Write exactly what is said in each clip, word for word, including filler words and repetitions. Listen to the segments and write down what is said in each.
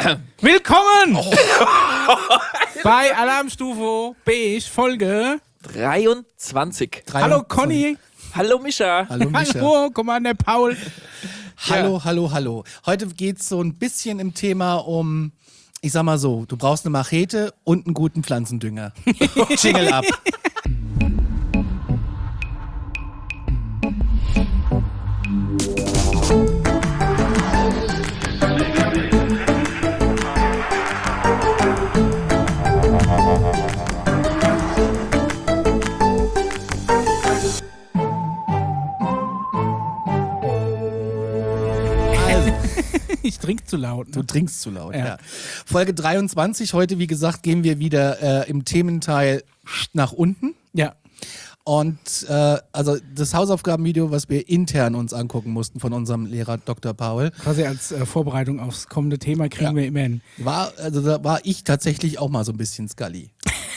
Willkommen oh. bei Alarmstufe Beige Folge dreiundzwanzig. Hallo Conny. Hallo Mischa. Hallo Mischa. Hallo, Commander Paul. Hallo, Ja. hallo, hallo. Heute geht es so ein bisschen im Thema um, ich sag mal so, du brauchst eine Machete und einen guten Pflanzendünger. Jingle ab. Ich trinke zu laut. Ne? Du trinkst zu laut, ja. ja. Folge dreiundzwanzig, heute wie gesagt gehen wir wieder äh, im Thementeil nach unten. Ja. Und äh, also das Hausaufgabenvideo, was wir intern uns angucken mussten von unserem Lehrer Doktor Paul. Quasi als äh, Vorbereitung aufs kommende Thema kriegen Ja. wir immer hin. War, also da war ich tatsächlich auch mal so ein bisschen Scully.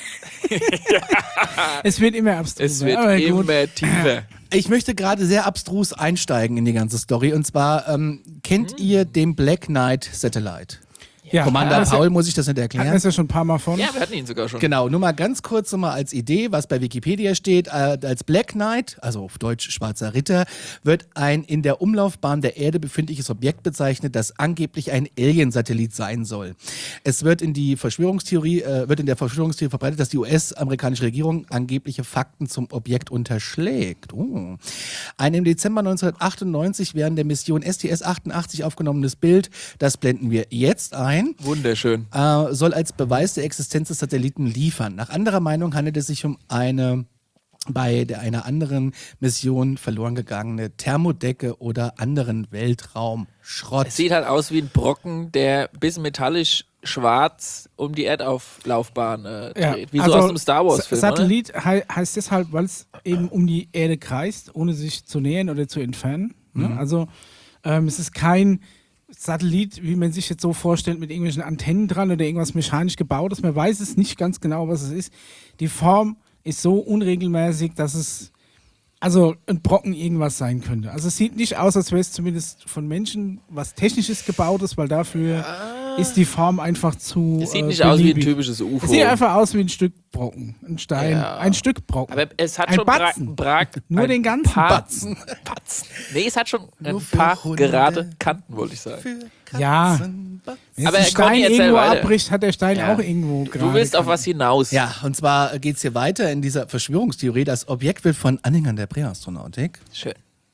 Es wird immer abstruser. Es wird aber gut. immer tiefer. Ich möchte gerade sehr abstrus einsteigen in die ganze Story. Und zwar, ähm, kennt Hm. ihr den Black Knight Satellite? Ja, Commander hatten wir Paul, ja, muss ich das nicht hatten wir erklären? es ja schon ein paar Mal von. Ja, wir hatten ihn sogar schon. Genau, nur mal ganz kurz nochmal als Idee, was bei Wikipedia steht. Äh, als Black Knight, also auf Deutsch Schwarzer Ritter, wird ein in der Umlaufbahn der Erde befindliches Objekt bezeichnet, das angeblich ein Alien-Satellit sein soll. Es wird in die Verschwörungstheorie, äh, wird in der Verschwörungstheorie verbreitet, dass die U S-amerikanische Regierung angebliche Fakten zum Objekt unterschlägt. Oh. Ein im Dezember neunzehnhundertachtundneunzig während der Mission S T S achtundachtzig aufgenommenes Bild, das blenden wir jetzt ein. Wunderschön. Äh, soll als Beweis der Existenz des Satelliten liefern. Nach anderer Meinung handelt es sich um eine bei der, einer anderen Mission verloren gegangene Thermodecke oder anderen Weltraumschrott. Es sieht halt aus wie ein Brocken, der bis metallisch schwarz um die Erdauflaufbahn äh, dreht. Ja, Wie so also aus einem Star Wars-Film, Sa- Satellit he- heißt deshalb, weil es eben um die Erde kreist, ohne sich zu nähern oder zu entfernen. Ne? Also ähm, es ist kein Satellit, wie man sich jetzt so vorstellt, mit irgendwelchen Antennen dran oder irgendwas mechanisch gebaut ist. Man weiß es nicht ganz genau, was es ist. Die Form ist so unregelmäßig, dass es also ein Brocken irgendwas sein könnte. Also es sieht nicht aus, als wäre es zumindest von Menschen was Technisches gebaut ist, weil dafür ist die Form einfach zu Es sieht äh, nicht aus wie ein beliebig. typisches U F O. Es sieht einfach aus wie ein Stück Brocken, ein Stein, Ja. ein Stück Brocken. Aber es hat ein schon Batzen. Bra Bra Nur ein den ganzen paar Batzen. Batzen. Nee, es hat schon ein Nur für paar Hunde. gerade Kanten, wollte ich sagen. Ja. Katzenbatzen. Wenn Aber jetzt ein Conny, Stein erzähl irgendwo weiter. abbricht, hat der Stein Ja. auch irgendwo gerade. Du willst auf Kanten. was hinaus. Ja, und zwar geht es hier weiter in dieser Verschwörungstheorie. Das Objekt wird von Anhängern der Präastronautik Schön.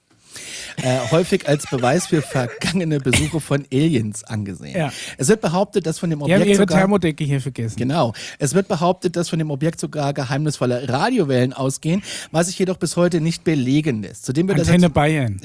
äh, häufig als Beweis für vergangene Besuche von Aliens angesehen. Ja. Es wird behauptet, dass von dem Die haben Objekt ihre sogar... Thermodecke hier vergessen. Genau. Es wird behauptet, dass von dem Objekt sogar geheimnisvolle Radiowellen ausgehen, was sich jedoch bis heute nicht belegen lässt. Zudem wird, Antenne das, Bayern.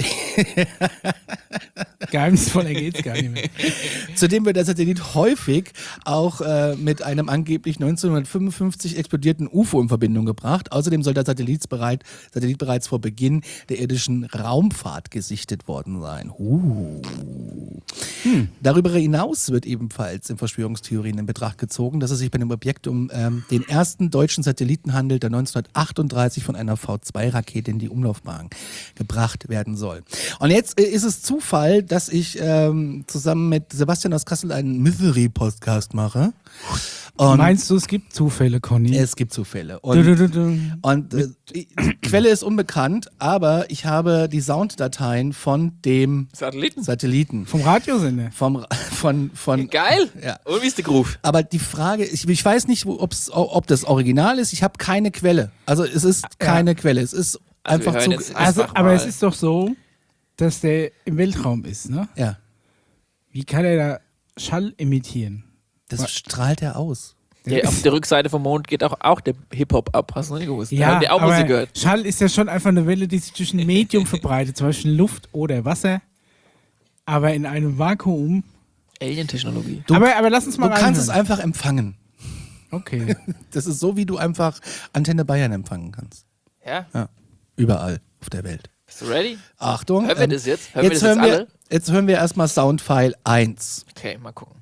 Geheimnisvoller geht's gar nicht mehr. zudem wird der Satellit häufig auch äh, mit einem angeblich neunzehnhundertfünfundfünfzig explodierten U F O in Verbindung gebracht. Außerdem soll der Satellit, bereit, Satellit bereits vor Beginn der irdischen Raumfahrt gesichtet worden sein. Uh. Hm. Darüber hinaus wird ebenfalls in Verschwörungstheorien in Betracht gezogen, dass es sich bei dem Objekt um ähm, den ersten deutschen Satelliten handelt, der neunzehnhundertachtunddreißig von einer V zwei Rakete in die Umlaufbahn gebracht werden soll. Und jetzt äh, ist es Zufall, dass ich ähm, zusammen mit Sebastian aus Kassel einen Mystery-Podcast mache. Und Meinst du, es gibt Zufälle, Conny? es gibt Zufälle. Du, Und, du, du, du. und äh, die Quelle ist unbekannt, aber ich habe die Sounddateien von dem Satelliten. Satelliten. Vom Radiosender. Vom, von, von, Geil. Ja. Und wie ist der Groove? Aber die Frage, ich, ich weiß nicht, wo- ob's, ob das Original ist. Ich habe keine Quelle. Also es ist keine Quelle. Es ist Also wir einfach hören zu. jetzt Also, Einfach aber mal. es ist doch so, dass der im Weltraum ist, ne? Ja, Wie kann er da Schall emittieren? das strahlt er aus. Ja, auf der Rückseite vom Mond geht auch, auch der Hip-Hop ab. Hast du noch nicht gewusst? Ja, Haben die auch aber Musik gehört? Schall ist ja schon einfach eine Welle, die sich durch ein Medium verbreitet, zum Beispiel Luft oder Wasser. Aber in einem Vakuum. Alien-Technologie. Du- aber, aber lass uns Du mal kannst es reinhören. einfach empfangen. Okay. Das ist so, wie du einfach Antenne Bayern empfangen kannst. Ja? Ja. Überall auf der Welt. Bist du ready? Achtung. Hören wir ähm, das jetzt? Hören wir jetzt, das jetzt hören wir, alle? jetzt hören wir erstmal Soundfile eins. Okay, mal gucken.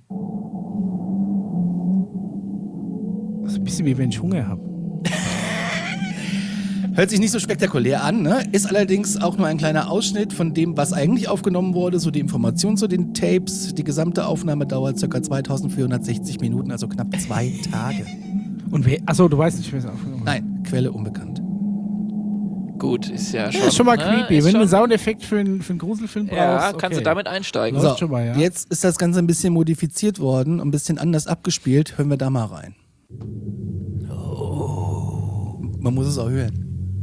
Das ist ein bisschen wie wenn ich Hunger habe. Hört sich nicht so spektakulär an, ne? Ist allerdings auch nur ein kleiner Ausschnitt von dem, was eigentlich aufgenommen wurde, so die Informationen zu den Tapes. Die gesamte Aufnahme dauert ca. zweitausendvierhundertsechzig Minuten, also knapp zwei Tage. Und wer, achso, du weißt nicht, wer es aufgenommen hat. Nein, Quelle unbekannt. Gut, ist ja schon. Ja, ist schon mal ne? creepy. Ist Wenn du schon- einen Soundeffekt für einen, für einen Gruselfilm brauchst. Ja, okay. kannst du damit einsteigen. Läuft schon mal, ja. Jetzt ist das Ganze ein bisschen modifiziert worden, ein bisschen anders abgespielt. Hören wir da mal rein. Oh. Man muss es auch hören.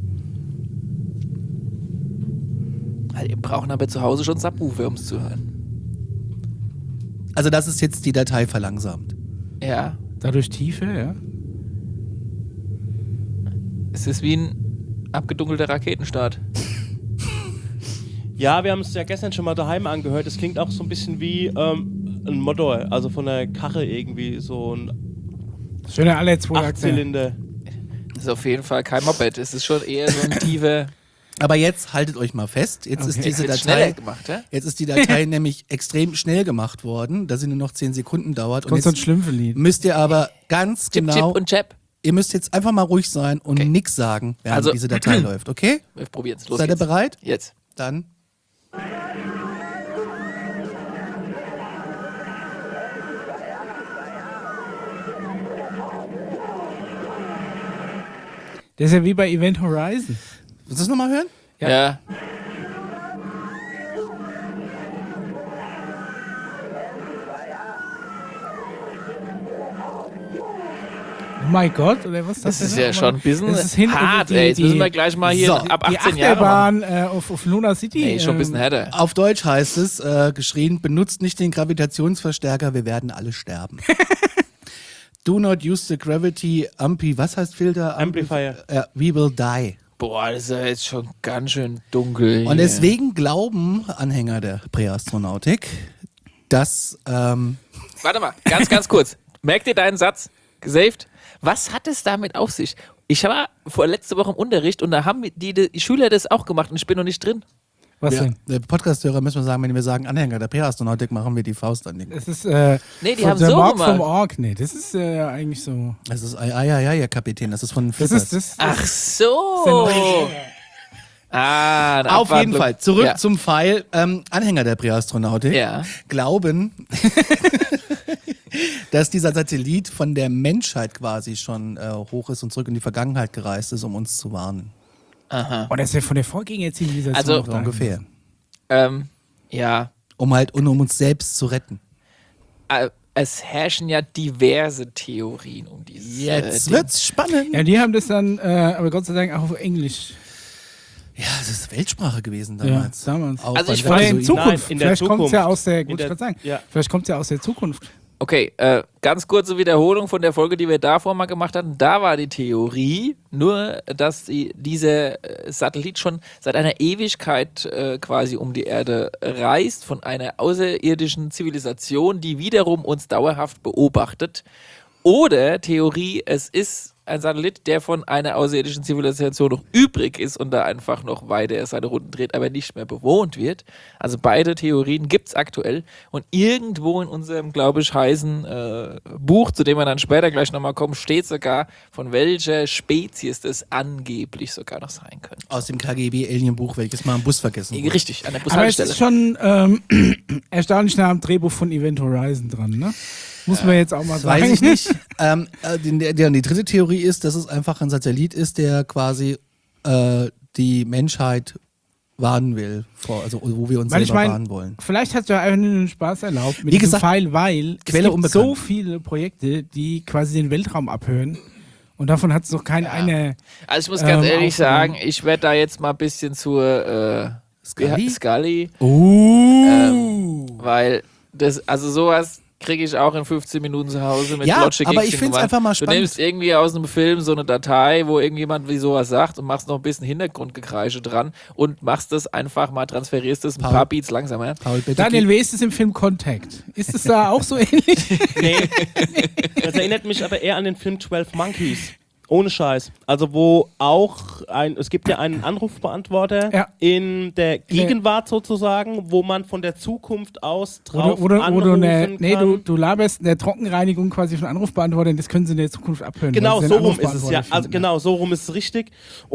Also, wir brauchen aber zu Hause schon Subwoofer, um es zu hören. Also das ist jetzt die Datei verlangsamt. Ja. Dadurch Tiefe, ja. Es ist wie ein abgedunkelter Raketenstart. Ja, wir haben es ja gestern schon mal daheim angehört. Es klingt auch so ein bisschen wie ähm, ein Motor, also von der Karre irgendwie, so ein Schöne alle zwei Achse. Achtzylinder. Das ist auf jeden Fall kein Moped. Es ist schon eher so ein tiefer. Aber jetzt haltet euch mal fest. Jetzt Okay. ist diese Jetzt schneller Datei, gemacht, ja? jetzt ist die Datei nämlich extrem schnell gemacht worden, dass sie nur noch zehn Sekunden dauert. Und Kommt so ein jetzt Schlümpfe-Lied. müsst ihr aber ganz Chip, genau, Chip und Chap. ihr müsst jetzt einfach mal ruhig sein und Okay. nix sagen, während Also- diese Datei läuft, okay? Wir probieren es. Los Seid ihr geht's. bereit? Jetzt. Dann. Das ist ja wie bei Event Horizon. Willst du das nochmal hören? Ja. Ja. Oh mein Gott, oder was? Das ist ja schon ein bisschen Das ist hinten hart, die- ey. Jetzt die- müssen wir gleich mal hier So, ab Die achtzehn Jahre machen. Achterbahn äh, auf, auf Luna City. Nee, schon ein bisschen ähm, härter. Auf Deutsch heißt es, äh, geschrien, benutzt nicht den Gravitationsverstärker, wir werden alle sterben. Do not use the gravity ampi, was heißt Filter? Amplifier. Äh, we will die. Boah, das ist ja jetzt schon ganz schön dunkel. Und hier. deswegen glauben Anhänger der Präastronautik, dass ähm, Warte mal, ganz, ganz kurz. Merk dir deinen Satz. Gesaved. Was hat es damit auf sich? Ich war vor letzte Woche im Unterricht und da haben die, die Schüler das auch gemacht und ich bin noch nicht drin. Was wir, denn? der Podcast-Hörer müssen wir sagen, wenn wir sagen Anhänger der Präastronautik, machen wir die Faust an den. Das ist äh, Nee, die von haben der so Morg gemacht. vom Org. Nee, das ist äh, eigentlich so. Das ist, ah ja, ja, ja, Kapitän, das ist von Das Flippers. ist das. Ach so. Ah, eine Auf jeden Abwandlung. Fall, zurück Ja. zum Pfeil. Ähm, Anhänger der Präastronautik Ja. glauben, dass dieser Satellit von der Menschheit quasi schon äh, hoch ist und zurück in die Vergangenheit gereist ist, um uns zu warnen. Aha. Oh, das ist ja von der Vorgängerzivilisation. Also- noch So da. ungefähr. Ähm, ja. Um halt, und um uns selbst zu retten. Äh, es herrschen ja diverse Theorien um dieses. Jetzt äh, wird's spannend. Ja, die haben das dann, äh, aber Gott sei Dank auch auf Englisch. Ja, das ist Weltsprache gewesen Ja, damals. damals. Auch Also bei ich der fand- Weil in Präsoid- Zukunft. Nein, in der vielleicht kommt es ja Zukunft. aus der, In gut, der- ich sagen, ja. vielleicht kommt es ja aus der Zukunft. Okay, äh, ganz kurze Wiederholung von der Folge, die wir davor mal gemacht hatten. Da war die Theorie nur, dass die, dieser äh, Satellit schon seit einer Ewigkeit äh, quasi um die Erde reist, von einer außerirdischen Zivilisation, die wiederum uns dauerhaft beobachtet. Oder Theorie, es ist ein Satellit, der von einer außerirdischen Zivilisation noch übrig ist und da einfach noch weiter seine Runden dreht, aber nicht mehr bewohnt wird. Also beide Theorien gibt es aktuell. Und irgendwo in unserem, glaube ich, heißen äh, Buch, zu dem wir dann später gleich nochmal kommen, steht sogar, von welcher Spezies das angeblich sogar noch sein könnte. Aus dem K G B-Alien-Buch, welches mal am Bus vergessen wurde. Richtig, an der Aber es Bushaltestelle. ist schon ähm, erstaunlich nah am Drehbuch von Event Horizon dran, ne? Muss man jetzt auch mal sagen. Weiß ich nicht. ähm, äh, die, die, die dritte Theorie ist, dass es einfach ein Satellit ist, der quasi äh, die Menschheit warnen will, vor, also wo wir uns Weil ich selber mein, warnen wollen. Vielleicht hat ja einfach nur den Spaß erlaubt mit Wie diesem gesagt, Pfeil, weil Quelle es gibt unbekannt. so viele Projekte, die quasi den Weltraum abhören. Und davon hat es noch keine eine. Also ich muss ganz ähm, ehrlich aufgenommen. sagen, ich werde da jetzt mal ein bisschen zur äh, Scully? Scully Oh! Ähm, weil das, also sowas kriege ich auch in fünfzehn Minuten zu Hause mit Ja, Logic aber ich Action find's gemacht. einfach mal Du spannend. nimmst irgendwie aus einem Film so eine Datei, wo irgendjemand wie sowas sagt und machst noch ein bisschen Hintergrundgekreische dran und machst das einfach mal, transferierst das ein Paul. paar Beats langsamer. Paul Betteke. Daniel, wie ist es im Film Contact? Ist es da auch so ähnlich? Nee. Das erinnert mich aber eher an den Film zwölf Monkeys. Ohne Scheiß. Also wo auch ein, es gibt ja einen Anrufbeantworter Ja. in der Gegenwart sozusagen, wo man von der Zukunft aus Oder, drauf oder, anrufen oder eine, kann. nee, du, du laberst in der Trockenreinigung quasi von Anrufbeantwortern, das können sie in der Zukunft abhören. Genau, weil sie so einen rum ist es ja. Anrufbeantworter Also finden. genau, so rum ist es richtig. Und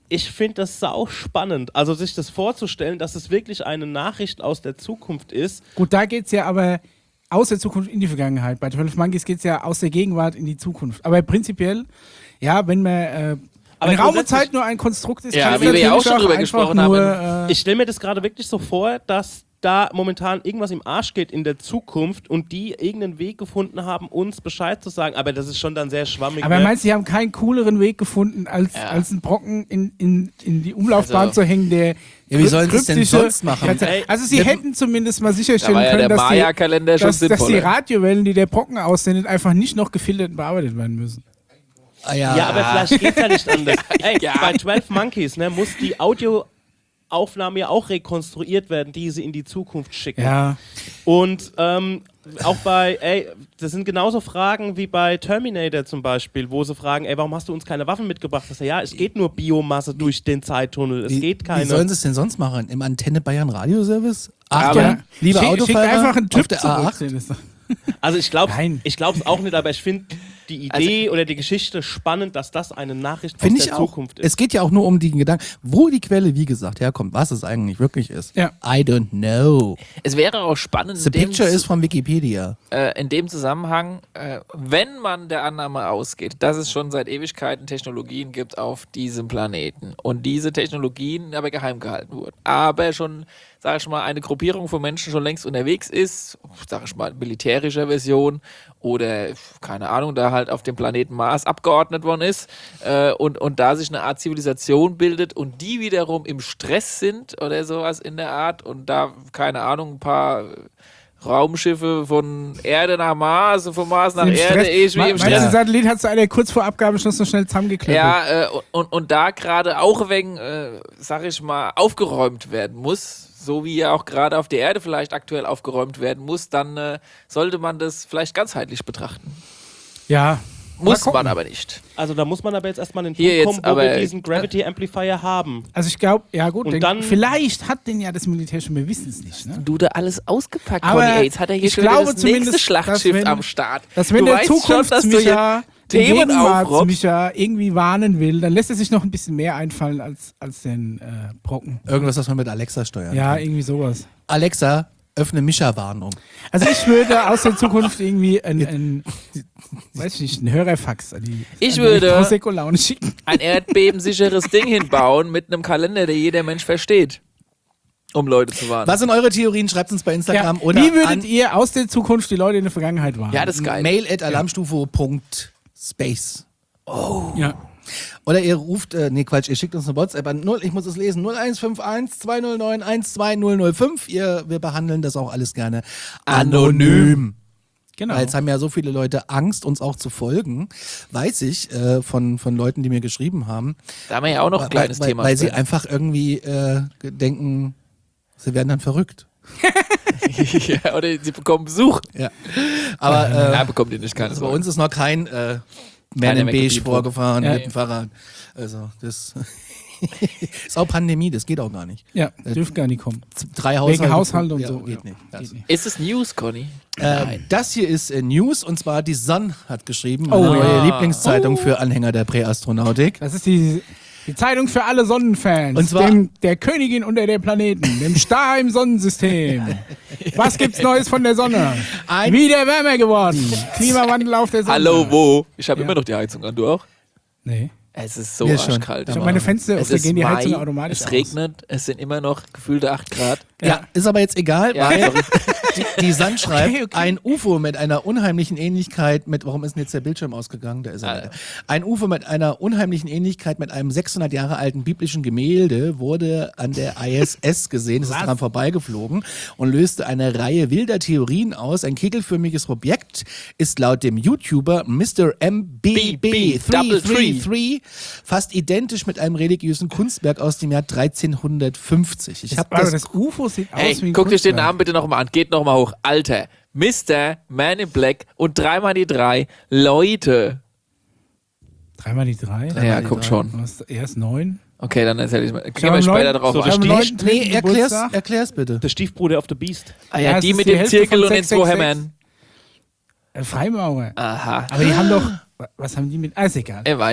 ich finde das sau spannend. Also sich das vorzustellen, dass es wirklich eine Nachricht aus der Zukunft ist. Gut, da geht es ja aber aus der Zukunft in die Vergangenheit. Bei zwölf Monkeys geht es ja aus der Gegenwart in die Zukunft. Aber prinzipiell, ja, wenn man äh, Aber wenn Raum und grundsätzlich- Zeit nur ein Konstrukt ist, Ja, kann es wie wir ja auch natürlich schon drüber einfach gesprochen nur, haben. Äh, Ich stelle mir das gerade wirklich so vor, dass da momentan irgendwas im Arsch geht in der Zukunft und die irgendeinen Weg gefunden haben, uns Bescheid zu sagen. Aber das ist schon dann sehr schwammig. aber ne? meinst du, sie haben keinen cooleren Weg gefunden, als, Ja. als einen Brocken in, in, in die Umlaufbahn Also- zu hängen, der Ja, wie sollen sie es denn kryptische- sonst machen? Ey, Also sie Ja, hätten zumindest mal Da sicherstellen war ja können, der dass die, Maya-Kalender schon dass, dass die sinnvoller. Radiowellen, die der Brocken aussendet, einfach nicht noch gefiltert und bearbeitet werden müssen. Ah, ja. Ja, aber vielleicht geht's ja nicht anders. Ey, Ja. bei zwölf Monkeys ne, muss die Audioaufnahme ja auch rekonstruiert werden, die sie in die Zukunft schicken. Ja. Und ähm, auch bei, ey, das sind genauso Fragen wie bei Terminator zum Beispiel, wo sie fragen, ey, warum hast du uns keine Waffen mitgebracht? Das ja, es geht nur Biomasse durch den Zeittunnel. Es Wie, geht wie keine. sollen sie es denn sonst machen? Im Antenne Bayern Radioservice? Achtung, Aber- liebe Schick- Autofahrer, schickt einfach einen auf Typ der A zurück. acht. den ist- Also ich glaube Nein. ich es auch nicht, aber ich finde die Idee oder die Geschichte spannend, dass das eine Nachricht aus Finde der ich auch. Zukunft ist. Es geht ja auch nur um die Gedanken, wo die Quelle, wie gesagt, herkommt, was es eigentlich wirklich ist. Ja. I don't know. Es wäre auch spannend, The in dem, picture is from Wikipedia. äh, in dem Zusammenhang, äh, wenn man der Annahme ausgeht, dass es schon seit Ewigkeiten Technologien gibt auf diesem Planeten und diese Technologien aber geheim gehalten wurden, aber schon, sage ich mal, eine Gruppierung von Menschen schon längst unterwegs ist, sage ich mal, in militärischer Version oder, keine Ahnung, da halt auf dem Planeten Mars abgeordnet worden ist äh, und, und da sich eine Art Zivilisation bildet und die wiederum im Stress sind oder sowas in der Art und da, keine Ahnung, ein paar Raumschiffe von Erde nach Mars, von Mars nach Im Erde, Stress. eh wie Me- im Meinst du, Stress. den Satellit hat so einer kurz vor Abgabeschluss noch schnell zusammengeklebt? Ja, äh, und, und da gerade auch wegen, äh, sag ich mal, aufgeräumt werden muss, so wie ja auch gerade auf der Erde vielleicht aktuell aufgeräumt werden muss, dann äh, sollte man das vielleicht ganzheitlich betrachten. Ja. Muss Mal gucken. man aber nicht. Also da muss man aber jetzt erstmal an den Hier Punkt jetzt, kommen, wo aber- wir diesen Gravity Amplifier haben. Also ich glaube, ja gut, Und den, dann- vielleicht hat den ja das Militär schon, wir wissen es nicht. Ne? Du da alles ausgepackt, Aber Conny. Ey, jetzt hat er hier ich schon wieder glaube das nächste zumindest, Schlachtschiff dass wenn- am Start. Dass wenn du der weißt schon, dass du hier Zukunftsmicha den Themen aufrobbst. Gegenwartsmicha irgendwie warnen will, dann lässt er sich noch ein bisschen mehr einfallen als, als den äh, Brocken. Irgendwas, was man mit Alexa steuern Ja, kann. irgendwie sowas. Alexa, öffne Mischa-Warnung. Also ich würde aus der Zukunft irgendwie ein, ein weiß ich nicht, ein Hörerfax an die, Ich an die würde- Prosecco-Laune schicken. Ein erdbebensicheres Ding hinbauen mit einem Kalender, der jeder Mensch versteht, um Leute zu warnen. Was sind eure Theorien? Schreibt uns bei Ja, Instagram oder wie würdet an ihr aus der Zukunft die Leute in der Vergangenheit warnen? Ja, das ist geil. mail at alarmstufe.space. ja. Oder ihr ruft, äh, nee Quatsch, ihr schickt uns eine WhatsApp an null, ich muss es lesen, null eins fünf eins zwei null neun eins zwei null null fünf. Ihr, wir behandeln das auch alles gerne anonym. Genau. Weil jetzt haben ja so viele Leute Angst, uns auch zu folgen, weiß ich, äh, von, von Leuten, die mir geschrieben haben. Da haben wir ja auch noch ein weil, kleines weil, Thema. Weil sie später. einfach irgendwie äh, denken, sie werden dann verrückt. ja, oder sie bekommen Besuch. Ja. Aber äh, Ja, bekommt ihr nicht, keine also bei Sorge. uns ist noch kein äh, Man Keiner in Beige weggeblieben. vorgefahren Ja. mit dem Fahrrad. Also das ist auch Pandemie, das geht auch gar nicht. Ja, dürft gar nicht kommen. Z- Drei Haushalte. Wegen Haushalt und ja, so. Geht ja. nicht. Das. Geht nicht. Ist es News, Conny? Äh, das hier ist äh, News und zwar die Sun hat geschrieben, Oh, meine neue ja. Lieblingszeitung für Anhänger der Präastronautik. Das ist die, die Zeitung für alle Sonnenfans. Und zwar- dem, der Königin unter der Planeten, dem Star im Sonnensystem. Was gibt's Neues von der Sonne? Ein- Wieder wärmer geworden. Klimawandel auf der Sonne. Hallo, wo? Ich habe Ja. immer noch die Heizung an, du auch? Nee. Es ist so Mir schon. arschkalt. Ich habe meine Fenster Es auf, da ist gehen die Mai, Heizungen automatisch es aus. regnet, es sind immer noch gefühlte acht Grad. Ja, ist aber jetzt egal, Ja, weil sorry. die, die Sun schreibt, Okay, okay. ein U F O mit einer unheimlichen Ähnlichkeit mit, warum ist denn jetzt der Bildschirm ausgegangen? Da ist er Ah, wieder. Ein U F O mit einer unheimlichen Ähnlichkeit mit einem sechshundert Jahre alten biblischen Gemälde wurde an der I S S gesehen, es ist Was? dran vorbeigeflogen und löste eine Reihe wilder Theorien aus. Ein kegelförmiges Objekt ist laut dem YouTuber Mister M B B Double drei Tree. drei drei fast identisch mit einem religiösen Kunstwerk aus dem Jahr dreizehnhundertfünfzig. Ich habe das, das, das U F O sieht aus Hey, wie ein guck dich den Kunstwerk. Namen bitte nochmal an. Geht nochmal hoch. Alter, Mister Man in Black und dreimal die drei. Leute. Dreimal die drei. Ja, die guck drei. schon. Was, er ist neun. Okay, dann erzähl ich mal. Ich Gehen habe wir am später neunten drauf so ein. ich habe am neunten nee, dritten erklär's, Geburtstag. erklär's bitte. Der Stiefbruder of the Beast. Ah ja, Ja, es die ist mit die dem Hälfte Zirkel von und den zwei sechs sechs Hämmern. Äh, Freimaurer. Aha. Aber die haben doch. wa- Was haben die mit. Ah, ist egal. Äh, weiter.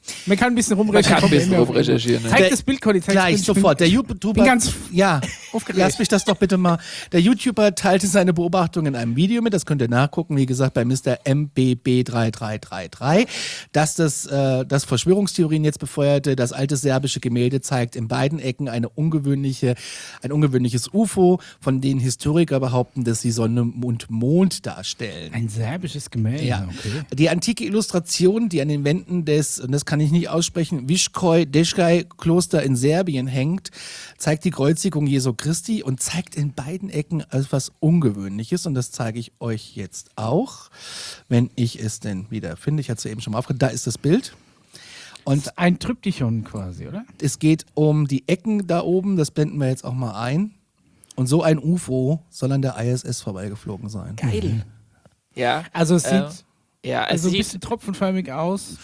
Man kann ein bisschen Man rumrecherchieren. kann ein bisschen kommt immer auf- rumrecherchieren. Ne? Zeig Der- das Bild, Conny. zeig das Gleich, Bild. Ich sofort. Der bin, YouTuber. bin ganz ja, aufgeregt. lass mich das doch bitte mal. Der YouTuber teilte seine Beobachtung in einem Video mit. Das könnt ihr nachgucken, wie gesagt, bei Mister M B B drei drei drei drei. Dass das, äh, das Verschwörungstheorien jetzt befeuerte, das alte serbische Gemälde zeigt in beiden Ecken eine ungewöhnliche, ein ungewöhnliches U F O, von denen Historiker behaupten, dass sie Sonne und Mond darstellen. Ein serbisches Gemälde. Ja. Okay. Die antike Illustration, die an den Wänden des, und das kann ich nicht aussprechen, Viškoj-Deškaj-Kloster in Serbien hängt, zeigt die Kreuzigung Jesu Christi und zeigt in beiden Ecken etwas Ungewöhnliches. Und das zeige ich euch jetzt auch, wenn ich es denn wieder finde. Ich hatte es ja eben schon mal aufgehört. Da ist das Bild. Und Ein Tryptychon quasi, oder? es geht um die Ecken da oben. Das blenden wir jetzt auch mal ein. Und so ein U F O soll an der I S S vorbeigeflogen sein. Geil. Ja. Also es sieht ähm, ja, es also ein sieht bisschen tropfenförmig aus.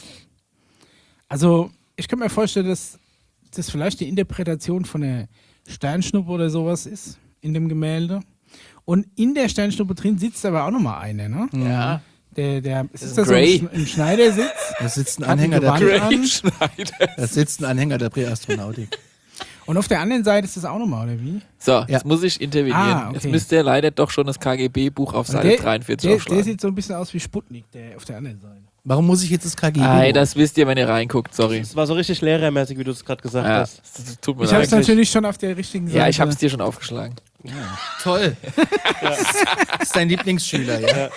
Also ich kann mir vorstellen, dass das vielleicht die Interpretation von der Sternschnuppe oder sowas ist in dem Gemälde. Und in der Sternschnuppe drin sitzt aber auch nochmal einer, ne? ja. Der, der, ist ist das so ein, Grey. Sch- ein Schneidersitz? Da sitzt ein Hat ein Anhänger der, Gewand Prä an. Schneider. da sitzt ein Anhänger der Präastronautik. Und auf der anderen Seite ist das auch nochmal, oder wie? So, jetzt muss ich intervenieren. Ah, okay. Jetzt müsst ihr leider doch schon das K G B-Buch auf Seite der, dreiundvierzig der, der aufschlagen. sieht so ein bisschen aus wie Sputnik, der auf der anderen Seite. Warum muss ich jetzt das K G B? Ei, das wisst ihr, wenn ihr reinguckt, sorry. Das war so richtig lehrermäßig, wie du es gerade gesagt Ja, hast. das, das tut mir Ich habe es leid. natürlich schon auf der richtigen Seite. Ja, ich hab's dir schon aufgeschlagen. Toll. Das ist dein Lieblingsschüler, ja?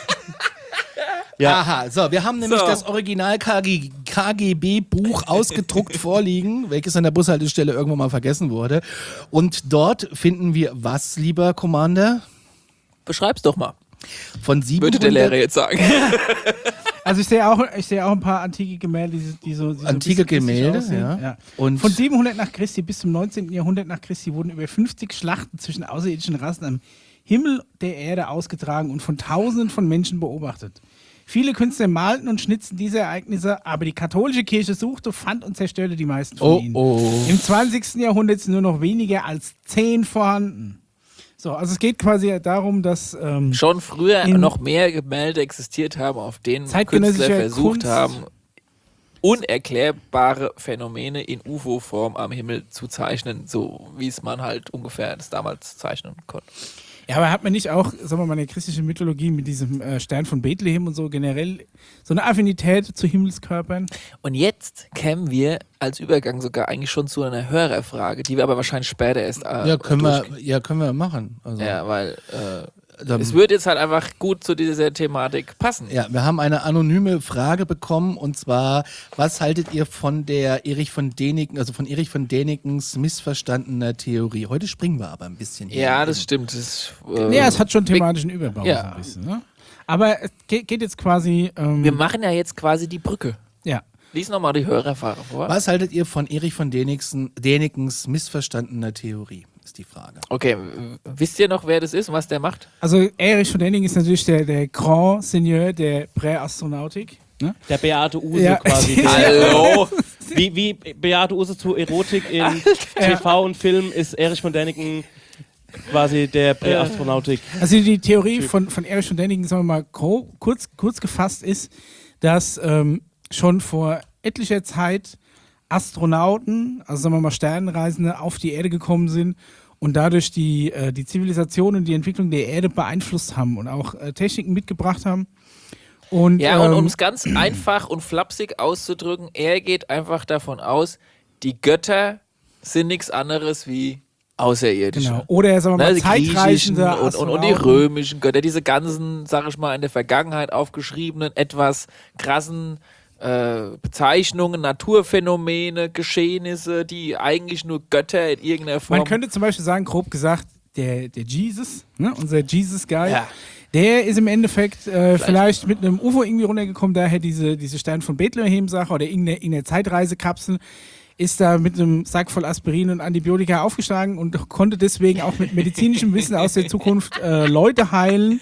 Ja. Aha, so, wir haben nämlich So. das Original K G B-Buch ausgedruckt vorliegen, welches an der Bushaltestelle irgendwann mal vergessen wurde. Und dort finden wir was, lieber Commander? Beschreib's doch mal, Von würde der Lehrer siebenhundert jetzt sagen. Also ich sehe auch, ich sehe auch ein paar antike Gemälde, die, die so, die so ein Antike bisschen christlich Gemälde, aussehen. ja. ja. Und Von siebenhundert nach Christi bis zum neunzehnten Jahrhundert nach Christi wurden über fünfzig Schlachten zwischen außerirdischen Rassen am Himmel der Erde ausgetragen und von Tausenden von Menschen beobachtet. Viele Künstler malten und schnitzten diese Ereignisse, aber die katholische Kirche suchte, fand und zerstörte die meisten von oh, ihnen. oh. Im zwanzigsten Jahrhundert sind nur noch weniger als zehn vorhanden. So, also es geht quasi darum, dass ähm, Schon früher In- noch mehr Gemälde existiert haben, auf denen Zeitgenössischer Künstler versucht Kunst. haben, unerklärbare Phänomene in U F O-Form am Himmel zu zeichnen, so wie es man halt ungefähr das damals zeichnen konnte. ja, aber hat man nicht auch, sagen wir mal, in der christlichen Mythologie mit diesem äh, Stern von Bethlehem und so generell so eine Affinität zu Himmelskörpern? Und jetzt kämen wir als Übergang sogar eigentlich schon zu einer Hörerfrage, die wir aber wahrscheinlich später erst äh, ja, können wir, durchgehen. ja, können wir machen. Also, Ja, weil äh, dann- es würde jetzt halt einfach gut zu dieser Thematik passen. Ja, wir haben eine anonyme Frage bekommen und zwar, was haltet ihr von der Erich von Däniken, also von Erich von Dänikens missverstandener Theorie? Heute springen wir aber ein bisschen hier. Ja, das stimmt. Das, äh, Ja, es hat schon thematischen Überbau Ja. so ein bisschen. Ne? Aber es geht, geht jetzt quasi. Ähm, Wir machen ja jetzt quasi die Brücke. ja. Lies nochmal die Hörerfrage vor. Was haltet ihr von Erich von Däniksen, Dänikens missverstandener Theorie? Ist die Frage. Okay, w- wisst ihr noch, wer das ist und was der macht? Also Erich von Däniken ist natürlich der, der Grand Seigneur der Präastronautik. Ne? Der Beate Use Ja. quasi. Der, Hallo! wie, wie Beate Use zu Erotik in T V und Film ist Erich von Däniken quasi der Präastronautik. Also die Theorie von, von Erich von Däniken, sagen wir mal grob, kurz, kurz gefasst ist, dass ähm, schon vor etlicher Zeit Astronauten, also sagen wir mal Sternenreisende, auf die Erde gekommen sind und dadurch die, äh, die Zivilisation und die Entwicklung der Erde beeinflusst haben und auch äh, Techniken mitgebracht haben. Und, Ja, und ähm, um es ganz einfach und flapsig auszudrücken, er geht einfach davon aus, die Götter sind nichts anderes wie Außerirdische. genau. Oder sagen wir mal Ne, die griechischen Zeitreisende und, und, und die Astronauten. römischen Götter, diese ganzen, sag ich mal, in der Vergangenheit aufgeschriebenen, etwas krassen äh, Bezeichnungen, Naturphänomene, Geschehnisse, die eigentlich nur Götter in irgendeiner Form. Man könnte zum Beispiel sagen, grob gesagt, der, der Jesus, ne, unser Jesus-Guy, Ja. der ist im Endeffekt äh, vielleicht mit einem U F O irgendwie runtergekommen, daher diese, diese Stern von Bethlehem-Sache oder irgendeine, irgendeine Zeitreisekapsel, ist da mit einem Sack voll Aspirin und Antibiotika aufgeschlagen und konnte deswegen auch mit medizinischem Wissen aus der Zukunft äh, Leute heilen.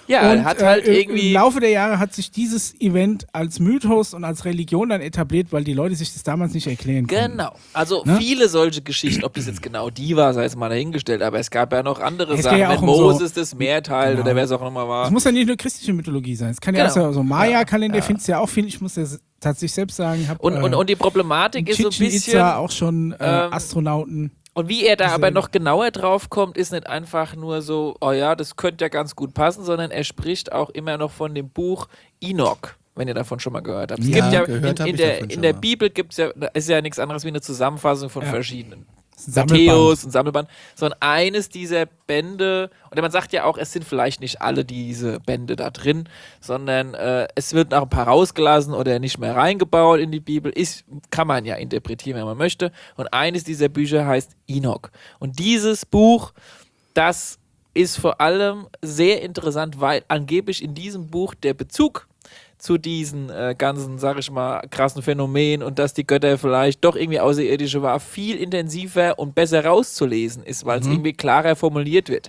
Ja, und hat halt äh, irgendwie- im Laufe der Jahre hat sich dieses Event als Mythos und als Religion dann etabliert, weil die Leute sich das damals nicht erklären konnten. Genau. Also Ne? viele solche Geschichten, ob das jetzt genau die war, sei es mal dahingestellt, aber es gab ja noch andere Es geht Sachen, ja wenn auch um so- Moses das Meer teilt Genau. oder wer es auch nochmal war. Es muss ja nicht nur christliche Mythologie sein. Es kann ja Genau. auch so, so Maya-Kalender, Ja. findest du ja auch viel. Ich muss ja s- tatsächlich selbst sagen, hab, Und, und, äh, und die Problematik ist so ein Chichen bisschen, Itza auch schon äh, ähm, Astronauten. und wie er da gesehen. aber noch genauer drauf kommt, ist nicht einfach nur so, oh ja, das könnte ja ganz gut passen, sondern er spricht auch immer noch von dem Buch Enoch, wenn ihr davon schon mal gehört habt. Es Ja, gibt ja gehört in, hab in ich der, davon in schon der mal. Bibel gibt's ja, ist ja nichts anderes wie eine Zusammenfassung von Ja. verschiedenen. Sammelband. Matthäus, ein Sammelband, sondern eines dieser Bände, und man sagt ja auch, es sind vielleicht nicht alle diese Bände da drin, sondern äh, es wird auch ein paar rausgelassen oder nicht mehr reingebaut in die Bibel, ist, kann man ja interpretieren, wenn man möchte. Und eines dieser Bücher heißt Enoch. Und dieses Buch, das ist vor allem sehr interessant, weil angeblich in diesem Buch der Bezug zu diesen äh, ganzen, sag ich mal, krassen Phänomenen und dass die Götter vielleicht doch irgendwie Außerirdische war, viel intensiver und besser rauszulesen ist, weil es irgendwie klarer formuliert wird.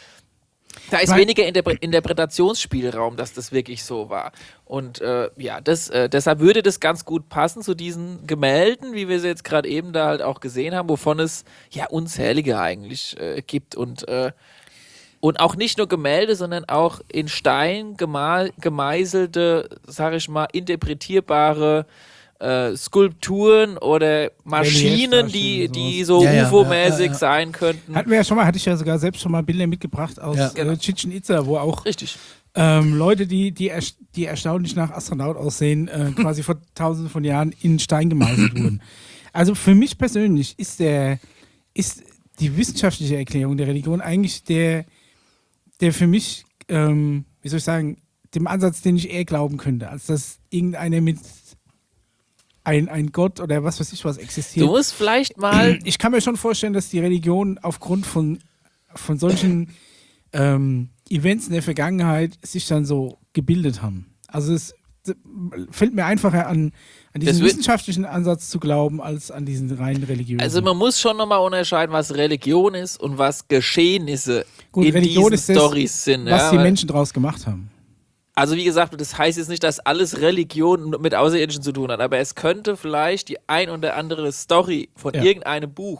Da ist Weil- weniger Interpre Interpretationsspielraum, dass das wirklich so war. Und äh, ja, das, äh, deshalb würde das ganz gut passen zu diesen Gemälden, wie wir sie jetzt gerade eben da halt auch gesehen haben, wovon es ja unzählige eigentlich äh, gibt und äh, Und auch nicht nur Gemälde, sondern auch in Stein gemal, gemeißelte, sag ich mal, interpretierbare äh, Skulpturen oder Maschinen, die, Reliefdarstellungen, die sowas. so Ja, ja, U F O-mäßig ja, ja, ja. sein könnten. Hatten wir ja schon mal, hatte ich ja sogar selbst schon mal Bilder mitgebracht aus Ja. äh, Chichen Itza, wo auch Richtig. ähm, Leute, die, die, erst- die erstaunlich nach Astronaut aussehen, äh, quasi vor tausenden von Jahren in Stein gemeißelt wurden. Also für mich persönlich ist der, ist die wissenschaftliche Erklärung der Religion eigentlich der, der für mich, ähm, wie soll ich sagen, dem Ansatz, den ich eher glauben könnte, als dass irgendeiner mit ein, ein Gott oder was weiß ich was existiert. Du musst vielleicht mal. Ich kann mir schon vorstellen, dass die Religionen aufgrund von, von solchen ähm, Events in der Vergangenheit sich dann so gebildet haben. Also es d- fällt mir einfacher an, an diesen Das wird- wissenschaftlichen Ansatz zu glauben, als an diesen rein religiösen. Also man muss schon nochmal unterscheiden, was Religion ist und was Geschehnisse Gut, in Religion diesen ist das, Storys sind. was ja, die weil- Menschen draus gemacht haben. Also wie gesagt, das heißt jetzt nicht, dass alles Religion mit Außerirdischen zu tun hat, aber es könnte vielleicht die ein oder andere Story von Ja. irgendeinem Buch,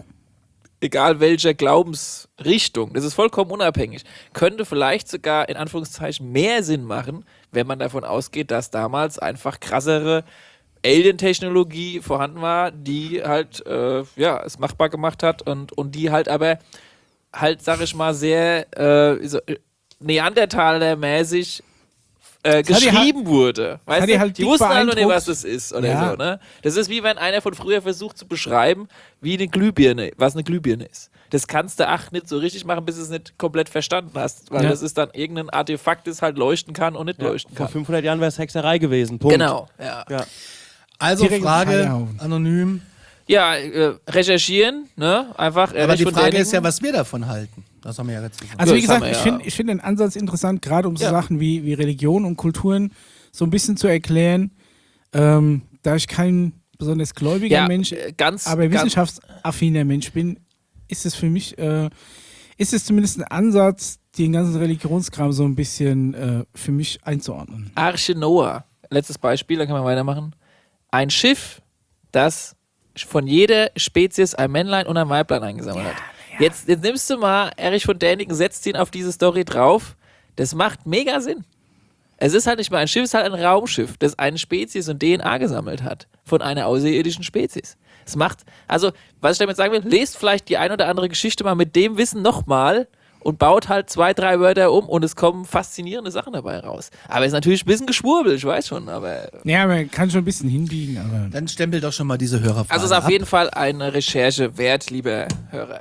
egal welcher Glaubensrichtung, das ist vollkommen unabhängig, könnte vielleicht sogar in Anführungszeichen mehr Sinn machen, wenn man davon ausgeht, dass damals einfach krassere Alien-Technologie vorhanden war, die halt äh, ja, es machbar gemacht hat und, und die halt aber halt, sag ich mal, sehr äh, so, äh, Neandertaler-mäßig äh, hat die geschrieben wurde. Weißt hat die du? halt die dick wussten halt noch nicht, beeindruckt. was das ist oder Ja. so. Ne? Das ist wie wenn einer von früher versucht zu beschreiben, wie eine Glühbirne, was eine Glühbirne ist. Das kannst du ach nicht so richtig machen, bis du es nicht komplett verstanden hast, weil Ja. das ist dann irgendein Artefakt, das halt leuchten kann und nicht leuchten Vor kann. fünfhundert Jahren wäre es Hexerei gewesen. Punkt. Genau, ja. Ja. Also Direkt in Frage, Feierabend. anonym. Ja, äh, recherchieren, ne? Einfach. Äh, Aber recht die von Frage derjenigen. ist ja, was wir davon halten. Das haben wir ja jetzt gesagt. Also Ja, wie das haben gesagt, wir ich ja. finde ich find den Ansatz interessant, gerade um so Ja. Sachen wie, wie Religion und Kulturen so ein bisschen zu erklären. Ähm, da ich kein besonders gläubiger ja, Mensch, äh, ganz, aber ganz, wissenschaftsaffiner Mensch bin, ist es für mich, äh, ist es zumindest ein Ansatz, den ganzen Religionskram so ein bisschen äh, für mich einzuordnen. Arche Noah. Letztes Beispiel, dann kann man weitermachen. Ein Schiff, das von jeder Spezies ein Männlein und ein Weiblein eingesammelt hat. Jetzt, jetzt nimmst du mal Erich von Däniken, setzt ihn auf diese Story drauf. Das macht mega Sinn. Es ist halt nicht mal ein Schiff, es ist halt ein Raumschiff, das eine Spezies und D N A gesammelt hat von einer außerirdischen Spezies. Es macht, also, was ich damit sagen will, lest vielleicht die ein oder andere Geschichte mal mit dem Wissen nochmal und baut halt zwei, drei Wörter um und es kommen faszinierende Sachen dabei raus. Aber es ist natürlich ein bisschen geschwurbelt, ich weiß schon, aber. Ja, man kann schon ein bisschen hinbiegen, aber Dann stempel doch schon mal diese Hörerfrage Also es ist auf ab. jeden Fall eine Recherche wert, liebe Hörer.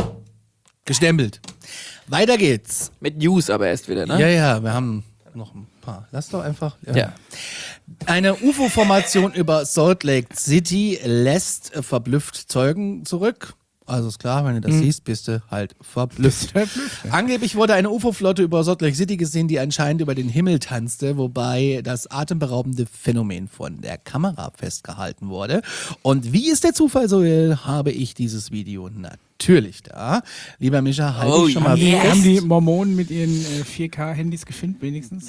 Gestempelt. Weiter geht's. Mit News aber erst wieder, ne? Ja, ja, wir haben noch ein paar. Lass doch einfach. Ja. Eine U F O-Formation über Salt Lake City lässt äh, verblüfft Zeugen zurück. Also ist klar, wenn du das Mhm. siehst, bist du halt verblüfft. Verblüfft, ja. Angeblich wurde eine U F O-Flotte über Salt Lake City gesehen, die anscheinend über den Himmel tanzte, wobei das atemberaubende Phänomen von der Kamera festgehalten wurde. Und wie es der Zufall so will, habe ich dieses Video natürlich da. Lieber Micha, halte Oh, ich schon mal Die, yes. haben die Mormonen mit ihren äh, vier K-Handys gefilmt, wenigstens?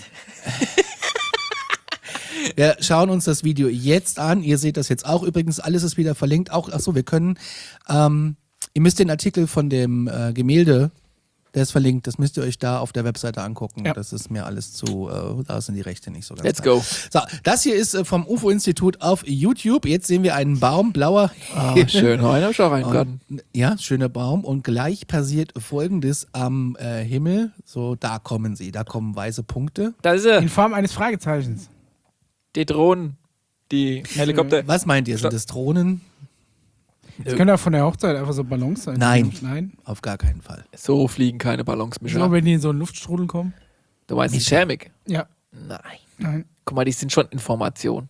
Wir schauen uns das Video jetzt an. Ihr seht das jetzt auch. Übrigens, alles ist wieder verlinkt. Auch, achso, wir können, ähm, ihr müsst den Artikel von dem äh, Gemälde, der ist verlinkt, das müsst ihr euch da auf der Webseite angucken. Ja. Das ist mir alles zu, äh, da sind die Rechte nicht so ganz Let's klar. go. So, das hier ist äh, vom U F O-Institut auf YouTube. Jetzt sehen wir einen Baum, blauer Oh, schön. Heute hab ich auch reingeraten. Und, ja, schöner Baum. Und gleich passiert Folgendes am äh, Himmel. So, da kommen sie, da kommen weiße Punkte. Da ist er. In Form eines Fragezeichens. Die Drohnen. Die Helikopter. Was meint ihr? Sind das Drohnen? Das können auch von der Hochzeit einfach so Ballons sein. Nein. Nein. Auf gar keinen Fall. So fliegen keine Ballons, So, Mischa. wenn die in so einen Luftstrudel kommen? Du meinst die Thermik? Ja. Nein. Nein. Guck mal, die sind schon Information.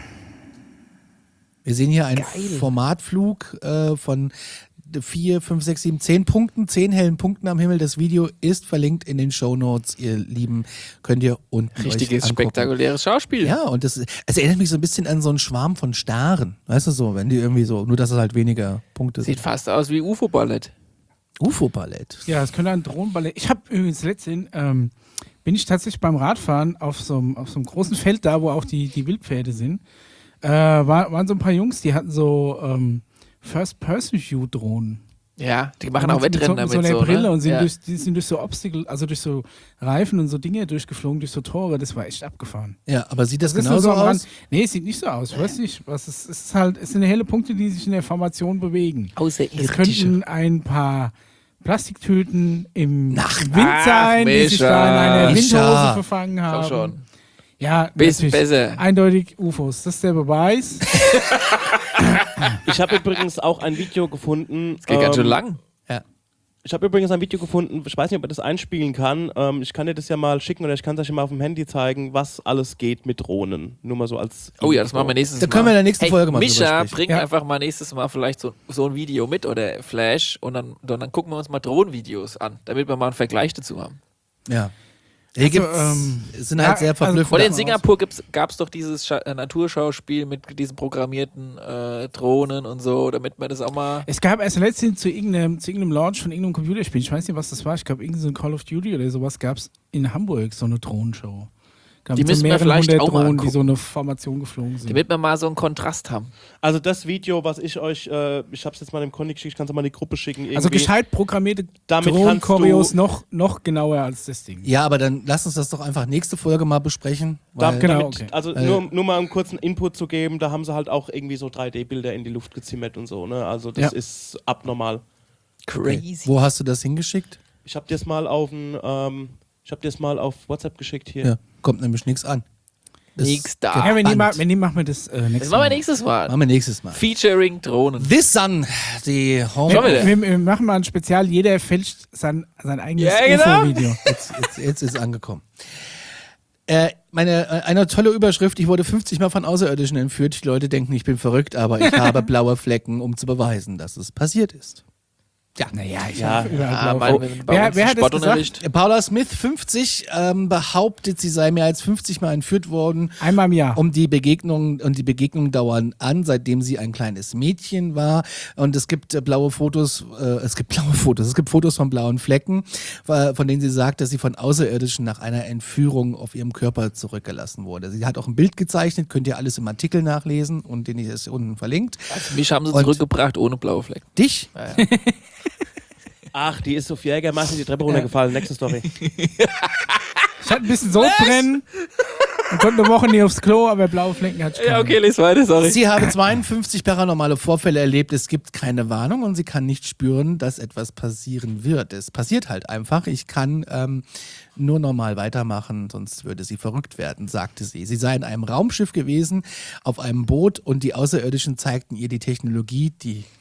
Wir sehen hier einen Geil. Formatflug äh, von vier, fünf, sechs, sieben, zehn Punkten, zehn hellen Punkten am Himmel. Das Video ist verlinkt in den Shownotes, ihr Lieben. Könnt ihr unten Richtiges, euch angucken. spektakuläres Schauspiel. Ja, und das, es erinnert mich so ein bisschen an so einen Schwarm von Staren. Weißt du so, wenn die irgendwie so, nur dass es halt weniger Punkte Sieht sind. fast aus wie U F O-Ballett. U F O-Ballett. Ja, es könnte ein Drohnenballett. Ich habe übrigens letztens, ähm, bin ich tatsächlich beim Radfahren auf so einem auf so einem großen Feld da, wo auch die, die Wildpferde sind. Äh, war, waren so ein paar Jungs, die hatten so ähm, First-Person-View-Drohnen. Ja, die machen Mit auch so- mit Wettrennen so, mit damit. so einer so, Brille ne? und sind, ja. durch, die sind durch so Obstacle, also durch so Reifen und so Dinge durchgeflogen, durch so Tore. Das war echt abgefahren. Ja, aber sieht das, Das ist nur genauso so am Rand. aus? Nee, es sieht nicht so aus. Ich weiß nicht, was es, es ist halt, es sind helle Punkte, die sich in der Formation bewegen. Es Außerirdische. könnten ein paar Plastiktüten im Ach, Wind ach, sein, die sich Mischa. da in einer Mischa. Windhose verfangen haben. Komm schon. Ja, Bisschen natürlich. besser. Eindeutig U F Os. Das ist der Beweis. Ich habe übrigens auch ein Video gefunden. Das geht ganz schön ähm, lang. Ja. Ich habe übrigens ein Video gefunden, ich weiß nicht, ob man das einspielen kann. Ähm, ich kann dir das ja mal schicken oder ich kann es euch mal auf dem Handy zeigen, was alles geht mit Drohnen. Nur mal so als. Oh ja, das machen wir nächstes Da Mal. können wir in der nächsten hey, Folge mal Mischa, drüber sprechen. bring Ja. einfach mal nächstes Mal vielleicht so, so ein Video mit oder Flash und dann, dann, dann gucken wir uns mal Drohnenvideos an, damit wir mal einen Vergleich dazu haben. Ja. Hier Also, gibt's, ähm, es sind ja, halt sehr also verblüffend. Und in aus. Singapur gab es doch dieses Scha äh, Naturschauspiel mit diesen programmierten äh, Drohnen und so, damit man das auch mal. Es gab erst letztens zu irgendeinem, zu irgendeinem Launch von irgendeinem Computerspiel, ich weiß nicht, was das war, ich glaube, irgendein so ein Call of Duty oder sowas gab es in Hamburg, so eine Drohnenshow. Gab Die so müssen wir mehrere vielleicht hundert auch mal Drohnen, die angucken. so eine Formation geflogen sind. Damit wir mal so einen Kontrast haben. Also das Video, was ich euch, äh, ich habe es jetzt mal dem Conny geschickt, ich kann es mal in die Gruppe schicken. Irgendwie. Also gescheit programmierte Damit Drohnen-Choreos kannst noch, noch genauer als das Ding. Ja, aber dann lass uns das doch einfach nächste Folge mal besprechen. Da, Weil, genau, damit, okay. Also Äh, nur, nur mal einen kurzen Input zu geben, da haben sie halt auch irgendwie so drei D-Bilder in die Luft gezimmert und so. Ne? Also das Ja. ist abnormal. okay. Wo hast du das hingeschickt? Ich habe dir das mal auf ein, ähm, ich habe dir das mal auf WhatsApp geschickt hier. Ja, kommt nämlich nichts an. Das Nix da. Ja, wenn die, Band. ma- wenn die machen wir das äh, Das nächstes machen wir Mal. nächstes Mal. Machen wir nächstes Mal. Featuring Drohnen. This Sun, die Home. Schon wieder. Wir, wir machen mal ein Spezial, jeder fälscht sein, sein eigenes Ja, genau. U F O-Video. Jetzt, jetzt, jetzt ist es angekommen. Äh, meine, äh, eine tolle Überschrift, ich wurde fünfzig Mal von Außerirdischen entführt. Die Leute denken, ich bin verrückt, aber ich habe blaue Flecken, um zu beweisen, dass es passiert ist. Ja, Naja, ich Ja, habe überall Ah, blaue mein, Augen. bei Wer, uns wer im hat das Sportunterricht. gesagt? Paula Smith, fünfzig, ähm, behauptet, sie sei mehr als fünfzig Mal entführt worden. Einmal im Jahr. Um die Begegnungen und die Begegnungen dauern an, seitdem sie ein kleines Mädchen war. Und es gibt äh, blaue Fotos, äh, es gibt blaue Fotos, es gibt Fotos von blauen Flecken, äh, von denen sie sagt, dass sie von Außerirdischen nach einer Entführung auf ihrem Körper zurückgelassen wurde. Sie hat auch ein Bild gezeichnet, könnt ihr alles im Artikel nachlesen und den ist unten verlinkt. Also mich haben sie Und- zurückgebracht ohne blaue Flecken. Dich? Ja, ja. Ach, die ist auf Jägermeister die Treppe runtergefallen. Nächste Story. Ich hatte ein bisschen Sodbrennen und konnte eine Woche nie aufs Klo, aber blaue Flecken hatte ich keine. ja, okay, les weiter, sorry. Sie habe zweiundfünfzig paranormale Vorfälle erlebt. Es gibt keine Warnung und sie kann nicht spüren, dass etwas passieren wird. Es passiert halt einfach. Ich kann ähm, nur normal weitermachen, sonst würde sie verrückt werden, sagte sie. Sie sei in einem Raumschiff gewesen, auf einem Boot und die Außerirdischen zeigten ihr die Technologie, die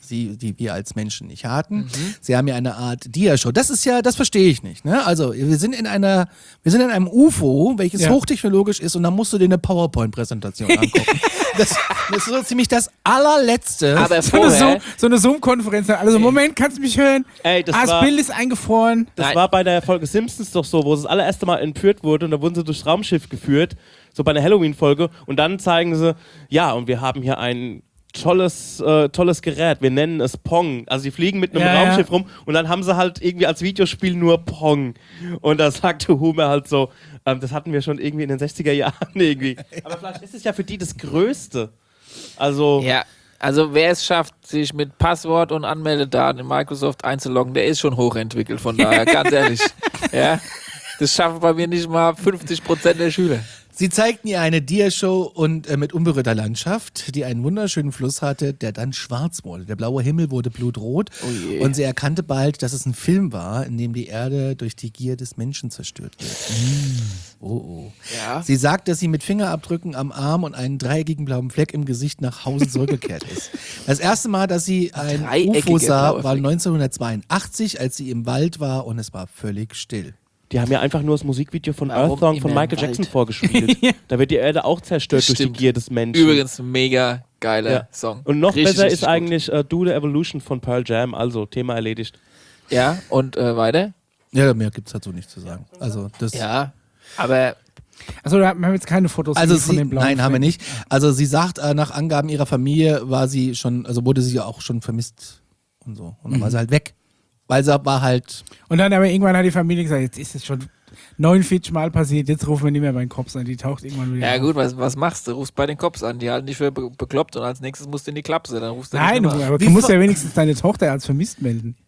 sie, die wir als Menschen nicht hatten. Mhm. Sie haben ja eine Art Dia-Show. Das ist ja, das verstehe ich nicht. Ne? Also wir sind in einer, wir sind in einem U F O, welches ja. hochtechnologisch ist, und dann musst du dir eine PowerPoint-Präsentation angucken. das, das ist so ziemlich das allerletzte. Aber so eine, Zoom, so eine Zoom-Konferenz. Also Moment, kannst du mich hören? Ey, das, ah, das war, Bild ist eingefroren. Das Nein. war bei der Folge Simpsons doch so, wo es das allererste Mal entführt wurde und da wurden sie durchs Raumschiff geführt, so bei einer Halloween-Folge, und dann zeigen sie, ja, und wir haben hier ein tolles, äh, tolles Gerät, wir nennen es Pong. Also die fliegen mit einem ja, Raumschiff ja. rum und dann haben sie halt irgendwie als Videospiel nur Pong. Und da sagte Homer halt so, ähm, das hatten wir schon irgendwie in den sechziger Jahren irgendwie. Aber vielleicht ist es ja für die das Größte. Also... Ja. Also wer es schafft, sich mit Passwort und Anmeldedaten in Microsoft einzuloggen, der ist schon hochentwickelt, von daher, ganz ehrlich. Ja, das schaffen bei mir nicht mal fünfzig Prozent der Schüler. Sie zeigten ihr eine Dia-Show und äh, mit unberührter Landschaft, die einen wunderschönen Fluss hatte, der dann schwarz wurde. Der blaue Himmel wurde blutrot oh yeah. und sie erkannte bald, dass es ein Film war, in dem die Erde durch die Gier des Menschen zerstört wird. Mm. Oh, oh. Ja. Sie sagt, dass sie mit Fingerabdrücken am Arm und einem dreieckigen blauen Fleck im Gesicht nach Hause zurückgekehrt ist. Das erste Mal, dass sie ein U F O sah, war neunzehnhundertzweiundachtzig, als sie im Wald war und es war völlig still. Die haben ja einfach nur das Musikvideo von Warum Earth Song von Michael Jackson vorgespielt. Da wird die Erde auch zerstört Stimmt. durch die Gier des Menschen. Übrigens ein mega geiler ja. Song. Und noch richtig, besser ist gut. eigentlich uh, Do the Evolution von Pearl Jam. Also, Thema erledigt. Ja, und äh, weiter? Ja, mehr gibt es dazu nicht zu sagen. Also, das ja, aber... Also wir haben jetzt keine Fotos also von sie, den blauen Nein, Flecken. haben wir nicht. Also sie sagt, äh, nach Angaben ihrer Familie war sie schon, also wurde sie ja auch schon vermisst und so. Und dann mhm. war sie halt weg. Weil sie war halt... Und dann aber irgendwann hat die Familie gesagt, jetzt ist es schon neunundvierzig Mal passiert, jetzt rufen wir nicht mehr bei den Cops an, die taucht irgendwann wieder Ja auf. gut, was, was machst du? Rufst bei den Cops an, die halten dich für be bekloppt und als nächstes musst du in die Klapse, dann rufst du Nein, nicht du, aber du musst ja wenigstens deine Tochter als vermisst melden.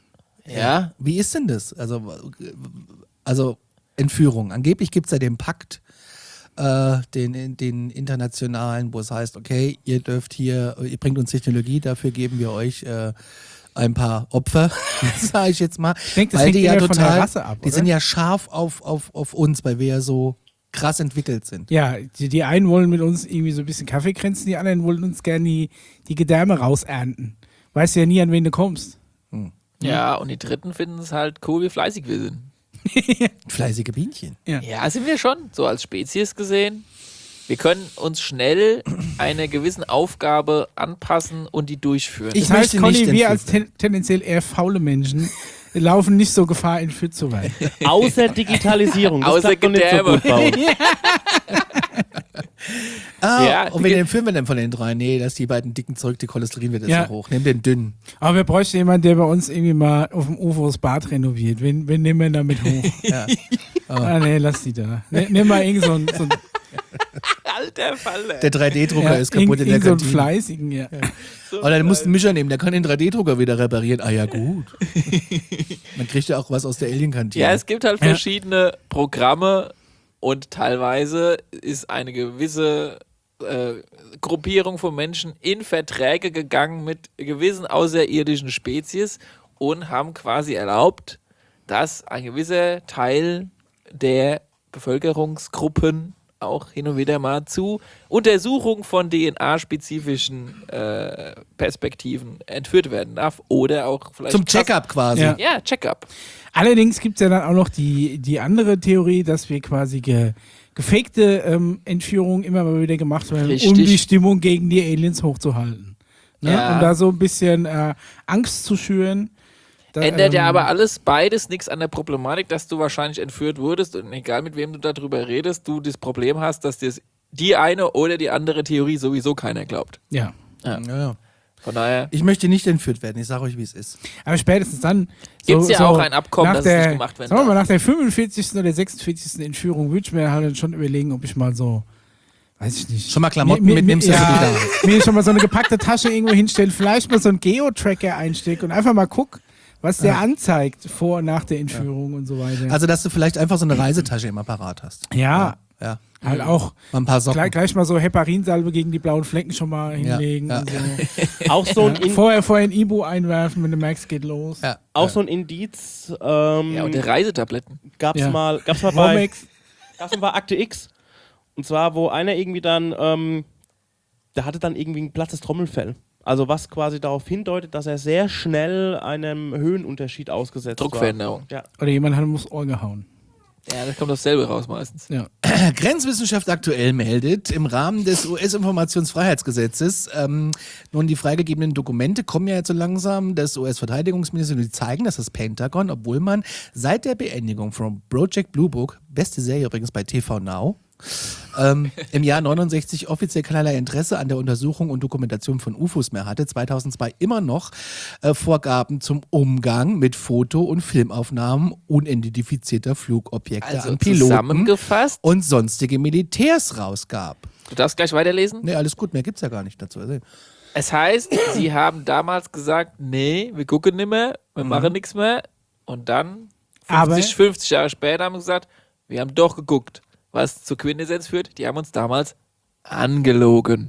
Ja. Wie ist denn das? Also, also Entführung. Angeblich gibt es ja den Pakt, äh, den, den internationalen, wo es heißt, okay, ihr dürft hier, ihr bringt uns Technologie, dafür geben wir euch äh, ein paar Opfer, sage ich jetzt mal. Ich denke, das weil hängt die ja total, total, von der Rasse ab, die oder? sind ja scharf auf, auf, auf uns, weil wir ja so krass entwickelt sind. Ja, die, die einen wollen mit uns irgendwie so ein bisschen Kaffee kränzen, die anderen wollen uns gerne die, die Gedärme rausernten. Weißt ja nie, an wen du kommst. Hm. Ja, und die Dritten finden es halt cool, wie fleißig wir sind. Fleißige Bienchen. Ja. ja, sind wir schon, so als Spezies gesehen. Wir können uns schnell einer gewissen Aufgabe anpassen und die durchführen. Ich das heißt, Conny, wir als ten tendenziell eher faule Menschen laufen nicht so Gefahr, entführt zu werden. Außer Digitalisierung. Das Außer Gedärme. So bauen. ah, ja, und wen entführen wir denn von den drei? Nee, dass die beiden dicken zurück, die Cholesterin wird jetzt ja. so hoch. Nehmen den dünnen. Aber wir bräuchten jemanden, der bei uns irgendwie mal auf dem U F O das Bad renoviert. Wen, wen nehmen wir damit hoch? ja. oh. Ah, nee, lass die da. Ne, nimm mal irgend so ein... So ein Alter Falle. Der drei D Drucker ja, ist kaputt in, in der so Kantine. So einen fleißigen, ja. ja. So Oder dann musst du einen Mischer nehmen, der kann den drei D Drucker wieder reparieren. Ah ja, gut. Man kriegt ja auch was aus der Alien-Kantine. Ja, es gibt halt ja. verschiedene Programme und teilweise ist eine gewisse äh, Gruppierung von Menschen in Verträge gegangen mit gewissen außerirdischen Spezies und haben quasi erlaubt, dass ein gewisser Teil der Bevölkerungsgruppen auch hin und wieder mal zu Untersuchung von D N A-spezifischen äh, Perspektiven entführt werden darf oder auch vielleicht... Zum Check-up quasi. Ja, ja Check-up. Allerdings gibt es ja dann auch noch die, die andere Theorie, dass wir quasi ge, gefakte ähm, Entführungen immer mal wieder gemacht werden, Richtig. um die Stimmung gegen die Aliens hochzuhalten. Ne? Ja. Um da so ein bisschen äh, Angst zu schüren. Da, Ändert ja ähm, aber alles beides nichts an der Problematik, dass du wahrscheinlich entführt wurdest und egal mit wem du darüber redest, du das Problem hast, dass dir die eine oder die andere Theorie sowieso keiner glaubt. Ja. Ja. ja, ja. Von daher. Ich möchte nicht entführt werden, ich sage euch, wie es ist. Aber spätestens dann. Gibt es so, ja so auch ein Abkommen, dass der, es nicht gemacht werden sagen wir mal, darf. nach der fünfundvierzigsten oder sechsundvierzigsten Entführung würde ich mir halt schon überlegen, ob ich mal so. Weiß ich nicht. Schon mal Klamotten mir, mitnimmst, mir, dass ja, du die da mir schon mal so eine gepackte Tasche irgendwo hinstellen, vielleicht mal so einen Geo-Tracker einstecken und einfach mal guck, was der ja. anzeigt vor und nach der Entführung ja. und so weiter. Also, dass du vielleicht einfach so eine Reisetasche im Apparat hast. Ja. ja. ja. Halt auch mal ein paar Socken. Gleich, gleich mal so Heparinsalbe gegen die blauen Flecken schon mal hinlegen. Ja. Und Ja. so. Auch so ein ja. vorher, vorher ein Ibu einwerfen, wenn du merkst, geht los. Ja. Auch so ein Indiz. Ähm, Ja, und die Reisetabletten. Gab's Ja. mal, gab's mal bei, gab's mal bei Akte X. Und zwar, wo einer irgendwie dann, ähm, der hatte dann irgendwie ein plattes Trommelfell. Also was quasi darauf hindeutet, dass er sehr schnell einem Höhenunterschied ausgesetzt war. Druckveränderung. Ja. Oder jemand hat ihm aufs Ohr gehauen. Ja, da kommt dasselbe raus meistens. Ja. Grenzwissenschaft aktuell meldet, im Rahmen des U S-Informationsfreiheitsgesetzes, ähm, nun die freigegebenen Dokumente kommen ja jetzt so langsam des U S-Verteidigungsministeriums, die zeigen, dass das Pentagon, obwohl man seit der Beendigung von Project Blue Book, beste Serie übrigens bei T V Now, ähm, im Jahr neunundsechzig offiziell keinerlei Interesse an der Untersuchung und Dokumentation von U F Os mehr hatte, zweitausendzwei immer noch äh, Vorgaben zum Umgang mit Foto- und Filmaufnahmen unidentifizierter Flugobjekte Also an Piloten zusammengefasst. und sonstige Militärs rausgab. Du darfst gleich weiterlesen. Nee, alles gut, mehr gibt's ja gar nicht dazu. Also, Es heißt, sie haben damals gesagt, nee, wir gucken nicht mehr, wir machen nichts mehr. Und dann, Aber- fünfzig, fünfzig Jahre später, haben wir gesagt, wir haben doch geguckt. Was zur Quintessenz führt, die haben uns damals angelogen.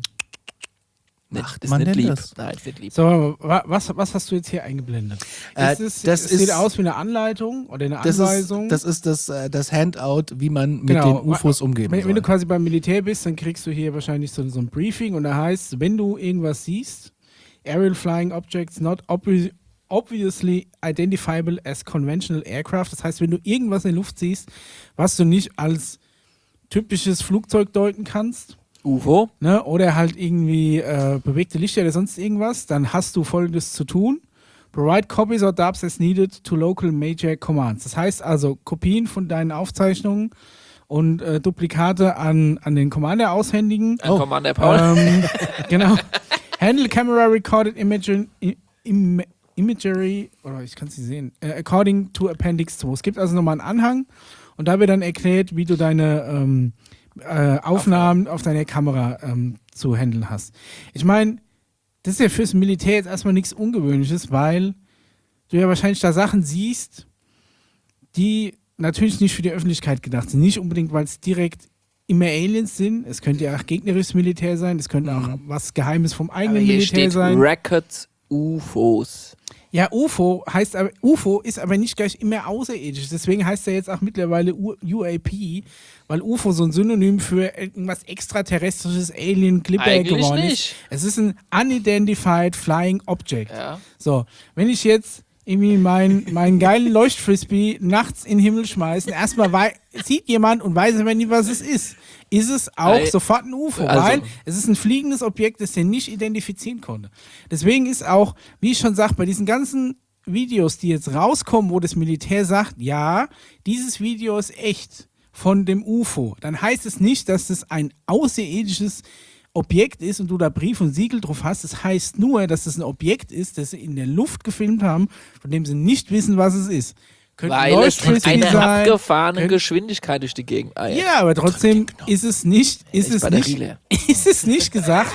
Nicht, Macht ist man nicht denn lieb. das? Nein, ist nicht lieb. So, wa- was, was hast du jetzt hier eingeblendet? Äh, ist es, das es ist- sieht aus wie eine Anleitung oder eine Das Anweisung. ist, das ist das, äh, das Handout, wie man mit Genau. den U F Os umgehen wenn, soll. wenn du quasi beim Militär bist, dann kriegst du hier wahrscheinlich so, so ein Briefing und da heißt, wenn du irgendwas siehst, Aerial Flying Objects not obvi obviously identifiable as conventional aircraft, das heißt, wenn du irgendwas in der Luft siehst, was du nicht als typisches Flugzeug deuten kannst, U F O. ne, oder halt irgendwie äh, bewegte Lichter oder sonst irgendwas, dann hast du Folgendes zu tun. Provide copies or dubs as needed to local major commands. Das heißt also, Kopien von deinen Aufzeichnungen und äh, Duplikate an, an den Commander aushändigen. An Commander Paul. Ähm, genau. Handle camera recorded imagery, im, imagery oder ich kann es nicht sehen, äh, according to Appendix zwei. Es gibt also nochmal einen Anhang und da wird dann erklärt, wie du deine ähm, äh, Aufnahmen auf deiner Kamera ähm, zu handeln hast. Ich meine, das ist ja fürs Militär jetzt erstmal nichts Ungewöhnliches, weil du ja wahrscheinlich da Sachen siehst, die natürlich nicht für die Öffentlichkeit gedacht sind. Nicht unbedingt, weil es direkt immer Aliens sind. Es könnte ja auch gegnerisches Militär sein. Es könnte auch was Geheimes vom Aber eigenen hier Militär steht sein. Records U F Os. Ja, U F O heißt aber, U F O ist aber nicht gleich immer außerirdisch. Deswegen heißt er jetzt auch mittlerweile U A P, weil U F O so ein Synonym für irgendwas extraterrestrisches Alien Glipper Eigentlich geworden nicht. ist. Es ist ein Unidentified Flying Object. Ja. So, wenn ich jetzt irgendwie meinen mein geilen Leuchtfrisbee nachts in den Himmel schmeiße, erstmal wei- sieht jemand und weiß aber nie, was es ist. Ist es auch Weil- sofort ein U F O, also- weil es ist ein fliegendes Objekt, das der nicht identifizieren konnte. Deswegen ist auch, wie ich schon sagte, bei diesen ganzen Videos, die jetzt rauskommen, wo das Militär sagt, ja, dieses Video ist echt von dem U F O, dann heißt es nicht, dass es ein außerirdisches Objekt ist und du da Brief und Siegel drauf hast. Das heißt nur, dass es ein Objekt ist, das sie in der Luft gefilmt haben, von dem sie nicht wissen, was es ist. Könnte ein Weil es mit Leuchtfrisbee einer sein. abgefahrenen Könnte- Geschwindigkeit durch die Gegend eiert. Ja, aber trotzdem ist es nicht, ist ist es Batterie nicht, leer. ist es nicht gesagt.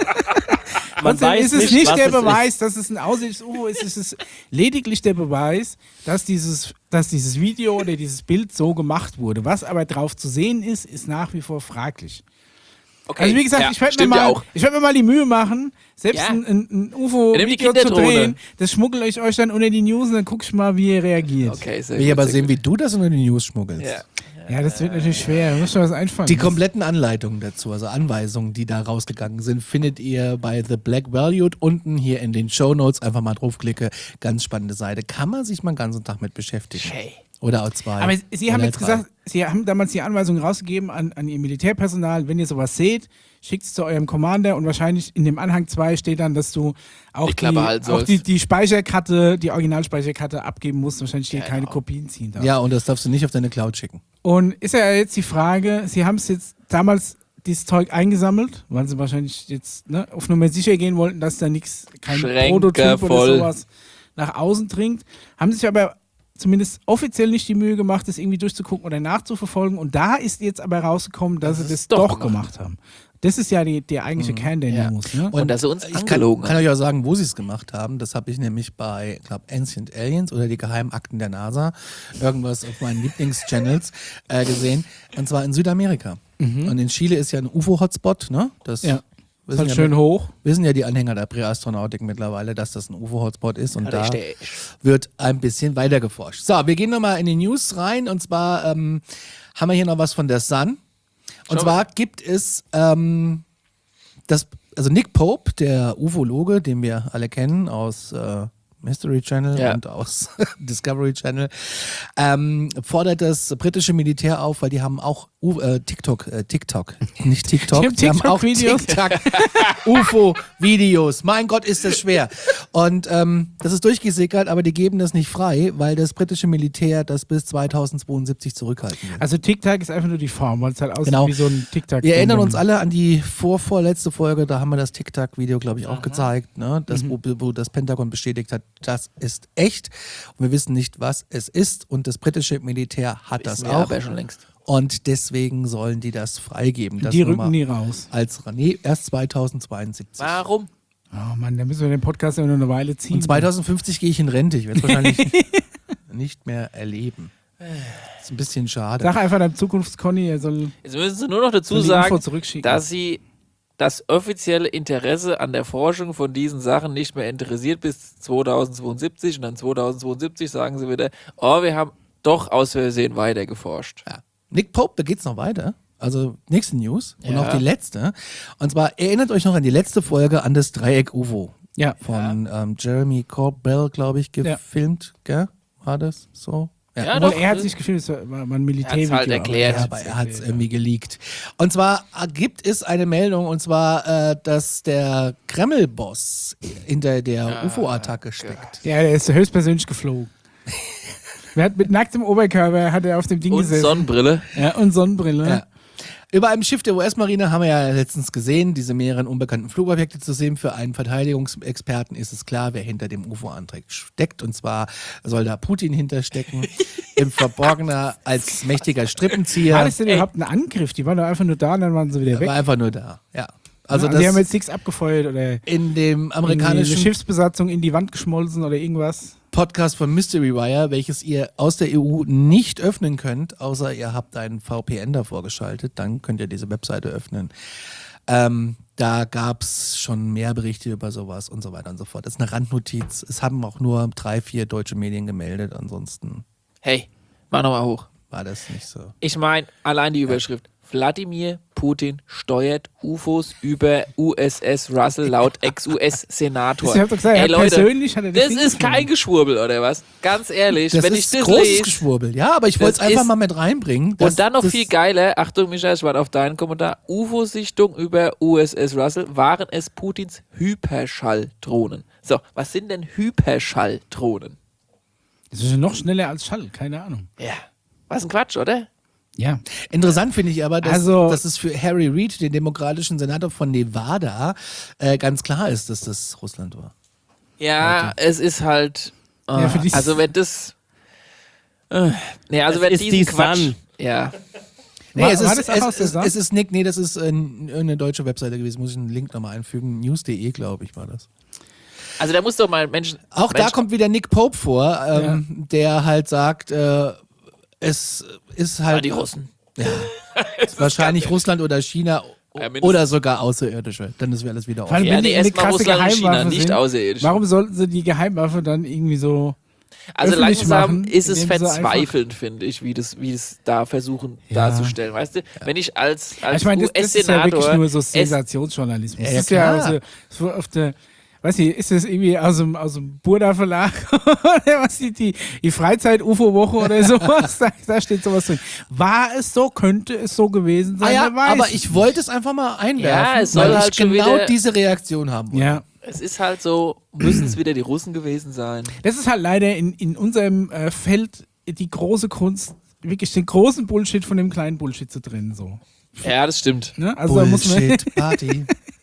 Man Trotzdem weiß ist es nicht, nicht was der es Beweis, dass es ein außerirdisches U F O ist. Es ist lediglich der Beweis, dass dieses, dass dieses Video oder dieses Bild so gemacht wurde. Was aber drauf zu sehen ist, ist nach wie vor fraglich. Okay. Also wie gesagt, ja, ich werde mir, stimmt ja mal- auch. ich werd mir mal die Mühe machen, selbst Ja. ein, ein, ein Ja, nimm die U F O-Video zu Kinderdrohne. drehen. Das schmuggel ich euch dann unter die News und dann guck ich mal, wie ihr reagiert. Okay, sehr Will ich gut, aber sehr sehen, gut. wie du das unter die News schmuggelst. Ja. Ja, das wird natürlich schwer. Da muss schon was einfallen. Die kompletten Anleitungen dazu, also Anweisungen, die da rausgegangen sind, findet ihr bei The Black Valued unten hier in den Shownotes. Einfach mal draufklicke. Ganz spannende Seite. Kann man sich mal den ganzen Tag mit beschäftigen. Hey. Oder auch zwei. Aber Sie haben oder jetzt drei. gesagt, Sie haben damals die Anweisung rausgegeben an, an Ihr Militärpersonal, wenn ihr sowas seht, schickt es zu eurem Commander und wahrscheinlich in dem Anhang zwei steht dann, dass du auch, Die die, Klappe halten auch sollst. die, die Speicherkarte, die Originalspeicherkarte abgeben musst, wahrscheinlich hier keine Genau. Kopien ziehen darfst. Ja, und das darfst du nicht auf deine Cloud schicken. Und ist ja jetzt die Frage, Sie haben es jetzt damals dieses Zeug eingesammelt, weil Sie wahrscheinlich jetzt ne, auf Nummer sicher gehen wollten, dass da nichts, kein Schränke Prototyp oder voll. sowas nach außen dringt. Haben sich aber zumindest offiziell nicht die Mühe gemacht, das irgendwie durchzugucken oder nachzuverfolgen. Und da ist jetzt aber rausgekommen, dass Das sie ist das doch doch gemacht. gemacht haben. Das ist ja die, der eigentliche Kern der Ja. News. Ne? Und dass sie uns ich kann, angelogen kann haben. euch auch sagen, wo sie es gemacht haben. Das habe ich nämlich bei, ich glaube, Ancient Aliens oder die Geheimakten der NASA, irgendwas auf meinen Lieblingschannels äh, gesehen. Und zwar in Südamerika. Und in Chile ist ja ein U F O-Hotspot, ne? Das Ja. Ist wissen halt ja, schön hoch. wissen ja die Anhänger der Präastronautik mittlerweile, dass das ein U F O-Hotspot ist. Und da Richtig. wird ein bisschen weiter geforscht. So, wir gehen nochmal in die News rein. Und zwar ähm, haben wir hier noch was von der Sun. Und Schau zwar gibt es ähm, das also Nick Pope, der Ufologe, den wir alle kennen aus äh, Mystery Channel Ja. und aus Discovery Channel, ähm, fordert das britische Militär auf, weil die haben auch U- äh, TikTok, äh, TikTok, nicht TikTok, Die haben die haben auch TikTok-Videos. TikTok, U F O-Videos. Mein Gott, ist das schwer. Und ähm, das ist durchgesickert, aber die geben das nicht frei, weil das britische Militär das bis zweitausendzweiundsiebzig zurückhalten will. Also TikTok ist einfach nur die Form, weil es halt aussieht Genau. wie so ein TikTok. Wir erinnern uns alle an die vorvorletzte Folge, da haben wir das TikTok-Video, glaube ich, auch gezeigt, ne? Das, Mhm. wo, wo das Pentagon bestätigt hat, das ist echt. Und wir wissen nicht, was es ist. Und das britische Militär hat das Wissen wir auch. aber schon längst. Und deswegen sollen die das freigeben. Das Die nur mal rücken nie raus. als nee, erst zweitausendzweiundsiebzig. Warum? Oh Mann, da müssen wir den Podcast ja noch eine Weile ziehen. Und zweitausendfünfzig gehe ich in Rente. Ich werde es wahrscheinlich nicht mehr erleben. Das ist ein bisschen schade. Sag einfach deinem Zukunftsconny, er soll Jetzt müssen Sie nur noch dazu soll die Info sagen, zurückschicken. dass Sie das offizielle Interesse an der Forschung von diesen Sachen nicht mehr interessiert bis zweitausendzweiundsiebzig und dann zweitausendzweiundsiebzig sagen Sie wieder, oh, wir haben doch aus Versehen weiter geforscht. Ja. Nick Pope, da geht's noch weiter. Also nächste News und Ja. auch die letzte. Und zwar erinnert euch noch an die letzte Folge an das Dreieck U F O. Ja. Von ähm, Jeremy Corbell, glaube ich, gefilmt. Gell? War das so? Ja, Obwohl, doch. er hat sich gefühlt, es war mal ein Militärvideo. Er hat's halt erklärt. Ja, aber er hat es irgendwie geleakt. Und zwar gibt es eine Meldung, und zwar, äh, dass der Kreml-Boss hinter der U F O-Attacke steckt. Ja, der ist höchstpersönlich geflogen. Er hat mit nacktem Oberkörper hat er auf dem Ding Und gesessen. Sonnenbrille. Ja, und Sonnenbrille. Ja. Über einem Schiff der U S-Marine haben wir ja letztens gesehen, diese mehreren unbekannten Flugobjekte zu sehen. Für einen Verteidigungsexperten ist es klar, wer hinter dem U F O-Antrag steckt. Und zwar soll da Putin hinterstecken, im Verborgener als mächtiger Strippenzieher. War das denn überhaupt ein Angriff? Die waren doch einfach nur da und dann waren sie wieder Er weg. war einfach nur da. Ja. Also Also die haben das jetzt nichts abgefeuert oder in dem eine amerikanischen Schiffsbesatzung in die Wand geschmolzen oder irgendwas. Podcast von Mystery Wire, welches ihr aus der E U nicht öffnen könnt, außer ihr habt einen V P N davor geschaltet, dann könnt ihr diese Webseite öffnen. Ähm, da gab es schon mehr Berichte über sowas und so weiter und so fort. Das ist eine Randnotiz. Es haben auch nur drei, vier deutsche Medien gemeldet, ansonsten Hey, mach nochmal hoch. war das nicht so. Ich meine, allein die Überschrift. Wladimir Putin steuert U F Os über U S S Russell laut Ex-U S-Senator. Ich hab doch gesagt, er Ey, hat Leute, persönlich hat er das das Ding ist kein gefunden. Geschwurbel, oder was? Ganz ehrlich, Das wenn ist ich das großes lese. Geschwurbel. Ja, aber ich wollte es Das einfach ist- mal mit reinbringen. dass Und dann noch das- viel geiler, Achtung Michael, ich warte auf deinen Kommentar, U F O-Sichtung über U S S Russell, waren es Putins Hyperschalldrohnen. So, was sind denn Hyperschalldrohnen? Das ist ja noch schneller als Schall, keine Ahnung. Ja, was ein Quatsch, oder? Ja. Interessant finde ich aber, dass, Also- dass es für Harry Reid, den demokratischen Senator von Nevada, äh, ganz klar ist, dass das Russland war. Ja, es ist halt. ah, Ja, für die- also wenn das. Äh, nee, also Es wenn ist diesen die Quatsch. Sun. Ja. Nee, War- es, war ist, das auch es, aus der es, Sun? es ist Nick, nee, das ist äh, eine deutsche Webseite gewesen, muss ich einen Link nochmal einfügen. news punkt de, glaube ich, war das. Also da muss doch mal Menschen. Auch da Menschen, kommt wieder Nick Pope vor, ähm, der halt sagt, äh, es ist ah, halt die Russen. wahrscheinlich Russland oder China Ja, mindestens. oder sogar Außerirdische. Dann ist wir alles wieder Vor allem, offen. Ja, wenn nee, die eine erstmal krasse Russland und China, Geheimwaffe nicht sind, außerirdisch. warum sollten sie die Geheimwaffe dann irgendwie so Also öffentlich langsam machen, ist es indem sie einfach- verzweifelnd, finde ich, wie das, wie das da versuchen Ja. darzustellen. Weißt du, wenn ich als, als ich meine, das, das ist ja wirklich U S-Senator nur so es- Sensationsjournalismus. Ja, das ja, ist ja klar. also, so auf der, weiß ich, ist das irgendwie aus dem, aus dem Burda Verlag oder was die, die, die Freizeit-U F O-Woche oder sowas? da, da steht sowas drin. War es so, könnte es so gewesen sein? Ah ja, wer weiß. aber ich wollte es einfach mal einwerfen, Ja, es soll weil halt ich schon genau wieder- diese Reaktion haben wollte. Ja. Es ist halt so, müssen es wieder die Russen gewesen sein. Das ist halt leider in, in unserem äh, Feld die große Kunst, wirklich den großen Bullshit von dem kleinen Bullshit zu trennen. So. Ja, das stimmt. Ne? Also da muss man. Bullshit Party.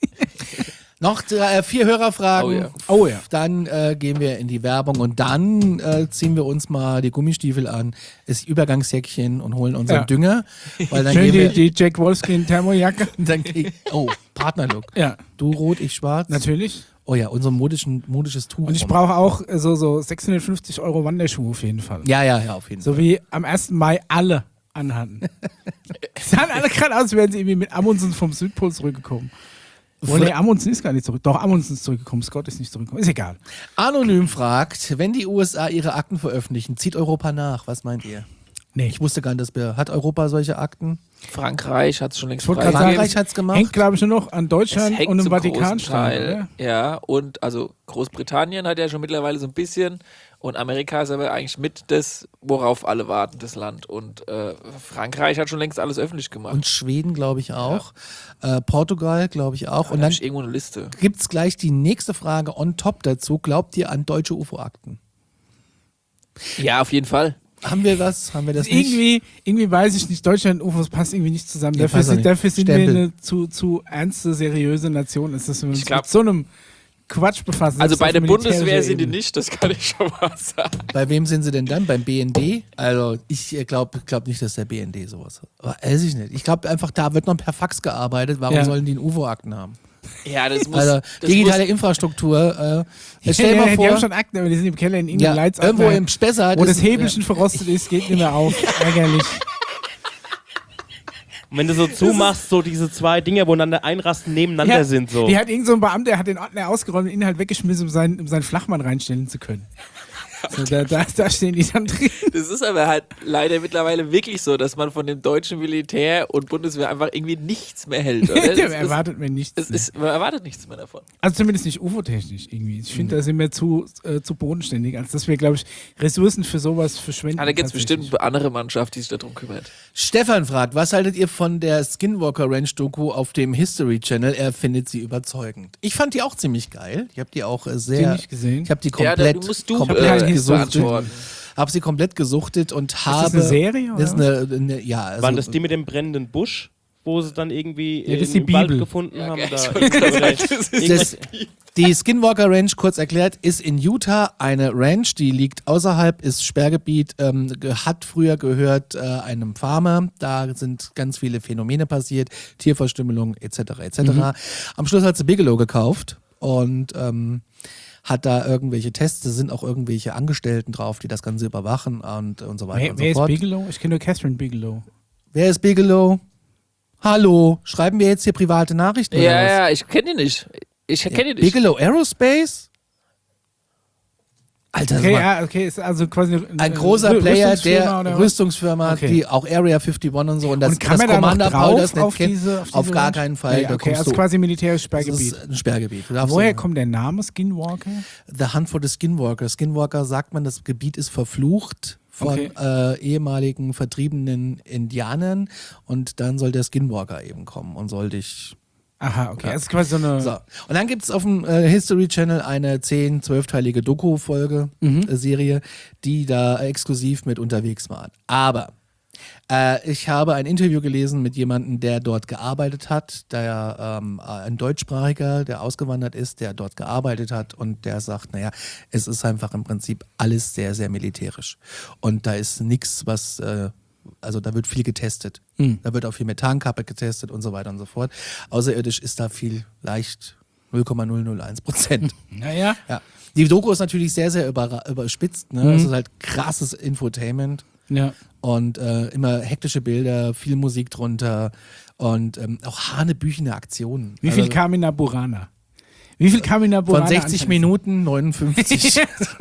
Noch drei, äh, vier Hörerfragen. Oh ja. Oh ja. Dann äh, gehen wir in die Werbung und dann äh, ziehen wir uns mal die Gummistiefel an, das Übergangsjäckchen und holen unseren Ja. Dünger. Weil dann Schön gehen die, wir, die Jack Wolfskin Thermojacke. dann krieg, oh, Partnerlook. Ja, Du rot, ich schwarz. natürlich. Oh ja, unser modischen, modisches Tuch. Und ich brauche auch äh, so, so sechshundertfünfzig Euro Wanderschuhe auf jeden Fall. Ja, ja, ja, auf jeden So Fall. wie am ersten Mai alle anhatten. Sahen alle gerade aus, als wären sie irgendwie mit Amundsen vom Südpol zurückgekommen. Oh nee, Amundsen ist gar nicht zurück. Doch, Amundsen ist zurückgekommen. Scott ist nicht zurückgekommen. Ist egal. Anonym fragt, wenn die U S A ihre Akten veröffentlichen, zieht Europa nach. Was meint ihr? Nee. Ich wusste gar nicht, dass wir, hat Europa solche Akten? Frankreich hat es schon längst Ich wollte gerade freigegeben. Frankreich hat es gemacht. Hängt, glaube ich, nur noch an Es Deutschland hängt und dem zum großen Vatikanstaat. Teil, Oder? ja, und also Großbritannien hat ja schon mittlerweile so ein bisschen und Amerika ist aber eigentlich mit das, worauf alle warten, das Land. Und äh, Frankreich hat schon längst alles öffentlich gemacht. Und Schweden, glaube ich, auch. Äh, Portugal, glaube ich, auch. da Und habe dann ich irgendwo eine Liste. gibt es gleich die nächste Frage on top dazu. Glaubt ihr an deutsche U F O-Akten? Ja, auf jeden Fall. Haben wir was? Haben wir das nicht? Irgendwie, irgendwie weiß ich nicht, Deutschland und U F Os passt irgendwie nicht zusammen. Ja, dafür passt auch sind, nicht. dafür sind Stempel. wir eine zu, zu ernste, seriöse Nation. Ist das, wenn wir uns Ich glaub- mit so einem Quatsch befassen. Also selbst bei auf der militärischer Bundeswehr sind die Ebene. nicht, das kann ich schon mal sagen. Bei wem sind sie denn dann? Beim B N D? Also ich glaube glaub nicht, dass der B N D sowas hat. Aber weiß ich nicht. Ich glaube einfach, da wird noch per Fax gearbeitet. Warum Ja. sollen die einen U F O-Akten haben? Ja, das muss. Also das digitale muss, Infrastruktur. Äh, Ja, stell dir ja, mal Die vor, haben schon Akten, aber die sind im Keller in ja, irgendeinem Leitz. irgendwo im Spessart. wo ist- das Hebelchen verrostet ist, geht nicht mehr auf. Ärgerlich. Und wenn du so zumachst, so diese zwei Dinge, wo dann einrasten, nebeneinander Ja, sind so. Die hat irgend so ein Beamter, der hat den Ordner ausgeräumt und den Inhalt weggeschmissen, um seinen, um seinen Flachmann reinstellen zu können. So, da, da, da stehen die dann drin. das ist aber halt leider mittlerweile wirklich so, dass man von dem deutschen Militär und Bundeswehr einfach irgendwie nichts mehr hält. Oder? Der Es ist- erwartet mir nichts. es ist, man erwartet nichts mehr davon. Also zumindest nicht U F O-technisch irgendwie. Ich Mhm. finde, da sind wir zu, äh, zu bodenständig, als dass wir, glaube ich, Ressourcen für sowas verschwenden. Ah, da gibt es tatsächlich. bestimmt eine andere Mannschaft, die sich darum kümmert. Stefan fragt, was haltet ihr von der Skinwalker Ranch Doku auf dem History Channel? Er findet sie überzeugend. Ich fand die auch ziemlich geil. Ich habe die auch äh, sehr. nicht gesehen. Ich habe die Ja, komplett, da, du musst du komplett äh, gesuchtet. beantworten. Habe sie komplett gesuchtet und habe. das eine Serie, Das ist oder eine, eine ja. Also, Waren das die mit dem brennenden Busch, wo sie dann irgendwie Ja, das ist im die Wald Bibel. gefunden haben? Ja, Da, ich wollte gerade sagen, das ist Das, die Skinwalker Ranch, kurz erklärt, ist in Utah eine Ranch, die liegt außerhalb, ist Sperrgebiet, ähm, ge- hat früher gehört äh, einem Farmer. Da sind ganz viele Phänomene passiert, Tierverstümmelung et cetera et cetera. Am Schluss hat sie Bigelow gekauft und ähm, hat da irgendwelche Tests, da sind auch irgendwelche Angestellten drauf, die das Ganze überwachen und, und so weiter Wer, und wer so ist fort. Bigelow? Ich kenne nur Catherine Bigelow. Wer ist Bigelow? Hallo, schreiben wir jetzt hier private Nachrichten? oder Ja, was? ja, ich kenne die nicht. Ich kenne die nicht. Bigelow Aerospace? Alter, Okay, sag mal, ja, okay, ist also quasi eine, ein großer Rü- Player, Rüstungsfirma der oder was? Rüstungsfirma, Okay. die auch Area einundfünfzig und so und das, Und kann das man da noch Commander Paul das drauf auf nicht kennt, diese, auf, auf diese gar Ranch? keinen Fall. Nee, da okay, kommst also du, quasi militärisches das Sperrgebiet. ist ein Sperrgebiet. Du darfst Woher so- kommt der Name Skinwalker? The Hunt for the Skinwalker. Skinwalker sagt man, das Gebiet ist verflucht von Okay. äh, ehemaligen vertriebenen Indianern und dann soll der Skinwalker eben kommen und soll dich. Aha, okay. Das ist quasi so eine. So. Und dann gibt es auf dem äh, History Channel eine zehn-, zwölfteilige Doku-Folge, Mhm. äh, Serie, die da exklusiv mit unterwegs waren. Aber äh, ich habe ein Interview gelesen mit jemandem, der dort gearbeitet hat, der ähm, ein Deutschsprachiger, der ausgewandert ist, der dort gearbeitet hat und der sagt, naja, es ist einfach im Prinzip alles sehr, sehr militärisch. Und da ist nichts, was... Äh, Also da wird viel getestet. Da wird auch viel Methankappe getestet und so weiter und so fort. Außerirdisch ist da viel leicht null Komma null null eins Prozent. Naja. Ja. Die Doku ist natürlich sehr, sehr über, überspitzt. Ne? Es ist halt krasses Infotainment Ja. und äh, immer hektische Bilder, viel Musik drunter und ähm, auch hanebüchene Aktionen. Wie viel Also kam in der Burana? Wie viel kam in der Burana? von sechzig Minuten neunundfünfzig.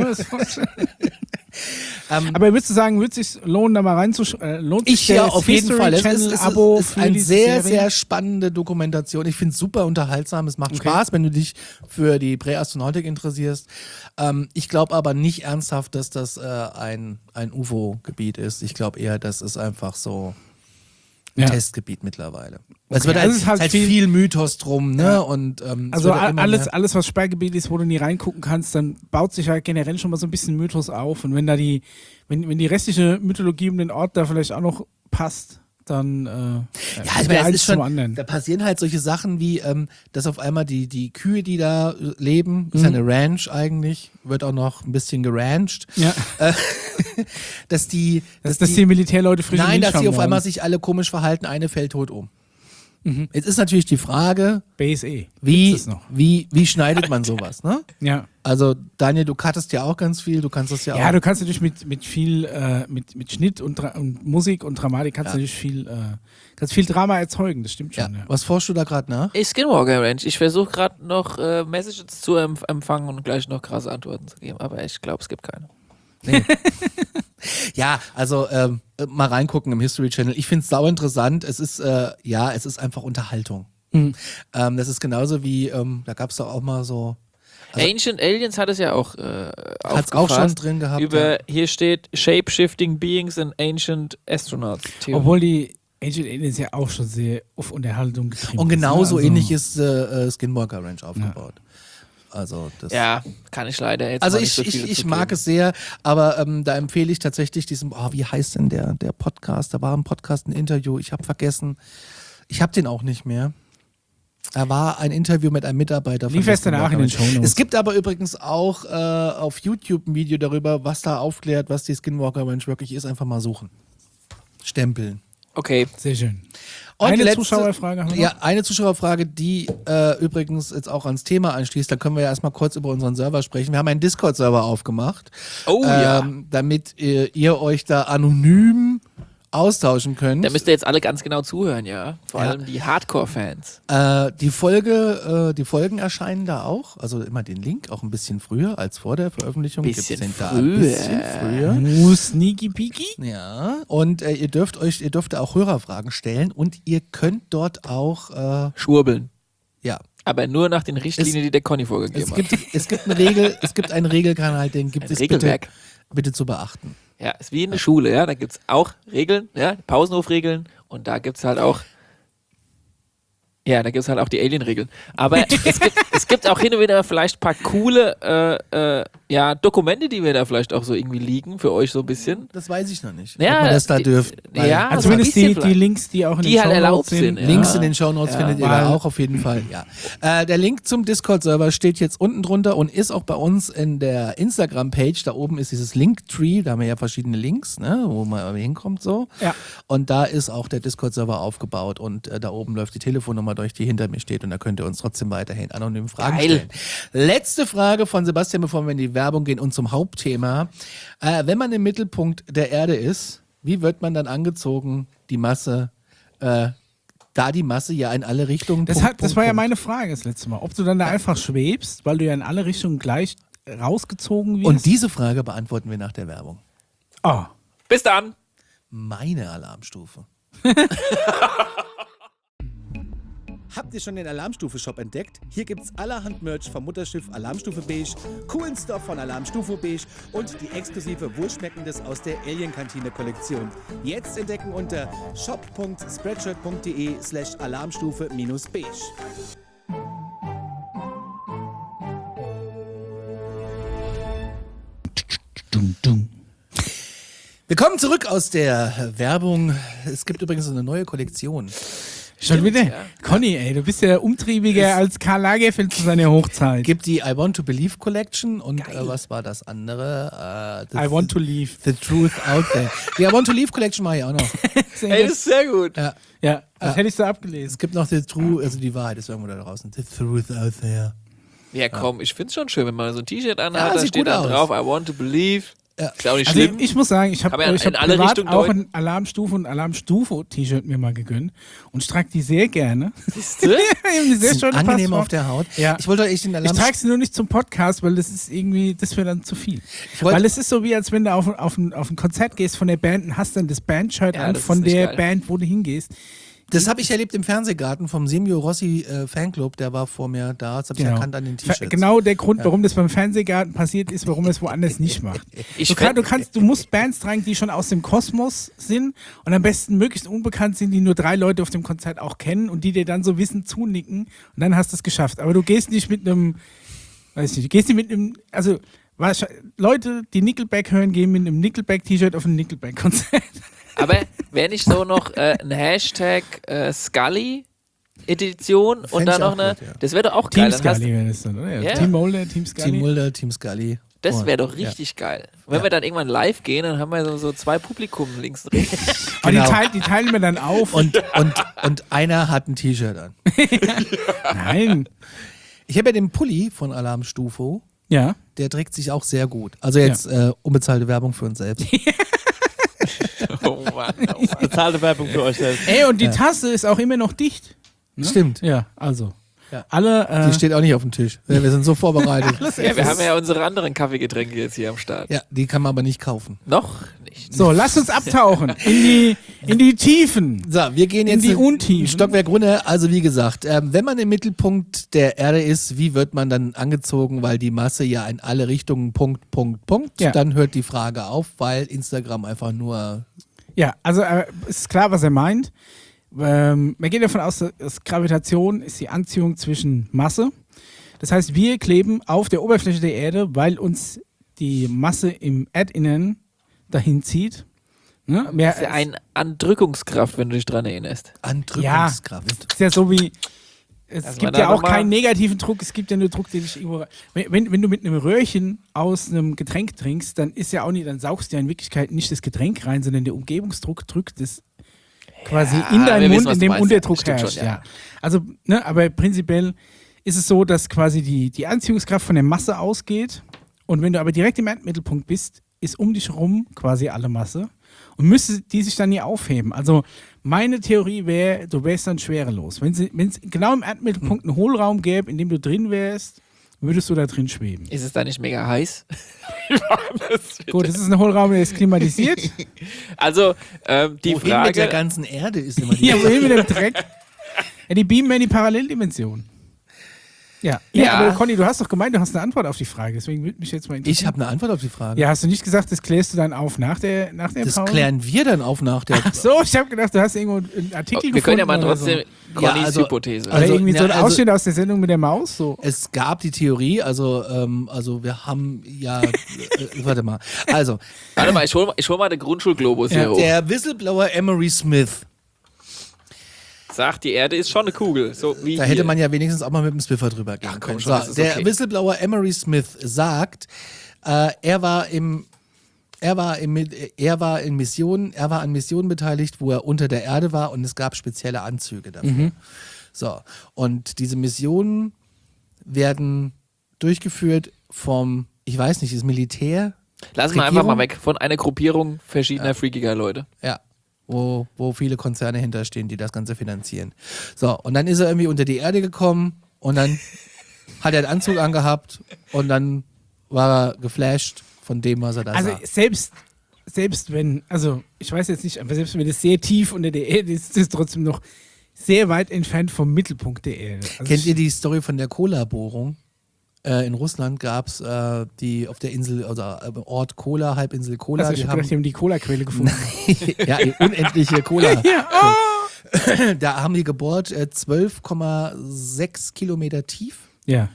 ähm, Aber würdest du sagen, würde es sich lohnen, da mal reinzuschauen? Äh, lohnt sich Ich der ja, auf jeden History Fall. Es ist, Channel es ist, Abo es ist für eine diese sehr, Serie? sehr spannende Dokumentation. Ich finde es super unterhaltsam. Es macht Okay. Spaß, wenn du dich für die Präastronautik interessierst. Ähm, ich glaube aber nicht ernsthaft, dass das äh, ein, ein U F O-Gebiet ist. Ich glaube eher, das ist einfach so ein Ja. Testgebiet mittlerweile. Es Okay, wird halt, also es ist halt halt viel- viel, Mythos drum, ne? Ja. Und, ähm, es Also wird ja a- immer alles, mehr- alles, was Sperrgebiet ist, wo du nie reingucken kannst, dann baut sich halt generell schon mal so ein bisschen Mythos auf. Und wenn da die, wenn, wenn die restliche Mythologie um den Ort da vielleicht auch noch passt, dann äh, Ja, ist ich der meine, es eins ist zum schon, anderen. da passieren halt solche Sachen wie, ähm, dass auf einmal die, die Kühe, die da äh, leben, ist ja Mhm. eine Ranch eigentlich, wird auch noch ein bisschen gerancht, Ja, dass die, dass, dass die Militärleute frisch nein, dass haben die auf einmal wollen. sich alle komisch verhalten, eine fällt tot um. Mhm. Jetzt ist natürlich die Frage, B S E. wie, Gibt's das noch? wie, wie schneidet man sowas, ne? Ja. Also, Daniel, du cuttest ja auch ganz viel, du kannst das ja, Ja, auch. du kannst natürlich mit, mit viel, äh, mit, mit Schnitt und, Dra und Musik und Dramatik kannst Ja. du natürlich viel, äh, kannst viel Drama erzeugen, das stimmt ja. schon. Ja. Was forschst du da gerade nach? Ich Skinwalker Ranch. Ich versuche gerade noch äh, Messages zu empf empfangen und gleich noch krasse Antworten zu geben, aber ich glaube, es gibt keine. Ja, also, ähm, äh, mal reingucken im History Channel. Ich finde es sau interessant. Es ist, äh, ja, es ist einfach Unterhaltung. Mhm. Ähm, das ist genauso wie, ähm, da gab es doch auch mal so. Also, Ancient Aliens hat es ja auch äh, Hat's auch schon aufgefasst. drin gehabt. Über, ja. hier steht Shape-Shifting Beings and Ancient Astronauts. Theory. Obwohl die Ancient Aliens ja auch schon sehr auf Unterhaltung getrimmt Und ist, genauso ne? Also- ähnlich ist äh, äh, Skinwalker Ranch aufgebaut. Also, das Ja, kann ich leider jetzt Also mal ich, nicht so viel ich, ich zu mag geben. es sehr, aber ähm, da empfehle ich tatsächlich diesen, oh, wie heißt denn der, der Podcast? Da war im Podcast ein Interview, ich habe vergessen. Ich habe den auch nicht mehr. Da war ein Interview mit einem Mitarbeiter von Lief erst danach in den Shownotes. Es gibt aber übrigens auch äh, auf YouTube ein Video darüber, was da aufklärt, was die Skinwalker Ranch wirklich ist. Einfach mal suchen. Stempeln. Okay. Sehr schön. Und Eine die letzte- Zuschauerfrage haben wir noch? Ja, eine Zuschauerfrage, die äh, übrigens jetzt auch ans Thema anschließt. Da können wir ja erstmal kurz über unseren Server sprechen. Wir haben einen Discord-Server aufgemacht, Oh ja. ähm, damit ihr, ihr euch da anonym austauschen könnt. Da müsst ihr jetzt alle ganz genau zuhören, ja. Vor Ja. allem die Hardcore-Fans. Äh, die Folge, äh, die Folgen erscheinen da auch. Also immer den Link, auch ein bisschen früher als vor der Veröffentlichung. Bisschen Gibt's den da früher. ein bisschen früher. Uh, sneaky peaky. Ja. Und äh, ihr dürft euch, ihr dürft auch Hörerfragen stellen und ihr könnt dort auch, äh, Schwurbeln. ja. Aber nur nach den Richtlinien, Es- die der Conny vorgegeben Es hat. gibt, es gibt eine Regel, es gibt einen Regelkanal, den gibt Ein es bitte, Regelwerk. bitte zu beachten. Ja, ist wie in der Schule, ja. Da gibt es auch Regeln, ja, Pausenhofregeln und da gibt es halt auch. Ja, da gibt es halt auch die Alien-Regeln. Aber es, gibt, es gibt auch hin und wieder vielleicht ein paar coole äh, äh, ja, Dokumente, die wir da vielleicht auch so irgendwie liegen, für euch so ein bisschen. Das weiß ich noch nicht, Ja, ob man das da die- dürft. weil ja, Also so ein zumindest bisschen die, die vielleicht. Links, die auch in Die den halt Shownotes erlaubt sind, ja. Links in den Shownotes Ja. findet ihr Weil- da auch auf jeden Fall. Ja. Äh, der Link zum Discord-Server steht jetzt unten drunter und ist auch bei uns in der Instagram-Page. Da oben ist dieses Linktree, da haben wir ja verschiedene Links, ne, wo man hinkommt so. Ja. Und da ist auch der Discord-Server aufgebaut und äh, da oben läuft die Telefonnummer durch, die hinter mir steht und da könnt ihr uns trotzdem weiterhin anonym Fragen Geil. stellen. Letzte Frage von Sebastian, bevor wir in die Werbung gehen und zum Hauptthema. Äh, wenn man im Mittelpunkt der Erde ist, wie wird man dann angezogen, die Masse, äh, da die Masse ja in alle Richtungen. Das, Punkt, hat, das Punkt, war ja Punkt. meine Frage das letzte Mal. Ob du dann da einfach schwebst, weil du ja in alle Richtungen gleich rausgezogen wirst. Und diese Frage beantworten wir nach der Werbung. Oh. Bis dann! Meine Alarmstufe. Habt ihr schon den Alarmstufe-Shop entdeckt? Hier gibt's allerhand Merch vom Mutterschiff Alarmstufe Beige, coolen Stuff von Alarmstufe Beige und die exklusive Wohlschmeckendes aus der Alien-Kantine-Kollektion. Jetzt entdecken unter shop punkt spreadshirt punkt de slash alarmstufe minus beige. Dum, dum. Wir kommen zurück aus der Werbung. Es gibt übrigens eine neue Kollektion. Schon wieder? ja. Conny, ey, du bist ja umtriebiger als Karl Lagerfeld zu seiner Hochzeit. Gibt die I Want to Believe Collection und äh, was war das andere? Äh, the, I want to leave. The Truth Out There. Die I Want to Leave Collection mache ich auch noch. Ey, das ist sehr gut. Ja. Ja, das Ja. hätte ich so abgelesen. Es gibt noch The True, also die Wahrheit ist irgendwo da draußen. The Truth Out There. Ja, komm, ich find's schon schön, wenn man so ein T-Shirt Ja, anhat, da sieht steht gut dann aus. drauf, I want to believe. Ja. Ist ja auch nicht Also schlimm. ich, ich muss sagen, ich habe Kann man ja ich hab in alle privat Richtungen auch deuten. ein Alarmstufe und Alarmstufe-T-Shirt mir mal gegönnt und ich trage die sehr gerne. Siehste? Ja, die sehr Sind schön angenehm passt auf der Haut. Ja. Ich wollte euch den Ich Alarm... trage sie nur nicht zum Podcast, weil das ist irgendwie, das wäre dann zu viel. wollte- Weil es ist so wie, als wenn du auf, auf, ein, auf ein Konzert gehst von der Band und hast dann das Bandshirt Ja, an das ist von nicht der geil. Band, wo du hingehst. Das habe ich erlebt im Fernsehgarten vom Semio Rossi äh, Fanclub, der war vor mir da, das habe ich erkannt an den Ver- T-Shirts. Genau der Grund, warum das beim Fernsehgarten passiert ist, warum er es woanders nicht macht. Ich Du, kann, fänd- du, kannst, du musst Bands tragen, die schon aus dem Kosmos sind und am besten möglichst unbekannt sind, die nur drei Leute auf dem Konzert auch kennen und die dir dann so wissen zunicken und dann hast du es geschafft. Aber du gehst nicht mit einem, weiß ich nicht, du gehst nicht mit einem, also wahrscheinlich- Leute, die Nickelback hören, gehen mit einem Nickelback-T-Shirt auf ein Nickelback-Konzert. Aber wäre nicht so noch äh, ein Hashtag äh, Scully Edition und Fänd dann ich noch auch eine, gut, ja. das wäre doch auch Team geil. Dann hast, Scully wäre das dann, oder? Ja. Team Mulder, Team Scully. Team Mulder, Team Scully. das wäre Und- doch richtig geil. Wenn wir dann irgendwann live gehen, dann haben wir so, so zwei Publikum links und rechts. Aber Genau. die, teil, die teilen wir dann auf. Und, und, und einer hat ein T-Shirt an. Nein. Ich habe ja den Pulli von Alarmstufo, Ja. der trägt sich auch sehr gut. Also jetzt äh, unbezahlte Werbung für uns selbst. Oh Mann, oh Mann. Bezahlte Werbung für euch selbst. Ey, und die Tasse ist auch immer noch dicht. Ne? Stimmt. Ja, also. Ja. Alle. Äh, Die steht auch nicht auf dem Tisch. Wir wir sind so vorbereitet. Ja, wir haben ja unsere anderen Kaffeegetränke jetzt hier am Start. Ja, die kann man aber nicht kaufen. Noch? Nee. nicht. So, lass uns abtauchen in die, in die Tiefen. So, wir gehen In jetzt die ein Untiefen. Stockwerk runter. Also wie gesagt, ähm, wenn man im Mittelpunkt der Erde ist, wie wird man dann angezogen, weil die Masse ja in alle Richtungen Punkt, Punkt, Punkt. Ja. Dann hört die Frage auf, weil Instagram einfach nur... Ja, also äh, es ist klar, was er meint. Ähm, man geht davon aus, dass Gravitation ist die Anziehung zwischen Masse. Das heißt, wir kleben auf der Oberfläche der Erde, weil uns die Masse im Erdinnern dahin zieht. Ne? Mehr, Das ist ja eine Andrückungskraft, wenn du dich dran erinnerst. Andrückungskraft. ist ja so wie, es Dass man gibt da ja auch noch mal- keinen negativen Druck, es gibt ja nur Druck, den ich irgendwo... rein- Wenn, wenn, wenn du mit einem Röhrchen aus einem Getränk trinkst, dann ist ja auch nicht, dann saugst du ja in Wirklichkeit nicht das Getränk rein, sondern der Umgebungsdruck drückt es quasi Ja, in wir deinen wissen, Mund, was in du dem meinst, Unterdruck ja. Stimmt herrscht. schon, ja. ja. Also, ne, aber prinzipiell ist es so, dass quasi die, die Anziehungskraft von der Masse ausgeht und wenn du aber direkt im Erdmittelpunkt bist, ist um dich herum quasi alle Masse und müsste die sich dann nie aufheben. Also meine Theorie wäre, du wärst dann schwerelos. Wenn es genau im Erdmittelpunkt einen Hohlraum gäbe, in dem du drin wärst, würdest du da drin schweben. Ist es da nicht mega heiß? Gut, das ist ein Hohlraum, der ist klimatisiert. Also, ähm, die Wohin mit der Frage. ganzen Erde ist immer die Ja, wohin mit dem Dreck? Ja, die beamen wir in die Paralleldimension. Ja. ja, Ja. aber Conny, du hast doch gemeint, du hast eine Antwort auf die Frage, deswegen würde mich jetzt mal interessieren. Ich habe eine Antwort auf die Frage. Ja, hast du nicht gesagt, das klärst du dann auf nach der, nach der Das Pause? klären wir dann auf nach der... Ach so, ich habe gedacht, du hast irgendwo einen Artikel Wir gefunden. können ja mal oder trotzdem So. Connys Ja, also- Hypothese. Oder Also, irgendwie so ein ja, also- Ausschnitt aus der Sendung mit der Maus. So. Es gab die Theorie, also, ähm, also wir haben ja... Äh, warte mal. Also, Warte mal, ich hol, ich hol mal den Grundschulglobus Ja, hier hoch. der Whistleblower Emery Smith, Sagt, die Erde ist schon eine Kugel. So wie da hier. hätte man ja wenigstens auch mal mit dem Swiffer drüber gehen Ach, komm können. schon, So, das ist der okay. Whistleblower Emery Smith sagt, äh, er war im... Er war, im, er war in Missionen, er war an Missionen beteiligt, wo er unter der Erde war und es gab spezielle Anzüge dafür. Mhm. So, und diese Missionen werden durchgeführt vom, ich weiß nicht, das Militär, Lass mal einfach Regierung? mal weg von einer Gruppierung verschiedener freakiger Leute. ja, wo, wo viele Konzerne hinterstehen, die das Ganze finanzieren. So, und dann ist er irgendwie unter die Erde gekommen und dann hat er den Anzug angehabt und dann war er geflasht von dem, was er da Also sah. selbst, selbst wenn, also ich weiß jetzt nicht, aber selbst wenn es sehr tief unter der Erde ist, ist es trotzdem noch sehr weit entfernt vom Mittelpunkt der Erde. Also Kennt ich, ihr die Story von der Kola-Bohrung? Äh, in Russland gab es äh, die auf der Insel, also äh, Ort Kola, Halbinsel Kola, also ich die hab haben gedacht, die haben die Cola-Quelle gefunden. ja, die unendliche Cola. Ja, oh. Da haben die gebohrt äh, zwölf Komma sechs Kilometer tief ja,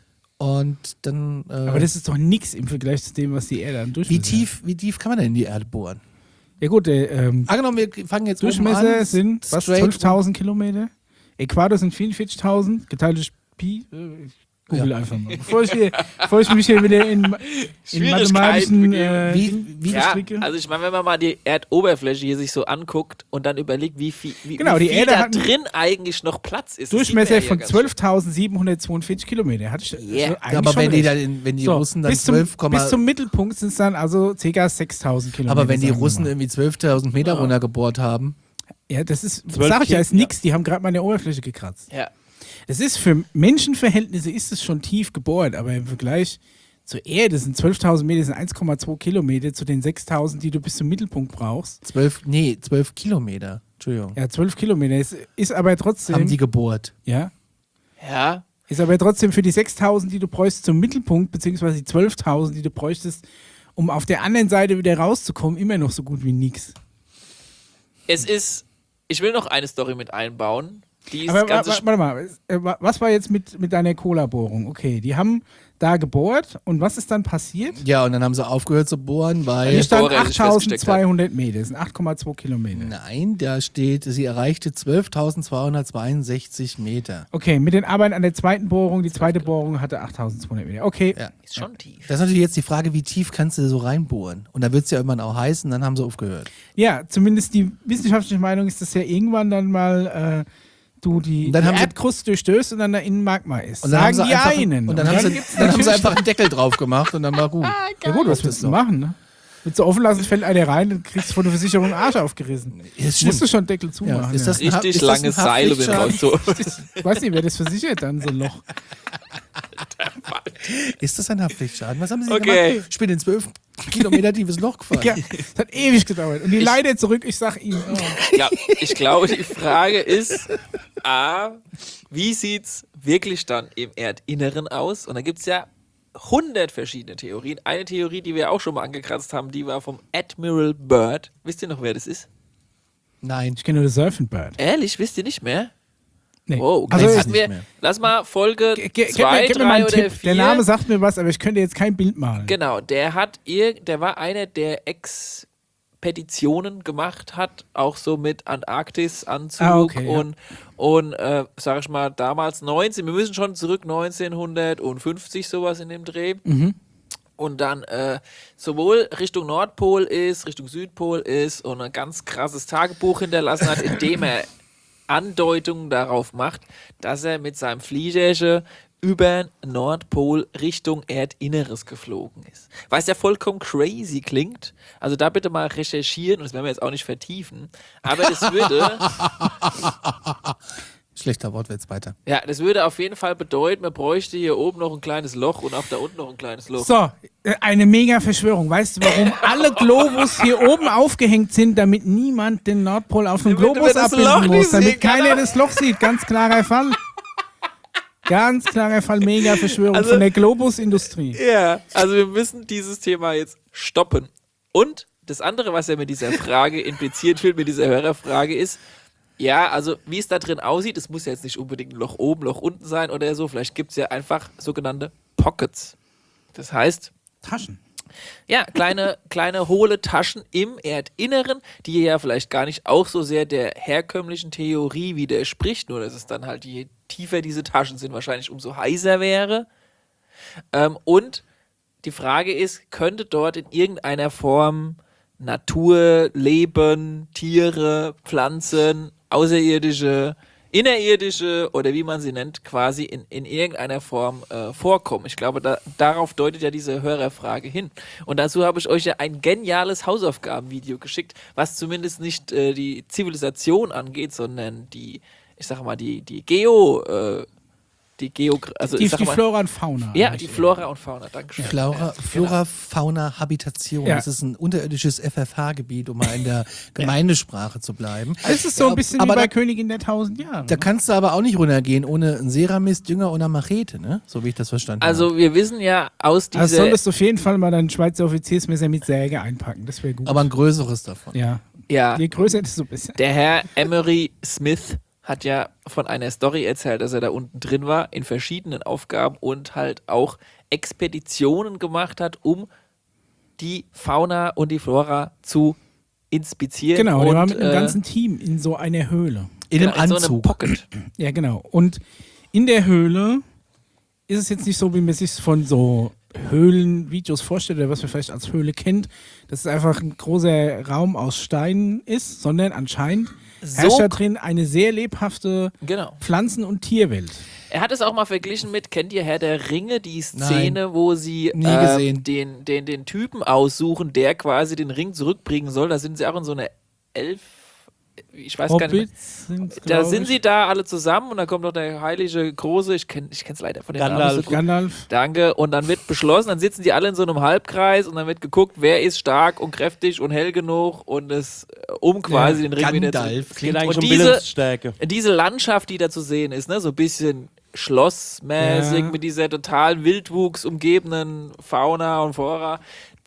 und dann. Äh, aber das ist doch nichts im Vergleich zu dem, was die Erde an wie Durchmesser tief, wie tief kann man denn in die Erde bohren? hat. Ja gut, der ähm, Angenommen, wir fangen jetzt oben Durchmesser an, sind was, straight- zwölftausend Kilometer. Äquator sind vierundvierzigtausend, geteilt durch Pi. Äh, ich Google Ja. einfach mal. Bevor ich, hier, bevor ich mich hier wieder in, in Schwierigkeiten mathematischen begeben. äh, Wie- wie- Ja, verstricke. also ich meine, wenn man mal die Erdoberfläche hier sich so anguckt und dann überlegt, wie viel, wie, Genau, wie die viel Erde da hat einen drin eigentlich noch Platz ist. das sieht Durchmesser man ja von ganz zwölftausendsiebenhundertzweiundvierzig Kilometer. Hatte ich Yeah. also Ja, eigentlich aber schon wenn die, recht. dann, wenn die So, Russen dann bis, zum, zwölf, bis zum Mittelpunkt sind es dann also ca. sechstausend Kilometer. aber wenn die sagen wir Russen mal. irgendwie zwölftausend Meter runtergebohrt haben, Ja, das ist, zwölf sag ich ja, ist Ki- nix. Die haben gerade mal an der Oberfläche gekratzt. Ja. Das ist für Menschenverhältnisse ist es schon tief gebohrt, aber im Vergleich zur Erde sind zwölftausend Meter, sind eins Komma zwei Kilometer zu den sechstausend, die du bis zum Mittelpunkt brauchst. zwölf, nee, zwölf Kilometer, Entschuldigung, Ja, zwölf Kilometer. Ist, ist aber trotzdem. haben die gebohrt. ja. Ja. Ist aber trotzdem für die sechstausend, die du bräuchst zum Mittelpunkt, beziehungsweise die zwölftausend, die du bräuchtest, um auf der anderen Seite wieder rauszukommen, immer noch so gut wie nix. Es ist, ich will noch eine Story mit einbauen. Die ist Aber wa- ganz wa- warte mal, äh, wa- was war jetzt mit, mit deiner Cola-Bohrung? Okay, die haben da gebohrt und was ist dann passiert? Ja, und dann haben sie aufgehört zu bohren, weil... Hier stand Bohrer sich achttausendzweihundert Meter, das sind acht Komma zwei Kilometer. Nein, da steht, sie erreichte zwölftausendzweihundertzweiundsechzig Meter. Okay, mit den Arbeiten an der zweiten Bohrung, die zweite Bohrung hatte achttausendzweihundert Meter. Okay, Ja. ist schon tief. Das ist natürlich jetzt die Frage, wie tief kannst du so reinbohren? Und da wird es ja irgendwann auch heißen, dann haben sie aufgehört. ja, zumindest die wissenschaftliche Meinung ist, dass ja irgendwann dann mal äh, du die, Und dann die haben sie- Erdkruste durchstößt und dann da innen Magma ist. Und dann Sagen haben sie die einfach, einen. Und dann, haben, sie, gibt's dann haben sie natürlich- einfach einen Deckel drauf gemacht und dann war gut. Ja gut, was Das willst du doch. machen, ne? Willst du offen lassen, fällt einer rein und kriegst von der Versicherung den Arsch aufgerissen. Das Musst du schon Deckel Ja, zumachen. ist das ein Ha- Richtig ist das ein lange Seile, wenn Haftpflichtschaden? raus so. Ich weiß nicht, wer das versichert dann, so ein Loch. Ist das ein Haftpflichtschaden? Was haben Sie Okay. gemacht? Ich bin in zwölf Kilometer tiefes Loch gefallen. Ja, das hat ewig gedauert. Und die Ich- Leiter zurück, ich sag Ihnen. Oh. Ja, ich glaube, die Frage ist, A, wie sieht es wirklich dann im Erdinneren aus? Und da gibt es ja hundert verschiedene Theorien. Eine Theorie, die wir auch schon mal angekratzt haben, die war vom Admiral Byrd. Wisst ihr noch, wer das ist? Nein. Ich kenne nur das Surfing Bird. Ehrlich, wisst ihr nicht mehr? Nee. Wow, Also, also weiß hatten nicht wir, mehr. lass mal Folge Ge- ge- gib zwei, mir, gib mir mal drei einen oder Tipp. vier. Der Name sagt mir was, aber ich könnte jetzt kein Bild malen. Genau, der hat ir der war einer, der Expeditionen gemacht hat, auch so mit Antarktis-Anzug Ah, okay, ja. und, und äh, sag ich mal, damals neunzehn, wir müssen schon zurück neunzehnhundertfünfzig, sowas in dem Dreh. Mhm. Und dann äh, sowohl Richtung Nordpol ist, Richtung Südpol ist und ein ganz krasses Tagebuch hinterlassen hat, in dem er Andeutungen darauf macht, dass er mit seinem Fliegerche über Nordpol Richtung Erdinneres geflogen ist. Was ja vollkommen crazy klingt. Also da bitte mal recherchieren, und das werden wir jetzt auch nicht vertiefen, aber das würde, Schlechter Wortwitz, weiter. ja, das würde auf jeden Fall bedeuten, man bräuchte hier oben noch ein kleines Loch und auch da unten noch ein kleines Loch. So, äh, eine mega Verschwörung. Weißt du, warum alle Globus hier oben aufgehängt sind, damit niemand den Nordpol auf dem Damit man Globus das Loch abbilden nicht muss, damit sehen kann, keiner aber- das Loch sieht. Ganz klarer Fall. Ganz klarer Fall, mega Verschwörung Also- von der Globusindustrie. Ja, also wir müssen dieses Thema jetzt stoppen. Und das andere, was ja mit dieser Frage impliziert wird, mit dieser Hörerfrage ist, ja, also wie es da drin aussieht, es muss ja jetzt nicht unbedingt ein Loch oben, Loch unten sein oder so, vielleicht gibt es ja einfach sogenannte Pockets. Das heißt, Taschen. ja, kleine, kleine hohle Taschen im Erdinneren, die ja vielleicht gar nicht auch so sehr der herkömmlichen Theorie widerspricht, nur dass es dann halt, je tiefer diese Taschen sind, wahrscheinlich umso heißer wäre. Ähm, und die Frage ist, könnte dort in irgendeiner Form Natur, Leben, Tiere, Pflanzen, außerirdische, innerirdische oder wie man sie nennt, quasi in, in irgendeiner Form äh, vorkommen. Ich glaube, da, darauf deutet ja diese Hörerfrage hin. Und dazu habe ich euch ja ein geniales Hausaufgabenvideo geschickt, was zumindest nicht äh, die Zivilisation angeht, sondern die, ich sag mal, die, die Geo, äh, die Geo, also Die, ich sag die mal, Flora und Fauna. ja, die Flora und Fauna, dankeschön. Flora, Ja, Flora Fauna, Habitation. Ja. Das ist ein unterirdisches F F H-Gebiet, um mal in der Gemeindesprache zu bleiben. Es ist so ein bisschen aber wie bei da, Königin der tausend Jahre. da kannst du aber auch nicht runtergehen ohne einen Seramis, Dünger und eine Machete, ne? So wie ich das verstanden habe. Also wir wissen ja aus dieser... Also solltest du auf jeden Fall mal dein Schweizer Offiziersmesser mit Säge einpacken. Das wäre gut. Aber ein größeres davon. ja. ja, Je größer, desto besser. der Herr Emery Smith hat ja von einer Story erzählt, dass er da unten drin war, in verschiedenen Aufgaben und halt auch Expeditionen gemacht hat, um die Fauna und die Flora zu inspizieren. Genau, und, der war mit einem äh, ganzen Team in so einer Höhle. In einem genau, in so einem Anzug. Pocket. Ja, genau. Und in der Höhle ist es jetzt nicht so, wie man sich von so Höhlenvideos vorstellt oder was man vielleicht als Höhle kennt, dass es einfach ein großer Raum aus Steinen ist, sondern anscheinend So- herrscht da drin eine sehr lebhafte Genau. Pflanzen- und Tierwelt. Er hat es auch mal verglichen mit, kennt ihr Herr der Ringe, die Szene, wo sie Nie ähm, gesehen. den, den, den Typen aussuchen, der quasi den Ring zurückbringen soll. Da sind sie auch in so einer Elf... Ich weiß gar nicht mehr. Hobbits sind's, Da glaub sind ich. sie da alle zusammen und dann kommt noch der heilige große, ich kenne ich es leider von den Namen Gandalf. so gut. Gandalf. Danke. Und dann wird beschlossen, dann sitzen die alle in so einem Halbkreis und dann wird geguckt, wer ist stark und kräftig und hell genug und es, äh, um quasi den Ring wieder zu... Gandalf. Geht Klingt eigentlich Und um diese- Bildungsstärke. Diese Landschaft, die da zu sehen ist, ne, so ein bisschen schlossmäßig Ja. mit dieser total Wildwuchs umgebenen Fauna und Flora.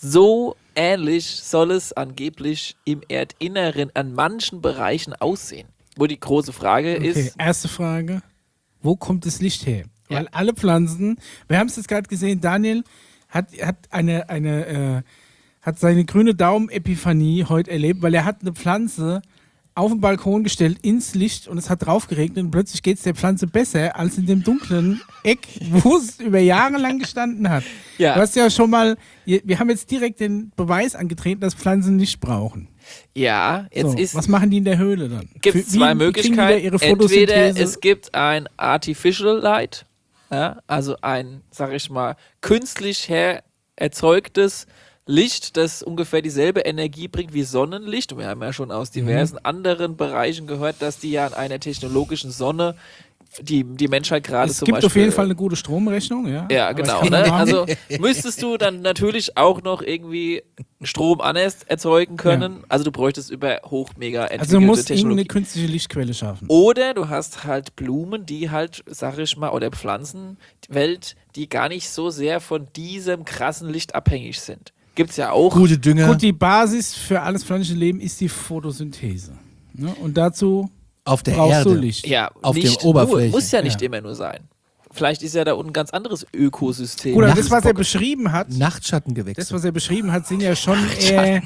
So ähnlich soll es angeblich im Erdinneren an manchen Bereichen aussehen. Wo die große Frage Okay, ist, erste Frage. Wo kommt das Licht her? Ja. Weil alle Pflanzen, wir haben es jetzt gerade gesehen, Daniel hat, hat eine, eine äh, hat seine grüne Daumen-Epiphanie heute erlebt, weil er hat eine Pflanze auf den Balkon gestellt, ins Licht und es hat drauf geregnet und plötzlich geht es der Pflanze besser als in dem dunklen Eck, wo es über Jahre lang gestanden hat. Ja. Du hast ja schon mal, wir haben jetzt direkt den Beweis angetreten, dass Pflanzen Licht brauchen. ja, jetzt So, ist... was machen die in der Höhle dann? Gibt Für- es zwei wie- wie kriegen die da Möglichkeiten. ihre Entweder Photosynthese? es gibt ein Artificial Light, ja, also ein, sag ich mal, künstlich her erzeugtes Licht, das ungefähr dieselbe Energie bringt wie Sonnenlicht. Und wir haben ja schon aus diversen anderen Bereichen gehört, dass die ja an einer technologischen Sonne die, die Menschheit gerade Es zum gibt Beispiel... auf jeden Fall eine gute Stromrechnung, ja. Ja, Aber genau. es kann Ne? man machen. Also müsstest du dann natürlich auch noch irgendwie Strom anders erzeugen können. Also du bräuchtest über hoch mega entwickelte Also du musst Technologie. irgendeine künstliche Lichtquelle schaffen. Oder du hast halt Blumen, die halt, sag ich mal, oder Pflanzenwelt, die gar nicht so sehr von diesem krassen Licht abhängig sind. Gibt's ja auch. Gute Dünger Gut, die Basis für alles pflanzliche Leben ist die Photosynthese. Ne? Und dazu auf der brauchst Erde. du Licht. Ja, auf der nicht Oberfläche. Nur, muss ja nicht Ja. immer nur sein. Vielleicht ist ja da unten ein ganz anderes Ökosystem. Oder das, was er Nachtsbock. beschrieben hat, Nachtschattengewächse. das, was er beschrieben hat, sind ja schon eher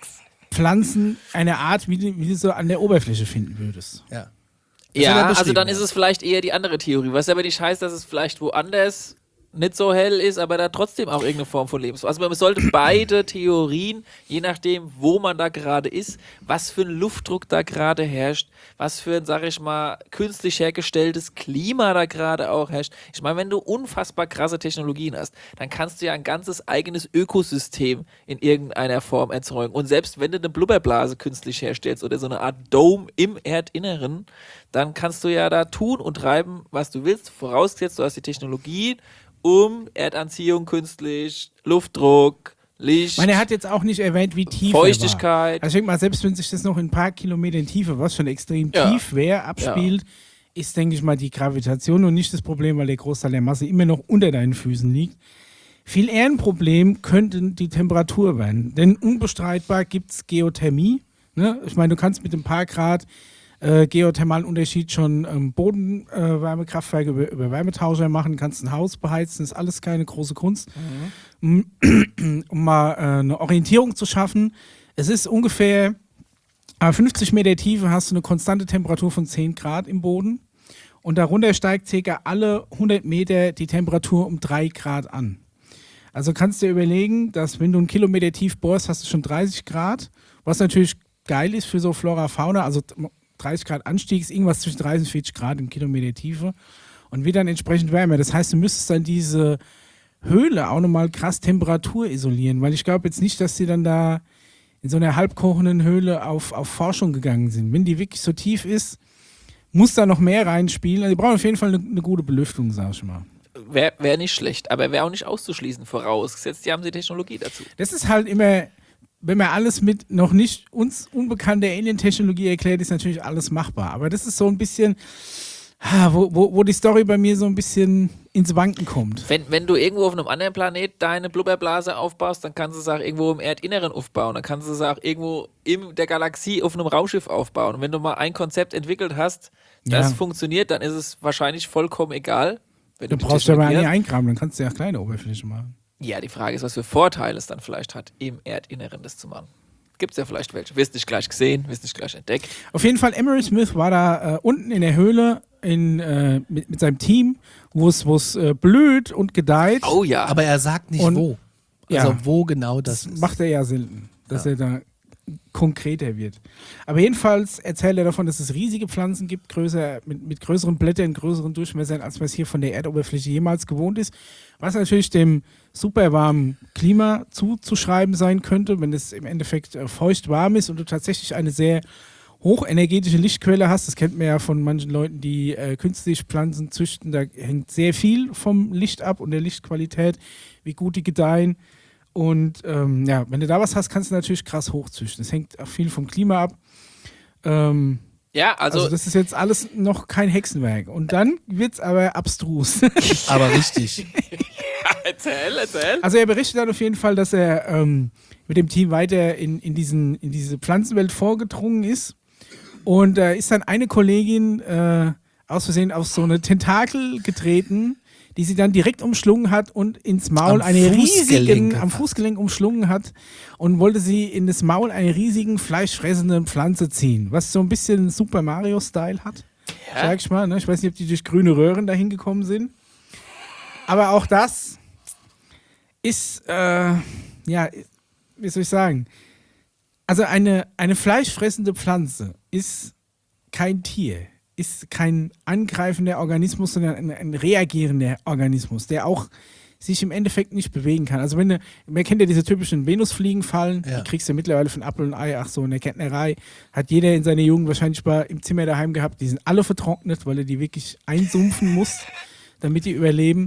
Pflanzen, eine Art, wie du, wie du so an der Oberfläche finden würdest. ja. Das hat Ja, er also beschrieben, dann ja. ist es vielleicht eher die andere Theorie, was aber nicht heißt, dass es vielleicht woanders nicht so hell ist, aber da trotzdem auch irgendeine Form von Leben ist. Also man sollte beide Theorien, je nachdem, wo man da gerade ist, was für ein Luftdruck da gerade herrscht, was für ein, sag ich mal, künstlich hergestelltes Klima da gerade auch herrscht. Ich meine, wenn du unfassbar krasse Technologien hast, dann kannst du ja ein ganzes eigenes Ökosystem in irgendeiner Form erzeugen. Und selbst wenn du eine Blubberblase künstlich herstellst oder so eine Art Dome im Erdinneren, dann kannst du ja da tun und treiben, was du willst, vorausgesetzt, du hast die Technologien, um Erdanziehung künstlich, Luftdruck, Licht, Ich meine, er hat jetzt auch nicht erwähnt, wie tief er Feuchtigkeit. war. Also ich denke mal, selbst wenn sich das noch in ein paar Kilometern Tiefe, was schon extrem Ja. tief wäre, abspielt, ist, denke ich mal, die Gravitation und nicht das Problem, weil der Großteil der Masse immer noch unter deinen Füßen liegt. Viel eher ein Problem könnte die Temperatur werden. Denn unbestreitbar gibt es Geothermie. Ne? Ich meine, du kannst mit ein paar Grad äh, geothermalen Unterschied schon ähm, Bodenwärmekraftwerke äh, über, über Wärmetauscher machen, kannst ein Haus beheizen, ist alles keine große Kunst. Mhm. Um, um mal äh, eine Orientierung zu schaffen. Es ist ungefähr äh, fünfzig Meter Tiefe, hast du eine konstante Temperatur von zehn Grad im Boden und darunter steigt circa alle hundert Meter die Temperatur um drei Grad an. Also kannst du dir überlegen, dass wenn du einen Kilometer tief bohrst, hast du schon dreißig Grad, was natürlich geil ist für so Flora, Fauna, also dreißig Grad Anstieg ist irgendwas zwischen dreißig und vierzig Grad im Kilometer Tiefe und wird dann entsprechend wärmer. Das heißt, du müsstest dann diese Höhle auch nochmal krass Temperatur isolieren, weil ich glaube jetzt nicht, dass die dann da in so einer halbkochenden Höhle auf, auf Forschung gegangen sind. Wenn die wirklich so tief ist, muss da noch mehr reinspielen. Also die brauchen auf jeden Fall eine, eine gute Belüftung, sag ich mal. Wäre wär nicht schlecht, aber wäre auch nicht auszuschließen, vorausgesetzt, die haben die Technologie dazu. Das ist halt immer, wenn man alles mit noch nicht uns unbekannter Alien-Technologie erklärt, ist natürlich alles machbar. Aber das ist so ein bisschen, wo, wo, wo die Story bei mir so ein bisschen ins Wanken kommt. Wenn, wenn du irgendwo auf einem anderen Planet deine Blubberblase aufbaust, dann kannst du es auch irgendwo im Erdinneren aufbauen. Dann kannst du es auch irgendwo in der Galaxie auf einem Raumschiff aufbauen. Und wenn du mal ein Konzept entwickelt hast, das Ja. funktioniert, dann ist es wahrscheinlich vollkommen egal. Wenn Du die brauchst ja aber Technologie nicht hast. eingraben, dann kannst du ja kleine Oberfläche machen. Ja, die Frage ist, was für Vorteile es dann vielleicht hat, im Erdinneren das zu machen. Gibt es ja vielleicht welche. Wirst nicht gleich gesehen, wirst nicht gleich entdeckt. Auf jeden Fall, Emery Smith war da äh, unten in der Höhle in, äh, mit, mit seinem Team, wo es äh, blüht und gedeiht. Oh ja. Aber er sagt nicht Und- wo. Also Ja. wo genau das, Das ist. macht er ja selten, dass er da konkreter wird. Aber jedenfalls erzählt er davon, dass es riesige Pflanzen gibt, größer, mit, mit größeren Blättern, größeren Durchmessern, als man es hier von der Erdoberfläche jemals gewohnt ist. Was natürlich dem super warmen Klima zuzuschreiben sein könnte, wenn es im Endeffekt äh, feucht warm ist und du tatsächlich eine sehr hochenergetische Lichtquelle hast. Das kennt man ja von manchen Leuten, die äh, künstlich Pflanzen züchten. Da hängt sehr viel vom Licht ab und der Lichtqualität, wie gut die gedeihen. Und ähm, ja, wenn du da was hast, kannst du natürlich krass hochzüchten. Das hängt auch viel vom Klima ab. Ähm, ja, also, also, das ist jetzt alles noch kein Hexenwerk. Und dann wird es aber abstrus. Aber richtig. erzähl, erzähl. Also er berichtet dann auf jeden Fall, dass er ähm, mit dem Team weiter in, in, diesen, in diese Pflanzenwelt vorgedrungen ist. Und da äh, ist dann eine Kollegin äh, aus Versehen auf so eine Tentakel getreten, die sie dann direkt umschlungen hat und ins Maul Am eine Fußgelenk riesigen, am gefasst. Fußgelenk umschlungen hat und wollte sie in das Maul einer riesigen, fleischfressenden Pflanze ziehen, was so ein bisschen Super Mario-Style hat, Ja. sag ich mal. Ne? Ich weiß nicht, ob die durch grüne Röhren dahin gekommen sind. Aber auch das ist, äh, ja, wie soll ich sagen, also eine, eine fleischfressende Pflanze ist kein Tier, ist kein angreifender Organismus, sondern ein, ein reagierender Organismus, der auch sich im Endeffekt nicht bewegen kann. Also wenn du, man kennt ja diese typischen Venusfliegenfallen, Ja. die kriegst du mittlerweile von Apfel und Ei, ach so, in der Gärtnerei hat jeder in seiner Jugend wahrscheinlich mal im Zimmer daheim gehabt, die sind alle vertrocknet, weil er die wirklich einsumpfen muss, damit die überleben.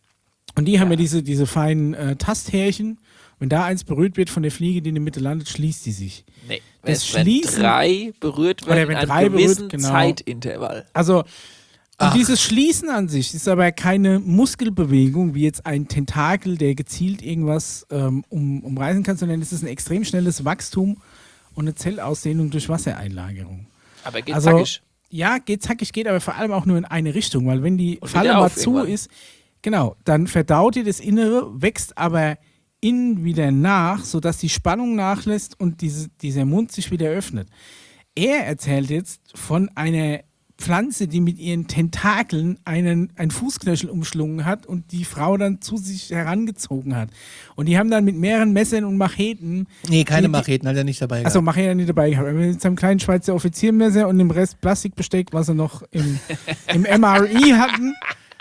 Und die haben ja diese, diese feinen äh, Tasthärchen. Wenn da eins berührt wird von der Fliege, die in der Mitte landet, schließt die sich. Nee, Das wenn Schließen- drei berührt werden Oder in wenn einem drei berührt, gewissen genau. Zeitintervall. Also, Ach. und dieses Schließen an sich ist aber keine Muskelbewegung, wie jetzt ein Tentakel, der gezielt irgendwas ähm, um, umreißen kann, sondern es ist ein extrem schnelles Wachstum und eine Zellausdehnung durch Wassereinlagerung. Aber geht Also, zackig. ja, geht zackig, geht aber vor allem auch nur in eine Richtung, weil wenn die Und Falle wieder mal auf zu irgendwann. ist, genau, dann verdaut ihr das Innere, wächst aber innen wieder nach, sodass die Spannung nachlässt und diese, dieser Mund sich wieder öffnet. Er erzählt jetzt von einer Pflanze, die mit ihren Tentakeln einen, einen Fußknöchel umschlungen hat und die Frau dann zu sich herangezogen hat. Und die haben dann mit mehreren Messern und Macheten. Nee, keine die- die- Macheten hat er nicht dabei Achso, gehabt. Macheten nicht dabei gehabt. Aber mit seinem kleinen Schweizer Offiziermesser und dem Rest Plastikbesteck, was sie noch im, im M R I hatten,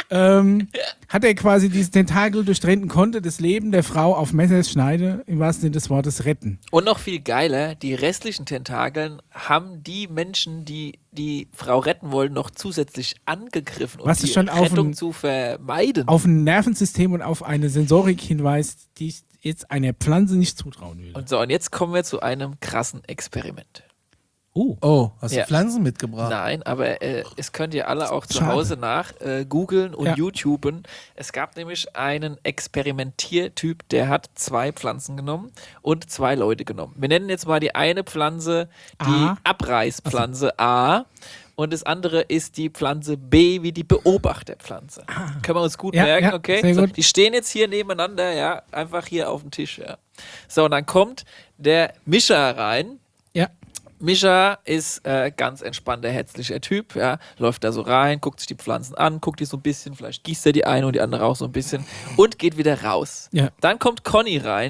ähm, hat er quasi dieses Tentakel durchtrennen und konnte das Leben der Frau auf Messers Schneide im wahrsten Sinne des Wortes retten. Und noch viel geiler, die restlichen Tentakeln haben die Menschen, die die Frau retten wollen, noch zusätzlich angegriffen, um Was die ist schon auf Rettung ein- zu vermeiden. Auf ein Nervensystem und auf eine Sensorik hinweist, die ich jetzt einer Pflanze nicht zutrauen würde. Und so, und jetzt kommen wir zu einem krassen Experiment. Oh. Oh, hast Ja. du Pflanzen mitgebracht? Nein, aber äh, es könnt ihr alle auch zu Schade. Hause nach äh, googeln und Ja. YouTuben. Es gab nämlich einen Experimentiertyp, der hat zwei Pflanzen genommen und zwei Leute genommen. Wir nennen jetzt mal die eine Pflanze die A. Abreißpflanze A und das andere ist die Pflanze B wie die Beobachterpflanze. Können wir uns gut Ja, merken, ja, okay? sehr So, gut. die stehen jetzt hier nebeneinander, ja, einfach hier auf dem Tisch, ja. So, und dann kommt der Mischer rein. Ja. Mischa ist äh, ganz entspannter, herzlicher Typ, ja, läuft da so rein, guckt sich die Pflanzen an, guckt die so ein bisschen, vielleicht gießt er die eine und die andere auch so ein bisschen und geht wieder raus. Ja. Dann kommt Conny rein.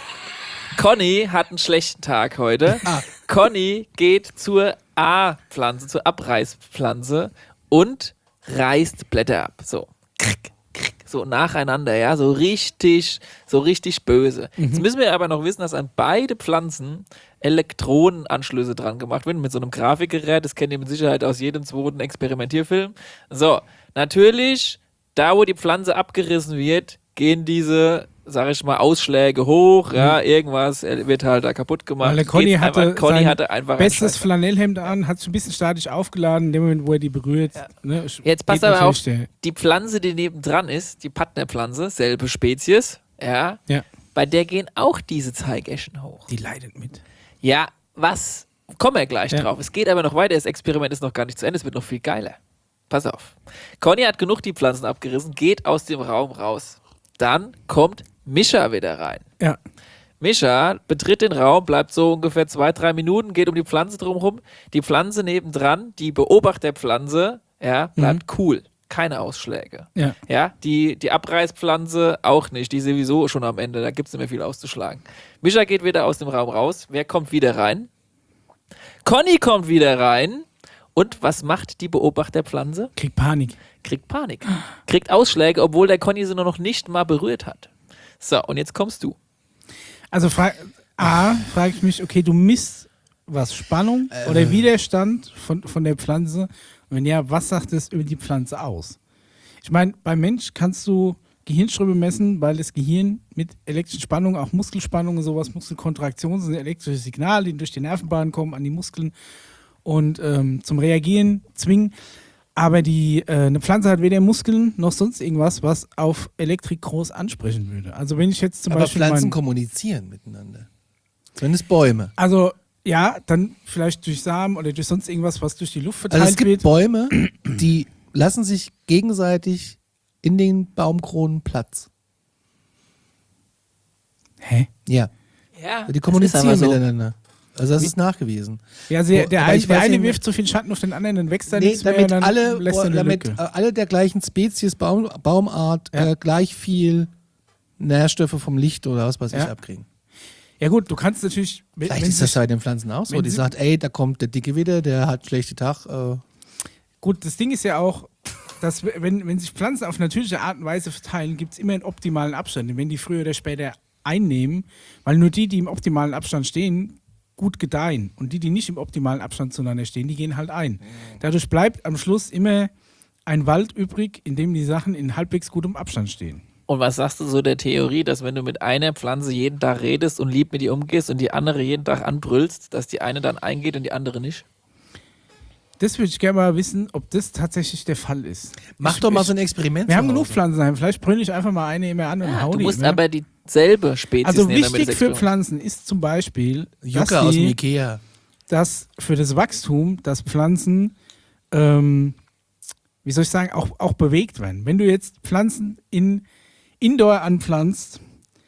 Conny hat einen schlechten Tag heute. Conny geht zur A-Pflanze, zur Abreißpflanze und reißt Blätter ab. So. Krick, krick, so nacheinander, ja, so richtig, so richtig böse. Jetzt müssen wir aber noch wissen, dass an beide Pflanzen Elektronenanschlüsse dran gemacht werden mit so einem Grafikgerät. Das kennt ihr mit Sicherheit aus jedem zweiten Experimentierfilm. So, natürlich, da wo die Pflanze abgerissen wird, gehen diese, sag ich mal, Ausschläge hoch, ja, irgendwas wird halt da kaputt gemacht. Weil der Conny Geht's hatte, einfach, Conny sein hatte einfach einen bestes Scheiß. Flanellhemd an, hat sich ein bisschen statisch aufgeladen, in dem Moment, wo er die berührt. Ne, Jetzt passt geht aber auf, natürlich der- die Pflanze, die nebendran ist, die Partnerpflanze, selbe Spezies, ja, Ja, bei der gehen auch diese Zeigeschen hoch. die leidet mit. Ja, was? Kommen wir gleich Ja. drauf. Es geht aber noch weiter, das Experiment ist noch gar nicht zu Ende, es wird noch viel geiler. Pass auf. Conny hat genug die Pflanzen abgerissen, geht aus dem Raum raus. Dann kommt Mischa wieder rein. Ja. Mischa betritt den Raum, bleibt so ungefähr zwei, drei Minuten, geht um die Pflanze drumherum. Die Pflanze nebendran, die Beobachterpflanze, ja, bleibt cool. Keine Ausschläge. Ja. Ja, die, die Abreißpflanze auch nicht. Die ist sowieso schon am Ende. Da gibt es nicht mehr viel auszuschlagen. Mischa geht wieder aus dem Raum raus. Wer kommt wieder rein? Conny kommt wieder rein. Und was macht die Beobachterpflanze? Kriegt Panik. Kriegt Panik. Kriegt Ausschläge, obwohl der Conny sie nur noch nicht mal berührt hat. So, und jetzt kommst du. Also fra A, frage ich mich, okay, du misst was, Spannung oder Widerstand von, von der Pflanze? Und wenn ja, was sagt es über die Pflanze aus? Ich meine, beim Mensch kannst du Gehirnströme messen, weil das Gehirn mit elektrischen Spannungen, auch Muskelspannungen und sowas, Muskelkontraktionen sind elektrische Signale, die durch die Nervenbahn kommen an die Muskeln und ähm, zum Reagieren zwingen. Aber die, äh, eine Pflanze hat weder Muskeln noch sonst irgendwas, was auf Elektrik groß ansprechen würde. Also wenn ich jetzt zum Aber Beispiel Pflanzen mein, kommunizieren miteinander. Zumindest Bäume. also ja, dann vielleicht durch Samen oder durch sonst irgendwas, was durch die Luft verteilt Also es gibt wird. Bäume, die lassen sich gegenseitig in den Baumkronen Platz. Hä? Ja, Ja, die kommunizieren das ist aber so. miteinander. Also das ist nachgewiesen. Ja, also der, Wo- der, aber ein, ich der weiß eine nicht- wirft so viel Schatten auf den anderen, dann wächst da Nee, nichts mehr damit und dann alle, lässt er eine damit Lücke. äh, alle der gleichen Spezies, Baum, Baumart, Ja. äh, gleich viel Nährstoffe vom Licht oder was weiß ich Ja. abkriegen. Ja gut, du kannst natürlich... wenn- Vielleicht wenn ist das sich- bei den Pflanzen auch so. wenn Die sie- sagt, ey, da kommt der Dicke wieder, der hat schlechte Tag. Äh, Gut, das Ding ist ja auch, dass wenn, wenn sich Pflanzen auf natürliche Art und Weise verteilen, gibt es immer einen optimalen Abstand. Und wenn die früher oder später einnehmen, weil nur die, die im optimalen Abstand stehen, gut gedeihen. Und die, die nicht im optimalen Abstand zueinander stehen, die gehen halt ein. Dadurch bleibt am Schluss immer ein Wald übrig, in dem die Sachen in halbwegs gutem Abstand stehen. Und was sagst du so der Theorie, dass wenn du mit einer Pflanze jeden Tag redest und lieb mit ihr umgehst und die andere jeden Tag anbrüllst, dass die eine dann eingeht und die andere nicht? Das würde ich gerne mal wissen, ob das tatsächlich der Fall ist. Mach ich, doch mal ich, so ein Experiment. Wir haben zu genug Hause. Pflanzen daheim. Vielleicht brülle ich einfach mal eine immer an und Ja, hau du die musst immer. aber dieselbe Spezies Also nehmen. damit wichtig das für Experiment- Pflanzen ist zum Beispiel, Jucke dass, aus dem die, Ikea. dass für das Wachstum, dass Pflanzen, ähm, wie soll ich sagen, auch, auch bewegt werden. Wenn du jetzt Pflanzen in Indoor anpflanzt,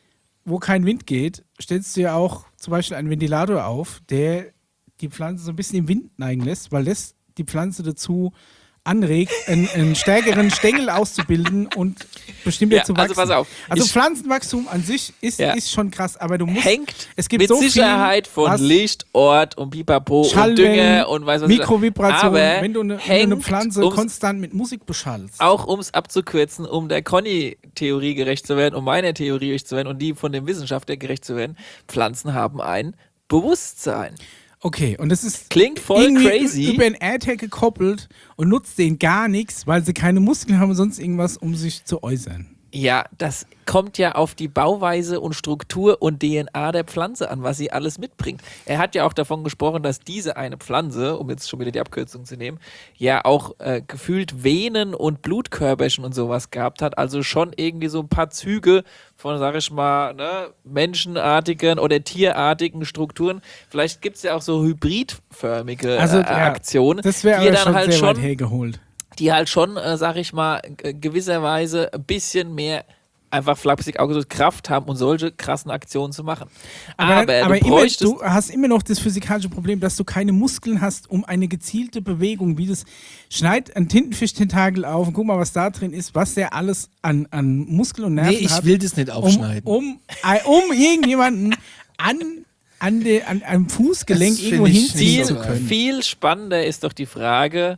wo kein Wind geht, stellst du ja auch zum Beispiel einen Ventilator auf, der die Pflanze so ein bisschen im Wind neigen lässt, weil das die Pflanze dazu anregt, einen, einen stärkeren Stängel auszubilden und bestimmter Ja, zu wachsen. also pass auf. Also Ich- Pflanzenwachstum an sich ist, Ja. ist schon krass, aber du musst... Hängt es gibt mit so viel, Sicherheit von was- Licht, Ort und Pipapo und Schallwellen, Dünger und weiß was ich. Mikrovibrationen, Aber wenn du eine, wenn du hängt eine Pflanze ums- konstant mit Musik beschallst. Auch um es abzukürzen, um der Conny-Theorie gerecht zu werden, um meiner Theorie gerecht zu werden und die von dem Wissenschaftler gerecht zu werden, Pflanzen haben ein Bewusstsein. Okay, und das ist Klingt voll irgendwie crazy. über einen AirTag gekoppelt und nutzt denen gar nichts, weil sie keine Muskeln haben und sonst irgendwas, um sich zu äußern. Ja, das kommt ja auf die Bauweise und Struktur und D N A der Pflanze an, was sie alles mitbringt. Er hat ja auch davon gesprochen, dass diese eine Pflanze, um jetzt schon wieder die Abkürzung zu nehmen, ja auch äh, gefühlt Venen und Blutkörperchen und sowas gehabt hat. Also schon irgendwie so ein paar Züge von, sag ich mal, ne, menschenartigen oder tierartigen Strukturen. Vielleicht gibt es ja auch so hybridförmige Also, äh, ja, Aktionen, Das wäre die aber dann schon halt sehr weit schon hergeholt. die halt schon, äh, sag ich mal, g- gewisserweise ein bisschen mehr einfach flapsig ausgedrückt Kraft haben, um solche krassen Aktionen zu machen. Aber, Aber, aber du immer, bräuchtest... du hast immer noch das physikalische Problem, dass du keine Muskeln hast, um eine gezielte Bewegung, wie das schneid ein Tintenfisch-Tentakel auf und guck mal, was da drin ist, was der alles an, an Muskel und Nerven Nee, ich hat. will das nicht um, aufschneiden. um, äh, um irgendjemanden an, an, de, an einem Fußgelenk Das irgendwo find ich hinziehen nicht zu so viel, können. viel spannender ist doch die Frage,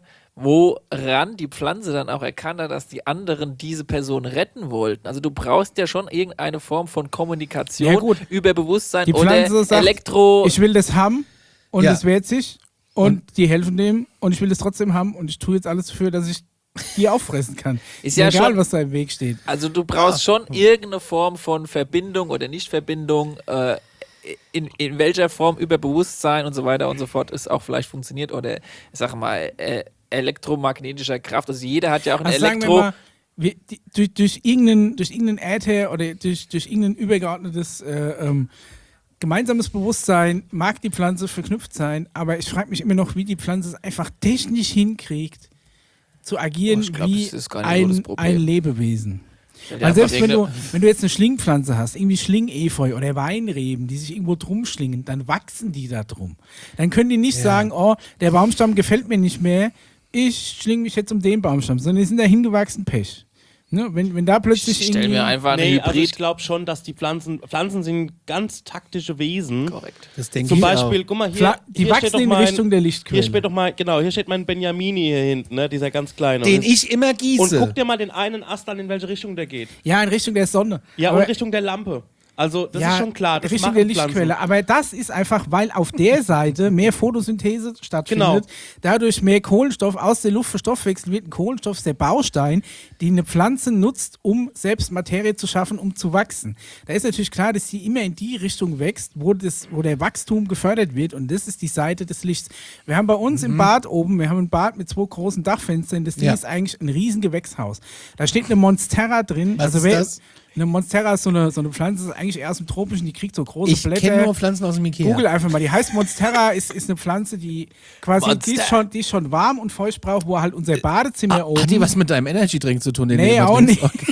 woran die Pflanze dann auch erkannt hat, dass die anderen diese Person retten wollten. Also du brauchst ja schon irgendeine Form von Kommunikation Ja, gut. über Bewusstsein Die Pflanze oder sagt, Elektro... ich will das haben und Ja. es wehrt sich und, die helfen dem und ich will das trotzdem haben und ich tue jetzt alles dafür, dass ich die auffressen kann. Ist ja egal, schon- was da im Weg steht. Also du brauchst schon irgendeine Form von Verbindung oder Nichtverbindung, äh, in, in welcher Form über Bewusstsein und so weiter und so fort es auch vielleicht funktioniert oder, ich sag mal, äh, elektromagnetischer Kraft. Also jeder hat ja auch ein Also sagen wir Elektro... mal, wir, die, durch, durch irgendeinen, durch irgendeinen Äther oder durch, durch irgendein übergeordnetes äh, ähm, gemeinsames Bewusstsein mag die Pflanze verknüpft sein, aber ich frage mich immer noch, wie die Pflanze es einfach technisch hinkriegt, zu agieren Oh, ich glaub, wie das ist gar nicht so das ein, Problem. ein Lebewesen. Ja, Weil einfach selbst wenn du, irgendeine- wenn du jetzt eine Schlingpflanze hast, irgendwie Schlingefeu oder Weinreben, die sich irgendwo drum schlingen, dann wachsen die da drum. Dann können die nicht Ja. sagen, oh, der Baumstamm gefällt mir nicht mehr, ich schlinge mich jetzt um den Baumstamm, sondern die sind da hingewachsen, Pech. Ne? Wenn, wenn da plötzlich Ich stelle irgendwie... mir einfach einen Nee, also ich Hybrid... glaube schon, dass die Pflanzen, Pflanzen sind ganz taktische Wesen. Korrekt. Das denke Zum ich Beispiel, auch. guck mal hier, Fla- die hier wachsen steht doch in mein, Richtung der Hier Lichtquelle. steht doch mal, genau, hier steht mein Benjamini hier hinten, ne, dieser ganz kleine. Den Und das- ich immer Und gieße. guck dir mal den einen Ast an, in welche Richtung der geht. Ja, in Richtung der Sonne. Ja, Aber- und Richtung der Lampe. Also, das ist schon klar. Das Richtung machen der Pflanzen. Lichtquelle. Aber das ist einfach, weil auf der Seite mehr Photosynthese stattfindet, Genau. dadurch mehr Kohlenstoff aus der Luft verstoffwechselt wird. Ein Kohlenstoff ist der Baustein, den eine Pflanze nutzt, um selbst Materie zu schaffen, um zu wachsen. Da ist natürlich klar, dass sie immer in die Richtung wächst, wo, das, wo der Wachstum gefördert wird. Und das ist die Seite des Lichts. Wir haben bei uns Mhm. im Bad oben, wir haben ein Bad mit zwei großen Dachfenstern. Das Ding Ja. ist eigentlich ein riesen Gewächshaus. Da steht eine Monstera drin. Was also ist wer, das? Eine Monstera ist so eine, so eine Pflanze, ist eigentlich eher aus dem Tropischen, die kriegt so große Ich Blätter. kenne nur Pflanzen aus dem Ikea. Google einfach mal. Die heißt Monstera, ist, ist eine Pflanze, die quasi, die ist, Monster. schon, die ist schon warm und feucht braucht, wo halt unser Badezimmer oben. Hat die was mit deinem Energy-Drink zu tun? Den du Nee, immer auch trinkst? nicht.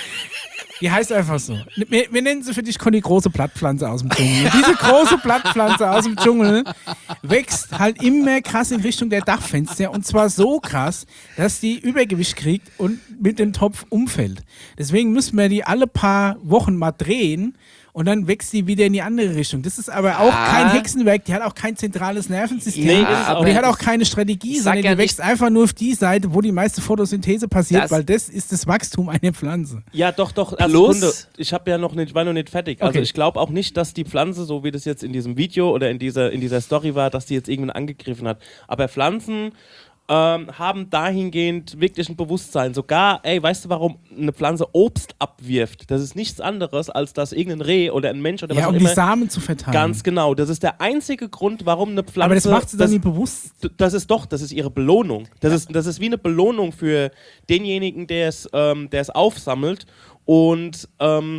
Die heißt einfach so. Wir, wir nennen sie für dich Conny große Blattpflanze aus dem Dschungel. Und diese große Blattpflanze aus dem Dschungel wächst halt immer krass in Richtung der Dachfenster. Und zwar so krass, dass die Übergewicht kriegt und mit dem Topf umfällt. Deswegen müssen wir die alle paar Wochen mal drehen, und dann wächst die wieder in die andere Richtung. Das ist aber auch Ah. kein Hexenwerk, die hat auch kein zentrales Nervensystem. Nee, ist es aber auch die nicht. hat auch keine Strategie, Ich sag sondern ja die wächst einfach nur auf die Seite, wo die meiste Photosynthese passiert, Das- weil das ist das Wachstum einer Pflanze. Ja, doch, doch. Also Plus- Sekunde. Ich habe ja noch nicht, war noch nicht fertig. Also Okay. ich glaube auch nicht, dass die Pflanze, so wie das jetzt in diesem Video oder in dieser, in dieser Story war, dass die jetzt irgendwann angegriffen hat. Aber Pflanzen ähm, haben dahingehend wirklich ein Bewusstsein. Sogar, ey, weißt du, warum eine Pflanze Obst abwirft? Das ist nichts anderes, als dass irgendein Reh oder ein Mensch oder was Ja, auch um die immer. Samen zu verteilen. Ganz genau. Das ist der einzige Grund, warum eine Pflanze. aber das macht sie dann das, nicht bewusst. D- Das ist doch, das ist ihre Belohnung. Das, ist, das ist wie eine Belohnung für denjenigen, der es ähm, der es aufsammelt. Und ähm,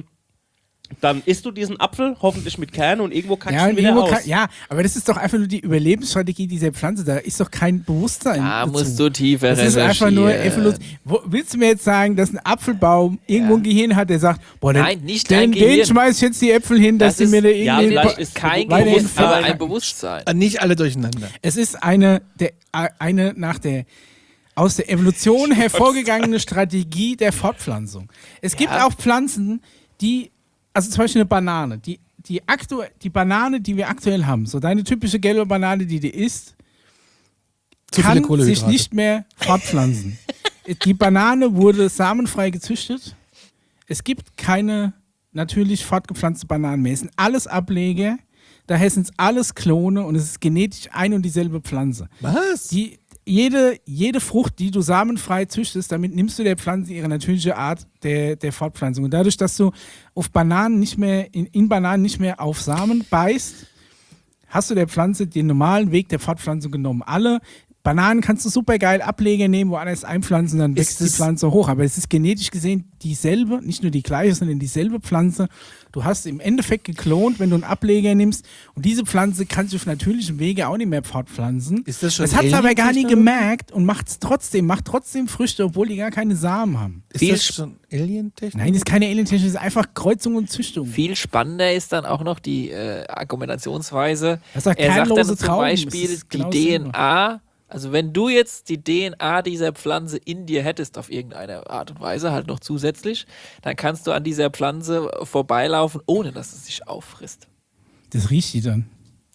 dann isst du diesen Apfel, hoffentlich mit Kern, und irgendwo kackst Ja, du und ihn wieder irgendwo aus. kann, ja, aber das ist doch einfach nur die Überlebensstrategie dieser Pflanze. Da ist doch kein Bewusstsein. Da dazu. musst du tiefer Das ist einfach nur recherchieren. Evolution. Wo, willst du mir jetzt sagen, dass ein Apfelbaum irgendwo Ja. ein Gehirn hat, der sagt, boah, den, Nein, nicht den, ein den Gehirn. schmeiß ich jetzt die Äpfel hin, dass Das sie ist- mir da ja, irgendwie... vielleicht ist kein weiterhin Bewusstsein, aber verpacken. ein Bewusstsein. Äh, Nicht alle durcheinander. Es ist eine, der, eine nach der aus der Evolution hervorgegangene Strategie der Fortpflanzung. Es gibt Ja. auch Pflanzen, die, also zum Beispiel eine Banane, die, die, aktu die Banane, die wir aktuell haben, so deine typische gelbe Banane, die du isst, Zu viele kann sich Kohlenhydrate. nicht mehr fortpflanzen. Die Banane wurde samenfrei gezüchtet. Es gibt keine natürlich fortgepflanzte Bananen mehr. Es sind alles Ableger, daher sind es alles Klone und es ist genetisch eine und dieselbe Pflanze. Was? Die, jede, jede Frucht, die du samenfrei züchtest, damit nimmst du der Pflanze ihre natürliche Art der, der Fortpflanzung. Und dadurch, dass du auf Bananen nicht mehr, in, in Bananen nicht mehr auf Samen beißt, hast du der Pflanze den normalen Weg der Fortpflanzung genommen. Alle Bananen kannst du super geil Ableger nehmen, woanders einpflanzen, dann wächst Ist die es- Pflanze hoch. Aber es ist genetisch gesehen dieselbe, nicht nur die gleiche, sondern dieselbe Pflanze. Du hast im Endeffekt geklont, wenn du einen Ableger nimmst. Und diese Pflanze kannst du auf natürlichem Wege auch nicht mehr fortpflanzen. Ist das schon Das hat es aber gar nie Alien-Technologie? gemerkt und macht es trotzdem, macht trotzdem Früchte, obwohl die gar keine Samen haben. Ist Viel das Sp- schon Alien-Technik? Nein, das ist keine Alien-Technik, das ist einfach Kreuzung und Züchtung. Viel spannender ist dann auch noch die äh, Argumentationsweise. Das ist doch Er sagt dann kernlose zum Trauben. Beispiel, Das ist die genau D dasselbe. N A, also wenn du jetzt die D N A dieser Pflanze in dir hättest, auf irgendeine Art und Weise, halt noch zusätzlich, dann kannst du an dieser Pflanze vorbeilaufen, ohne dass es sich auffrisst. Das riecht die dann.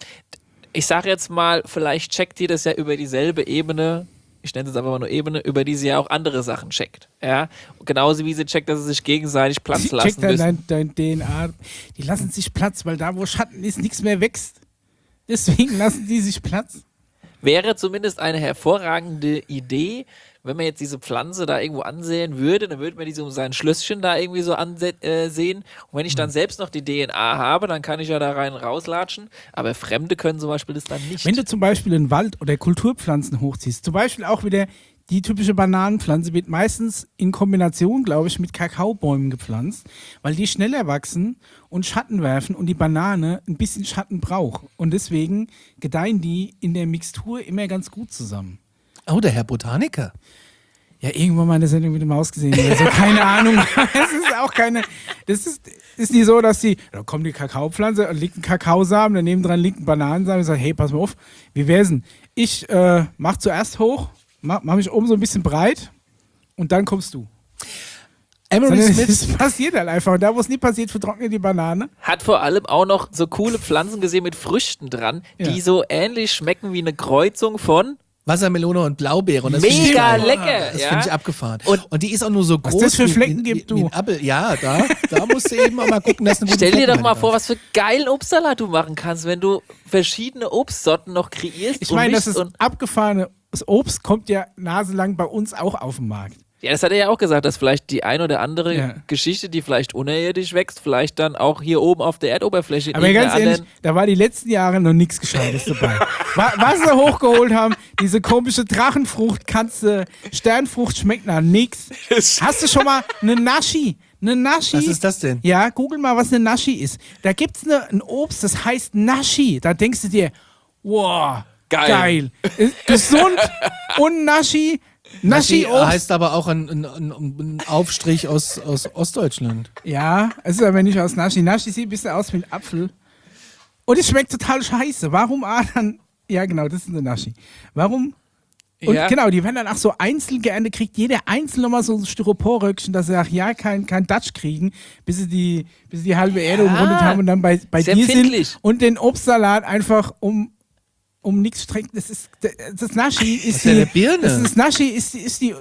Ich sage jetzt mal, vielleicht checkt die das ja über dieselbe Ebene, ich nenne es einfach mal nur Ebene, über die sie ja auch andere Sachen checkt. Ja? Genauso wie sie checkt, dass sie sich gegenseitig Platz Die lassen checkt dann müssen. dein, dein D N A. Die lassen sich Platz, weil da, wo Schatten ist, nichts mehr wächst. Deswegen lassen die sich Platz. Wäre zumindest eine hervorragende Idee, wenn man jetzt diese Pflanze da irgendwo ansehen würde, dann würde man diese um sein Schlösschen da irgendwie so ansehen. Äh, sehen. Und wenn ich dann selbst noch die D N A habe, dann kann ich ja da rein rauslatschen. Aber Fremde können zum Beispiel das dann nicht. Wenn du zum Beispiel einen Wald oder Kulturpflanzen hochziehst, zum Beispiel auch wieder die typische Bananenpflanze wird meistens in Kombination, glaube ich, mit Kakaobäumen gepflanzt, weil die schneller wachsen und Schatten werfen und die Banane ein bisschen Schatten braucht. Und deswegen gedeihen die in der Mixtur immer ganz gut zusammen. Oh, der Herr Botaniker. Ja, irgendwann mal in der Sendung mit der Maus gesehen. Also keine Ahnung. Es ist auch keine. Das ist, ist nicht so, dass die. Da kommt die Kakaopflanze, da liegt ein Kakaosamen, daneben dran liegt ein Bananensamen und sagt, hey, pass mal auf, wie wär's denn? Ich äh, mach zuerst hoch, mach, mach mich oben so ein bisschen breit und dann kommst du. Emery Sondern Smith. es passiert halt einfach. Und da, wo es nie passiert, vertrocknet die Banane. Hat vor allem auch noch so coole Pflanzen gesehen mit Früchten dran, Ja. die so ähnlich schmecken wie eine Kreuzung von Wassermelone und Blaubeere. Und das Mega find ich geil. lecker, Das ja. finde ich abgefahren. Und- Und, die ist auch nur so groß. das für wie- Flecken wie, gibt, wie, wie du. ein Apfel. Ja, da, da musst du eben auch mal gucken, dass du eine gute Stell dir Flecken doch mal halt vor, hast. was für geilen Obstsalat du machen kannst, wenn du verschiedene Obstsorten noch kreierst. Ich und meine, das mischst ist und abgefahrene. Das Obst kommt ja naselang bei uns auch auf den Markt. Ja, das hat er ja auch gesagt, dass vielleicht die ein oder andere Ja. Geschichte, die vielleicht unterirdisch wächst, vielleicht dann auch hier oben auf der Erdoberfläche in Aber ganz irgendeiner ehrlich, anderen- da war die letzten Jahre noch nichts Gescheites dabei. Wa- Was sie hochgeholt haben, diese komische Drachenfrucht, kannst du, Sternfrucht schmeckt nach nix. Hast du schon mal eine Naschi? Eine Naschi? Was ist das denn? Ja, google mal, was eine Naschi ist. Da gibt's ne, ein Obst, das heißt Naschi. Da denkst du dir, wow, Geil. geil. Ist gesund und Naschi. Naschi Naschi Obst. heißt aber auch ein, ein, ein, ein Aufstrich aus, aus Ostdeutschland. Ja, es ist aber nicht aus Naschi. Naschi sieht ein bisschen aus wie ein Apfel. Und es schmeckt total scheiße. Warum Adern? Ja, genau, das ist eine Naschi. Warum Und Ja. genau, die werden dann auch so einzeln geerntet, kriegt jeder einzeln nochmal so ein Styroporröckchen, dass sie auch ja kein, kein Dutch kriegen, bis sie die, bis sie die halbe Erde Ja. umrundet haben und dann bei, bei Sehr dir sind empfindlich. und den Obstsalat einfach um, um nichts strecken. Das ist das Naschi ist ist ja die, eine Birne. Das ist Naschi ist, die- ist die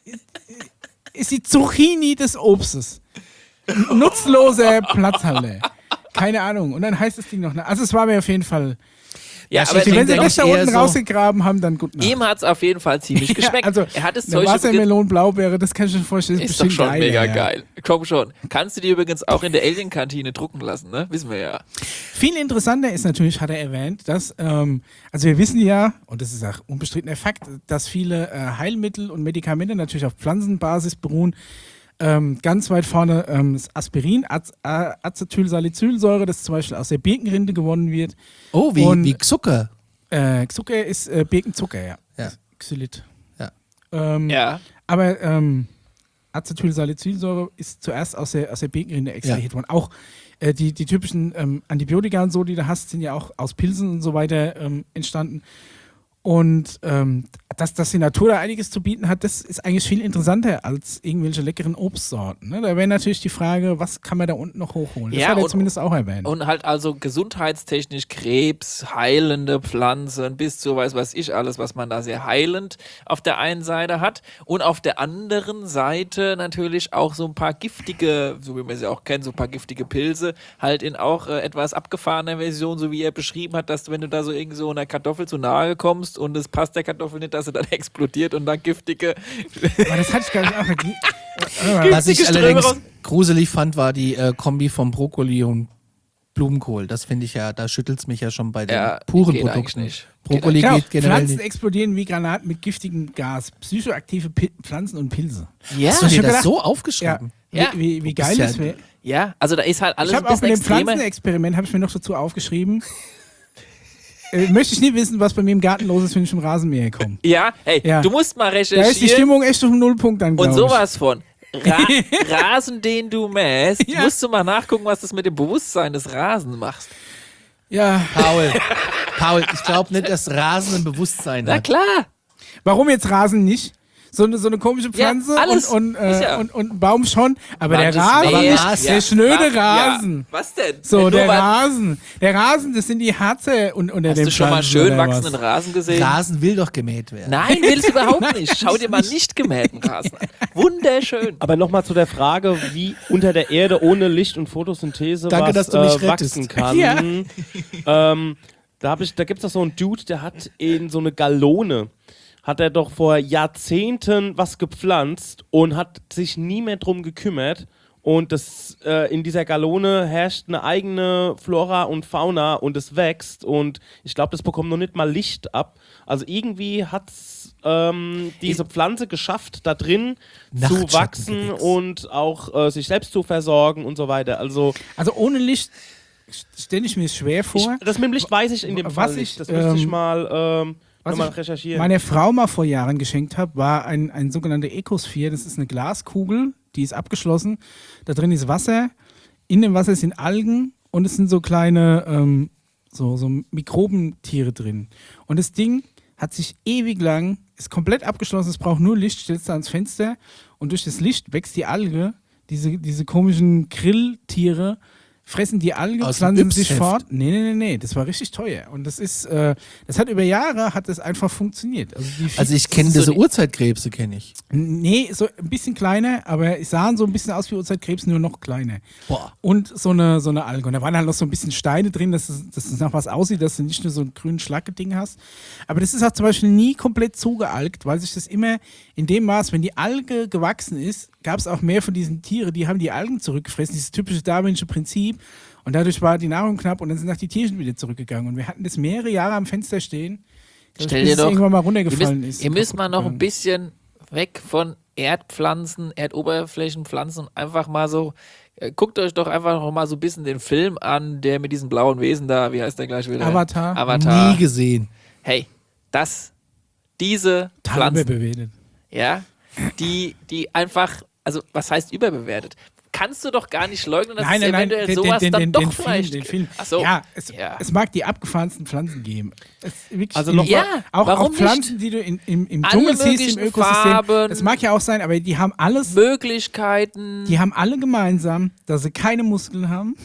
ist die Zucchini des Obstes. Nutzlose Platzhalter. Keine Ahnung. Und dann heißt das Ding noch. Also es war mir auf jeden Fall. Ja, Ja, aber stimmt, Wenn sie denke das da eher unten so- rausgegraben haben, dann gut. ihm hat es auf jeden Fall ziemlich geschmeckt. Ja, also, er hat das eine Zeug übrigens- Wassermelone, Blaubeere, das kann ich mir vorstellen. ist doch bestimmt schon geil, mega ja. geil. Komm schon. Kannst du die übrigens auch in der Alien-Kantine drucken lassen, ne? Wissen wir ja. Viel interessanter ist natürlich, hat er erwähnt, dass, ähm, also wir wissen ja, und das ist auch unbestrittener Fakt, dass viele äh, Heilmittel und Medikamente natürlich auf Pflanzenbasis beruhen. Ähm, ganz weit vorne ähm, das Aspirin, Az A- Acetylsalicylsäure, das zum Beispiel aus der Birkenrinde gewonnen wird. Oh, wie, Und- wie Zucker. Äh, Zucker ist äh, Birkenzucker, ja. Ja. Xylit. Ja. Ähm, Ja. Aber ähm, Acetylsalicylsäure ist zuerst aus der, aus der Birkenrinde extrahiert worden. Auch äh, die, die typischen ähm, Antibiotika und so, die du hast, sind ja auch aus Pilzen und so weiter ähm, entstanden. Und ähm, dass, dass die Natur da einiges zu bieten hat, das ist eigentlich viel interessanter als irgendwelche leckeren Obstsorten. Ne? Da wäre natürlich die Frage, was kann man da unten noch hochholen? Das Ja, hat er und- zumindest auch erwähnt. Und halt also gesundheitstechnisch Krebs, heilende Pflanzen, bis zu weiß was ich alles, was man da sehr heilend auf der einen Seite hat. Und auf der anderen Seite natürlich auch so ein paar giftige, so wie man sie auch kennt, so ein paar giftige Pilze, halt in auch äh, etwas abgefahrener Version, so wie er beschrieben hat, dass du, wenn du da so irgend so einer Kartoffel zu nahe kommst und es passt der Kartoffel nicht, dass sie dann explodiert und dann giftige. Aber das hatte ich gar nicht auch. Was ich Giftige Ströme allerdings raus- gruselig fand, war die äh, Kombi von Brokkoli und Blumenkohl. Das finde ich ja, da schüttelt es mich ja schon bei den Ja, puren geht eigentlich Produkten. nicht. Brokkoli Genau, geht generell Pflanzen nicht. explodieren wie Granaten mit giftigem Gas. Psychoaktive Pi Pflanzen und Pilze. Ja, Hast du dir schon das gedacht- so Ja, aufgeschrieben? Ja. Wie, wie, wie Du bist geil ja- das wäre. ja, also da ist halt alles Ich ein habe auch bisschen mit dem extremer. Pflanzenexperiment, habe ich mir noch dazu aufgeschrieben. äh, möchte ich nie wissen, was bei mir im Garten los ist, wenn ich zum Rasenmäher komme. Ja, hey, Ja. du musst mal Da ist die recherchieren. Stimmung echt auf dem Nullpunkt dann, Und glaub sowas von. Ra Rasen, den du mähst, Ja. musst du mal nachgucken, was das mit dem Bewusstsein des Rasens machst. ich. Ja, Paul, Paul, ich glaube nicht, dass Rasen ein Bewusstsein Na hat. klar. warum jetzt Rasen nicht? So eine, so eine komische Pflanze Ja, alles. und, und, Ist äh, ja- und, und ein Baum schon, aber der Manches Rasen mäht, nicht. Der schnöde Rasen. Ja. Was denn? So, Nur der weil- Rasen. Der Rasen, das sind die Harze un unter Hast dem du schon mal Pflanzen schön oder was? wachsenden Rasen gesehen? Rasen will doch gemäht werden. Nein, willst du überhaupt nicht. Schau dir mal nicht gemähten Rasen an. Wunderschön. Aber nochmal zu der Frage, wie unter der Erde ohne Licht und Photosynthese Danke, was dass du mich äh, wachsen rettest. kann. Ja. Ähm, da hab ich, da gibt es doch so einen Dude, der hat in so eine Gallone, hat er doch vor Jahrzehnten was gepflanzt und hat sich nie mehr drum gekümmert. Und das, äh, in dieser Gallone herrscht eine eigene Flora und Fauna und es wächst. Und ich glaube, das bekommt noch nicht mal Licht ab. Also irgendwie hat es ähm, diese Pflanze geschafft, da drin zu Nachtschatten wachsen gewächs. und auch äh, sich selbst zu versorgen und so weiter. Also Also ohne Licht stelle ich mir es schwer ich, vor. das mit dem Licht weiß ich in dem Was Fall ich, nicht. Das müsste ich ähm, mal, ähm, was nochmal ich recherchieren. meiner Frau mal vor Jahren geschenkt habe, war ein, ein sogenannter Ecosphere. Das ist eine Glaskugel, die ist abgeschlossen. Da drin ist Wasser. In dem Wasser sind Algen und es sind so kleine ähm, so, so Mikrobentiere drin. Und das Ding hat sich ewig lang, ist komplett abgeschlossen, es braucht nur Licht, stellst du ans Fenster und durch das Licht wächst die Alge, diese, diese komischen Grilltiere, fressen die Alge, Aus dem pflanzen sich Yps-Heft. fort. Nee, nee, nee, nee, das war richtig teuer. Und das ist, äh, das hat über Jahre, hat das einfach funktioniert. Also, die Also ich das kenne ist so diese die- Urzeitkrebse, kenne ich. Nee, so ein bisschen kleiner, aber es sahen so ein bisschen aus wie Urzeitkrebs, nur noch kleiner. Boah. Und so eine, so eine Alge. Und da waren halt noch so ein bisschen Steine drin, dass es, dass es nach was aussieht, dass du nicht nur so ein grünen Schlackending hast. Aber das ist auch zum Beispiel nie komplett zugealgt, weil sich das immer in dem Maß, wenn die Alge gewachsen ist, gab es auch mehr von diesen Tieren, die haben die Algen zurückgefressen, dieses typische darwinsche Prinzip. Und dadurch war die Nahrung knapp und dann sind auch die Tierchen wieder zurückgegangen. Und wir hatten das mehrere Jahre am Fenster stehen. glaub ich, Stell bis dir es doch, irgendwann mal ihr runtergefallen müsst, ist. ihr müsst mal noch ein Ja. bisschen weg von Erdpflanzen, Erdoberflächenpflanzen und einfach mal so, äh, guckt euch doch einfach noch mal so ein bisschen den Film an, der mit diesen blauen Wesen da, wie heißt der gleich wieder? Avatar. Avatar. Nie gesehen. Hey, das, diese Total Pflanzen, überbewertet. ja, die, die einfach, also was heißt überbewertet? kannst du doch gar nicht leugnen, dass Nein, es nein, nein, eventuell den, sowas den, dann den, doch den vielleicht Film, den Film. Ach so. Ja, es, Ja. es mag die abgefahrensten Pflanzen geben. Es, wirklich Also in- noch Ja, auch, warum auch Pflanzen, nicht? die du in, im, im Alle Dschungel siehst, im möglichen Ökosystem. Farben. Das mag ja auch sein, aber die haben alles, Möglichkeiten. die haben alle gemeinsam, dass sie keine Muskeln haben.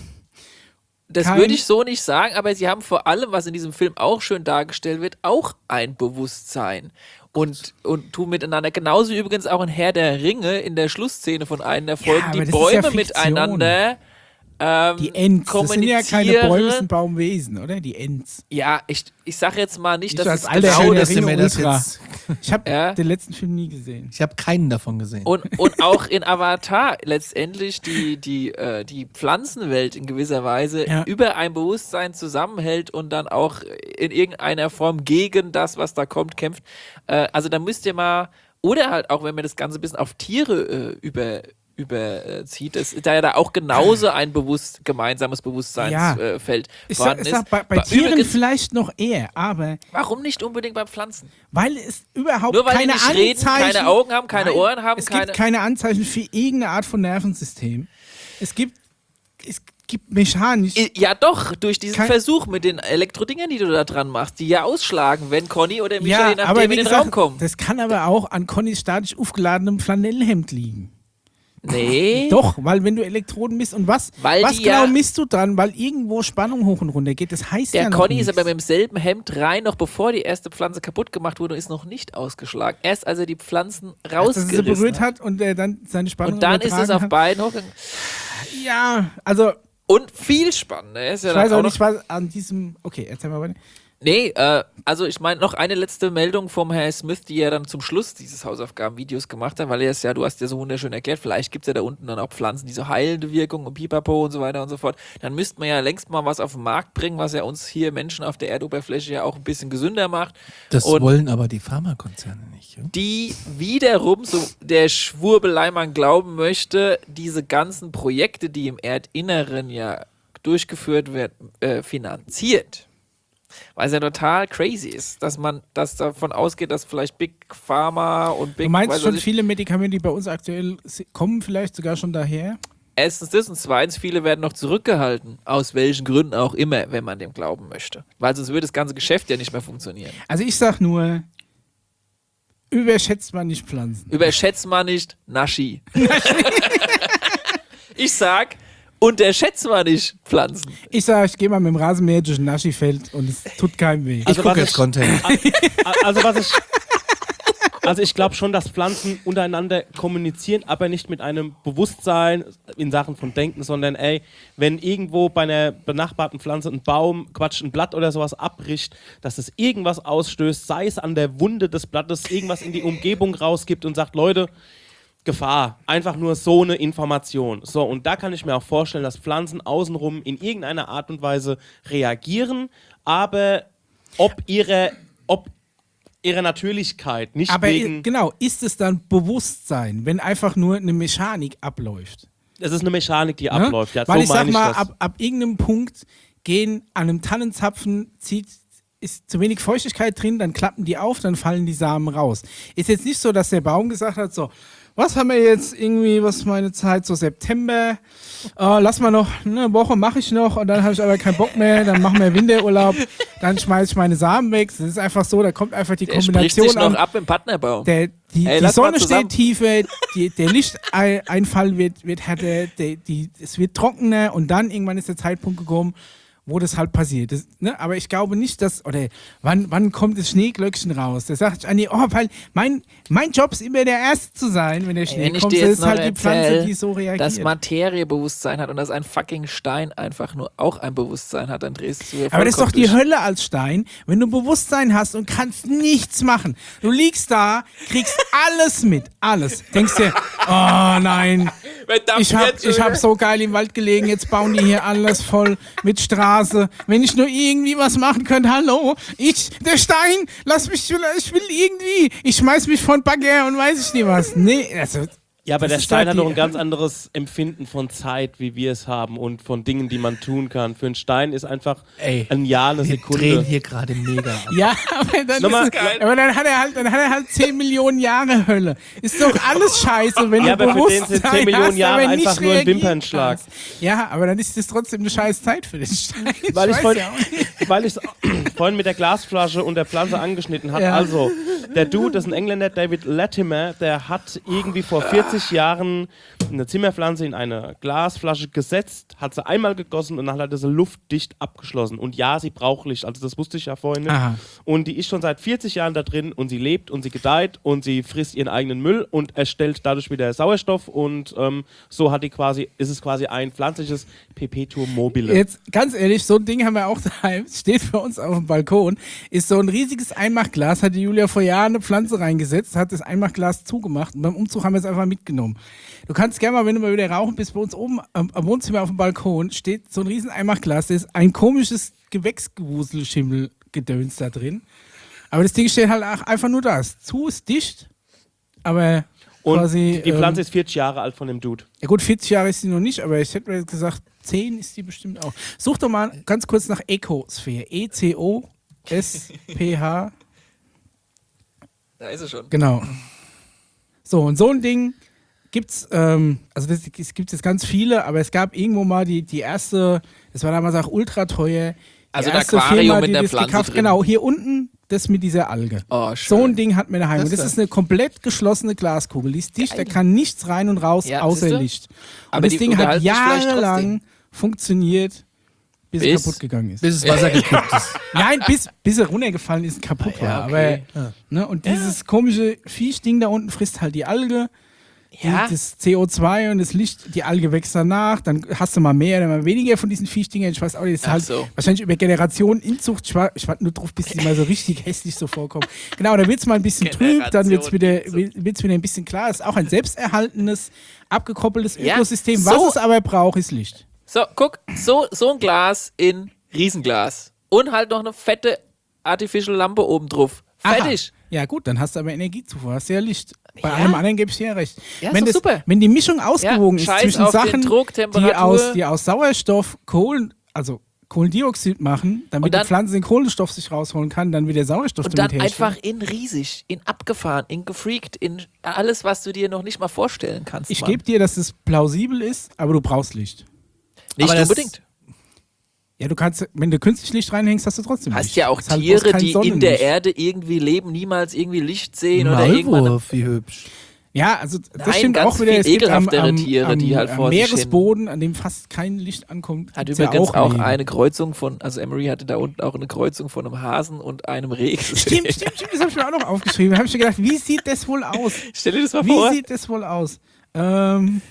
Das kein- würde ich so nicht sagen, aber sie haben vor allem, was in diesem Film auch schön dargestellt wird, auch ein Bewusstsein. Und, und tun miteinander. Genauso übrigens auch in Herr der Ringe in der Schlussszene von einer der Folgen, aber die das ist ja Bäume Fiktion. miteinander ähm, Die Ents, das sind ja keine kommunizieren. Bäume, das sind Baumwesen, oder? Die Ents. Ja, ich, ich sag jetzt mal nicht, Ich dass als es alter genau Herr der dass du Ringe mir das Ultra. jetzt. Ich habe Ja. den letzten Film nie gesehen. Ich habe keinen davon gesehen. Und, und auch in Avatar letztendlich die, die, äh, die Pflanzenwelt in gewisser Weise Ja. über ein Bewusstsein zusammenhält und dann auch in irgendeiner Form gegen das, was da kommt, kämpft. Äh, also da müsst ihr mal, oder halt auch, wenn man das Ganze ein bisschen auf Tiere äh, über überzieht, es da ja da auch genauso ein bewusst, gemeinsames Ja. Bewusstseinsfeld äh, Ich sag, vorhanden ich sag, ist. bei, bei Ba- Tieren übrigens, vielleicht noch eher, aber warum nicht unbedingt bei Pflanzen? weil es überhaupt Nur weil keine die nicht reden, Anzeichen, keine Augen haben, keine Nein, Ohren haben, es keine... gibt keine Anzeichen für irgendeine Art von Nervensystem. Es gibt, es gibt mechanisch. I- Ja doch, durch diesen Kein- Versuch mit den Elektrodingern, die du da dran machst, die ja ausschlagen, wenn Conny oder Micha, ja, je nachdem, aber in wie den gesagt, Raum kommen. das kann aber auch an Connys statisch aufgeladenem Flanellhemd liegen. Nee. Doch, weil wenn du Elektroden misst und was, Weil was die genau ja- misst du dran, weil irgendwo Spannung hoch und runter geht, das heißt Der ja noch Conny ist nichts. aber mit demselben Hemd rein, noch bevor die erste Pflanze kaputt gemacht wurde und ist noch nicht ausgeschlagen. Erst als er die Pflanzen Als er sie rausgerissen berührt hat. hat und er dann seine Spannung Und dann ist es übertragen auf hat. beiden hochgegangen. Ja, also Und viel spannender ist ja ich dann weiß auch auch noch nicht, was an diesem. Okay, erzähl mal weiter. Nee, äh, also ich meine, noch eine letzte Meldung vom Herrn Smith, die er dann zum Schluss dieses Hausaufgabenvideos gemacht hat, weil er es ja, du hast ja so wunderschön erklärt, vielleicht gibt es ja da unten dann auch Pflanzen, die so heilende Wirkung und Pipapo und so weiter und so fort. Dann müsste man ja längst mal was auf den Markt bringen, was ja uns hier Menschen auf der Erdoberfläche ja auch ein bisschen gesünder macht. Das und wollen aber die Pharmakonzerne nicht. Ja? die wiederum, so der Schwurbelei man glauben möchte, diese ganzen Projekte, die im Erdinneren ja durchgeführt werden, äh, finanziert. Weil es ja total crazy ist, dass man dass davon ausgeht, dass vielleicht Big Pharma und Big... Du meinst weiß schon, was ich- viele Medikamente, die bei uns aktuell si- kommen, vielleicht sogar schon daher? Erstens das und zweitens, viele werden noch zurückgehalten. Aus welchen Gründen auch immer, wenn man dem glauben möchte. Weil sonst würde das ganze Geschäft ja nicht mehr funktionieren. Also ich sag nur, überschätzt man nicht Pflanzen. Überschätzt man nicht Naschi. Ich sag, unterschätzt man nicht Pflanzen. Ich sag, ich gehe mal mit dem Rasenmäher durch ein Naschifeld und es tut keinem weh. Ich Also gucke was jetzt ich- Content. Also was ich. Also ich glaube schon, dass Pflanzen untereinander kommunizieren, aber nicht mit einem Bewusstsein in Sachen von Denken, sondern ey, wenn irgendwo bei einer benachbarten Pflanze ein Baum, Quatsch, ein Blatt oder sowas abbricht, dass es irgendwas ausstößt, sei es an der Wunde des Blattes, irgendwas in die Umgebung rausgibt und sagt, Leute, Gefahr. Einfach nur so eine Information. So, und da kann ich mir auch vorstellen, dass Pflanzen außenrum in irgendeiner Art und Weise reagieren, aber ob ihre, ob ihre Natürlichkeit nicht Aber i- wegen... genau, ist es dann Bewusstsein, wenn einfach nur eine Mechanik abläuft? Es ist eine Mechanik, die Ne? abläuft. Ja, Weil so ich sag meine mal, das. ab, ab irgendeinem Punkt gehen an einem Tannenzapfen, zieht, ist zu wenig Feuchtigkeit drin, dann klappen die auf, dann fallen die Samen raus. Ist jetzt nicht so, dass der Baum gesagt hat, so, was haben wir jetzt irgendwie, was ist meine Zeit, so September, äh, lass mal noch, eine Woche mache ich noch und dann habe ich aber keinen Bock mehr, dann machen wir Winterurlaub, dann schmeiße ich meine Samen weg. Das ist einfach so, da kommt einfach die Der spricht Kombination sich noch an. ab im Partnerbaum. Der, die Ey, die lass mal Sonne zusammen. steht tiefer, die, der Lichteinfall wird, wird härter, der, die, es wird trockener und dann irgendwann ist der Zeitpunkt gekommen, wo das halt passiert. Das, ne? Aber ich glaube nicht, dass, oder wann, wann kommt das Schneeglöckchen raus? Da sagt Anni, oh, weil mein, mein Job ist immer der Erste zu sein, wenn der Schnee Wenn ich kommt. dir Das jetzt ist noch halt die Pflanze, erzähl, die so reagiert. dass Materiebewusstsein hat und dass ein fucking Stein einfach nur auch ein Bewusstsein hat, dann drehst du Aber das ist doch die vollkommen Hölle als Stein, wenn du Bewusstsein hast und kannst nichts machen. Du liegst da, kriegst alles mit, alles. Denkst dir, oh nein, durch. Verdammt, ich hab, jetzt schon ich hab wieder. so geil im Wald gelegen, jetzt bauen die hier alles voll mit Straße. Wenn ich nur irgendwie was machen könnte, hallo, ich, der Stein, lass mich, ich will irgendwie, ich schmeiß mich von Bagger und weiß ich nicht was. Nee, also, Ja, aber Das der ist Stein halt hat doch die- ein ganz anderes Empfinden von Zeit, wie wir es haben und von Dingen, die man tun kann. Für einen Stein ist einfach Ey, ein Jahr, eine wir Sekunde. drehen hier gerade mega ab. Ja, aber dann, Nochmal- ist es, aber dann hat er halt, dann hat er halt zehn Millionen Jahre Hölle. Ist doch alles scheiße, wenn Ja, du aber für Bewusstsein den sind zehn Millionen hast, Jahre aber nicht einfach nur ein reagieren Wimpernschlag. kannst. Ja, aber dann ist das trotzdem eine scheiß Zeit für den Stein. Weil ich weiß vorhin, ja auch nicht. weil ich vorhin mit der Glasflasche und der Pflanze angeschnitten habe. Ja. Also, der Dude, das ist ein Engländer, David Latimer, der hat irgendwie vor vierzig Jahren eine Zimmerpflanze in eine Glasflasche gesetzt, hat sie einmal gegossen und dann hat er sie luftdicht abgeschlossen. Und ja, sie braucht Licht, also das wusste ich ja vorhin nicht. Aha. Und die ist schon seit vierzig Jahren da drin und sie lebt und sie gedeiht und sie frisst ihren eigenen Müll und erstellt dadurch wieder Sauerstoff und ähm, so hat die quasi, ist es quasi ein pflanzliches Perpetuum mobile. Jetzt, ganz ehrlich, so ein Ding haben wir auch daheim, steht bei uns auf dem Balkon, ist so ein riesiges Einmachglas, hat die Julia vor Jahren eine Pflanze reingesetzt, hat das Einmachglas zugemacht und beim Umzug haben wir es einfach mitgenommen. Du kannst gerne mal, wenn du mal wieder rauchen bist, bei uns oben am, am Wohnzimmer auf dem Balkon steht so ein riesen Einmachglas, da ist ein komisches Gewächsgewuselschimmelgedöns da drin. Aber das Ding steht halt auch einfach nur da. Es zu ist dicht, aber Und quasi... die Pflanze ähm, ist vierzig Jahre alt von dem Dude. ja gut, vierzig Jahre ist sie noch nicht, aber ich hätte mir jetzt gesagt, zehn ist die bestimmt auch. Such doch mal ganz kurz nach Ecosphere. E C O S P H. Da ist es schon. Genau. So, und so ein Ding gibt's, ähm, also das, es gibt jetzt ganz viele, aber es gab irgendwo mal die, die erste, das war damals auch ultra teuer. Die Also ein erste Aquarium Firma, mit die der das Pflanze gekauft- drin. Genau, hier unten das mit dieser Alge. Oh, schön. So ein Ding hat man daheim. Das Und das da. ist eine komplett geschlossene Glaskugel. Die ist dicht, da kann nichts rein und raus, Ja, außer siehste? Licht. Und Aber das die Ding hat unterhalten sich vielleicht jahrelang trotzdem. funktioniert, bis, es Bis? kaputt gegangen ist. Bis das Wasser gekippt ist. Nein, bis, bis er runtergefallen ist und kaputt Ah, ja, war. okay. Aber, ne, und dieses komische Viechding da unten frisst halt die Alge. Ja. Das C O zwei und das Licht, die Alge wächst danach, dann hast du mal mehr oder mal weniger von diesen Viechdingern. Ich weiß auch nicht, das ist Ach halt so. wahrscheinlich über Generationen Inzucht. Ich war, ich warte nur drauf, bis die mal so richtig hässlich so vorkommen. Genau, dann wird es mal ein bisschen trüb, dann wird es wieder, Generation wird's wieder ein bisschen klar. Es ist auch ein selbsterhaltenes, abgekoppeltes Ja, Ökosystem. so- Was es aber braucht, ist Licht. So, guck, so, so ein Glas in Riesenglas. Und halt noch eine fette Artificial Lampe oben drauf. Fertig. Aha. Ja gut, dann hast du aber Energiezufuhr, hast du ja Licht. Bei Ja. allem anderen gebe ich dir ja recht. Ja, wenn, ist das, doch super. wenn die Mischung ausgewogen Ja, ist scheiß zwischen auf den Sachen, Druck, die Temperatur. aus, die aus Sauerstoff Kohlen, also Kohlendioxid machen, damit Und dann- die Pflanze den Kohlenstoff sich rausholen kann, dann wieder Sauerstoff Und dann damit herstellen. einfach in riesig, in abgefahren, in gefreakt, in alles, was du dir noch nicht mal vorstellen kannst. Ich Mann. gebe dir, dass es plausibel ist, aber du brauchst Licht. Nicht aber das- unbedingt. Ja, du kannst, wenn du künstlich Licht reinhängst, hast du trotzdem Hast Licht. ja auch Ist halt bloß Tiere, kein die in der Sonnenlicht. Erde irgendwie leben, niemals irgendwie Licht sehen oder irgendwann. Maulwurf, wie hübsch. Ja, also das Nein, stimmt ganz auch wieder. viel Es gibt am, ekelhaftere am, Tiere, am, die halt am vor sich hin- Meeresboden, an dem fast kein Licht ankommt. Hat gibt's übrigens ja auch, auch, Leben. eine Kreuzung von, also Emery hatte da unten auch eine Kreuzung von einem Hasen und einem Reh gesehen. Stimmt, stimmt, stimmt, das habe ich mir auch noch aufgeschrieben. Da habe ich mir gedacht, wie sieht das wohl aus? Stell dir das mal Wie vor. sieht das wohl aus? Ähm,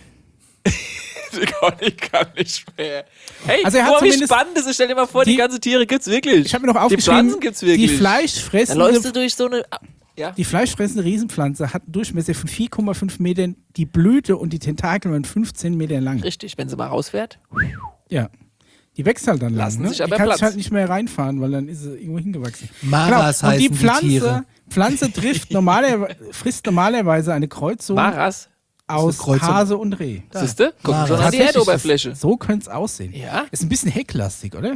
Ich kann nicht mehr. Hey, Also er hat boah, wie zumindest- spannend ist es. Stell dir mal vor, die, die- ganzen Tiere gibt's wirklich. ich habe mir noch Die aufgeschrieben, Pflanzen gibt's wirklich. die Da fleischfressende, läufst du durch so eine... Ja. die fleischfressende Riesenpflanze hat einen Durchmesser von vier Komma fünf Metern, die Blüte und die Tentakel waren fünfzehn Meter lang. Richtig, wenn sie mal rausfährt. Ja. Die wächst halt dann Lassen lang. Ne? sich aber die kann Platz. sich halt nicht mehr reinfahren, weil dann ist sie irgendwo hingewachsen. Maras Genau. Und die heißen Pflanze, die Tiere. Pflanze trifft normaler, frisst normalerweise eine Kreuzung Maras, aus Kreuzung. Hase und Reh. siehste? Guck Maras. schon an die Tatsächlich, Erdoberfläche. ist- So könnte es aussehen. Ja? Ist ein bisschen hecklastig, oder?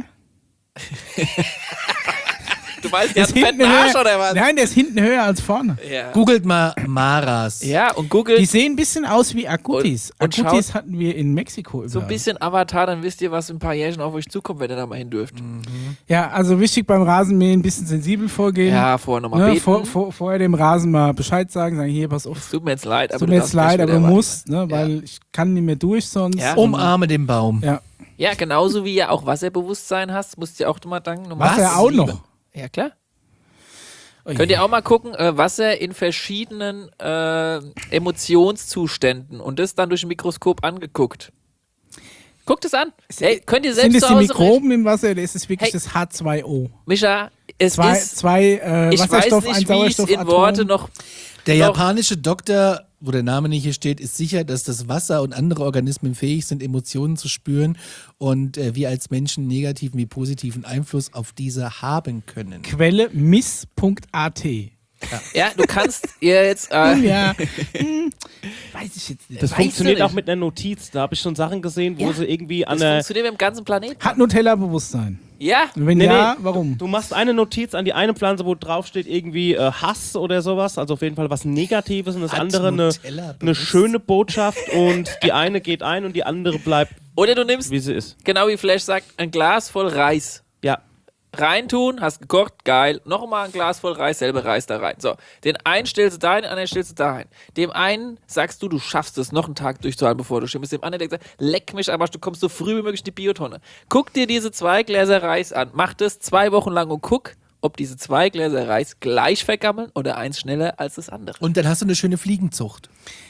Du meinst, der hat einen hinten fetten Arsch höher, oder was? Nein, der ist hinten höher als vorne. Ja. Googelt mal Maras. Ja, und googelt Die sehen ein bisschen aus wie Agutis. Und- und Agutis hatten wir in Mexiko überall. so ein bisschen Avatar, dann wisst ihr, was in ein paar Jährchen auf euch zukommt, wenn ihr da mal hin dürft. Ja, also wichtig beim Rasenmähen ein bisschen sensibel vorgehen. Ja, vorher nochmal ne, beten. vor, vor, vorher dem Rasen mal Bescheid sagen, sagen, hier, pass auf. Tut mir jetzt leid, aber Tut du mir darfst jetzt leid, gleich aber du wieder musst, ne, weil ich kann nicht mehr durch sonst. Ja. Umarme den Baum. Ja. warten. Ja, genauso wie ihr auch Wasserbewusstsein hast, musst ihr auch mal danken. Was er auch noch. Ja, klar. Oh Könnt je. ihr auch mal gucken, äh, Wasser in verschiedenen äh, Emotionszuständen und das dann durch ein Mikroskop angeguckt. Guckt es an. Hey, könnt ihr Sind selbst es zu die Hause Mikroben im Wasser oder ist es wirklich Hey. das H zwei O? Micha, es Zwei, ist, zwei äh, ich Wasserstoff, weiß ein nicht, wie ich es in Sauerstoffatom. Worte noch... Der Doch. japanische Doktor, wo der Name nicht hier steht, ist sicher, dass das Wasser und andere Organismen fähig sind, Emotionen zu spüren und äh, wir als Menschen negativen wie positiven Einfluss auf diese haben können. Quelle miss punkt a t. Ja, du kannst ihr jetzt. Äh, Ja, hm, weiß ich jetzt nicht. Das Weißt du funktioniert nicht. auch mit einer Notiz. Da habe ich schon Sachen gesehen, wo Ja, sie irgendwie an das der. funktioniert mit dem ganzen Planeten. Hat Nutella Bewusstsein? Ja, Und wenn Nee, ja, nee. warum? Du machst eine Notiz an die eine Pflanze, wo drauf steht irgendwie äh, Hass oder sowas, also auf jeden Fall was Negatives und das Hat andere eine, Nutella eine bewusst- schöne Botschaft und die eine geht ein und die andere bleibt, oder du nimmst, wie sie ist. genau wie Flash sagt, ein Glas voll Reis. Ja. Reintun, hast gekocht, geil. Nochmal ein Glas voll Reis, selber Reis da rein. So, den einen stellst du dahin, den anderen stellst du dahin. Dem einen sagst du, du schaffst es, noch einen Tag durchzuhalten, bevor du stimmst. Dem anderen, der sagt, leck mich, aber du kommst so früh wie möglich in die Biotonne. Guck dir diese zwei Gläser Reis an, mach das zwei Wochen lang und guck, ob diese zwei Gläser Reis gleich vergammeln oder eins schneller als das andere. Und dann hast du eine schöne Fliegenzucht.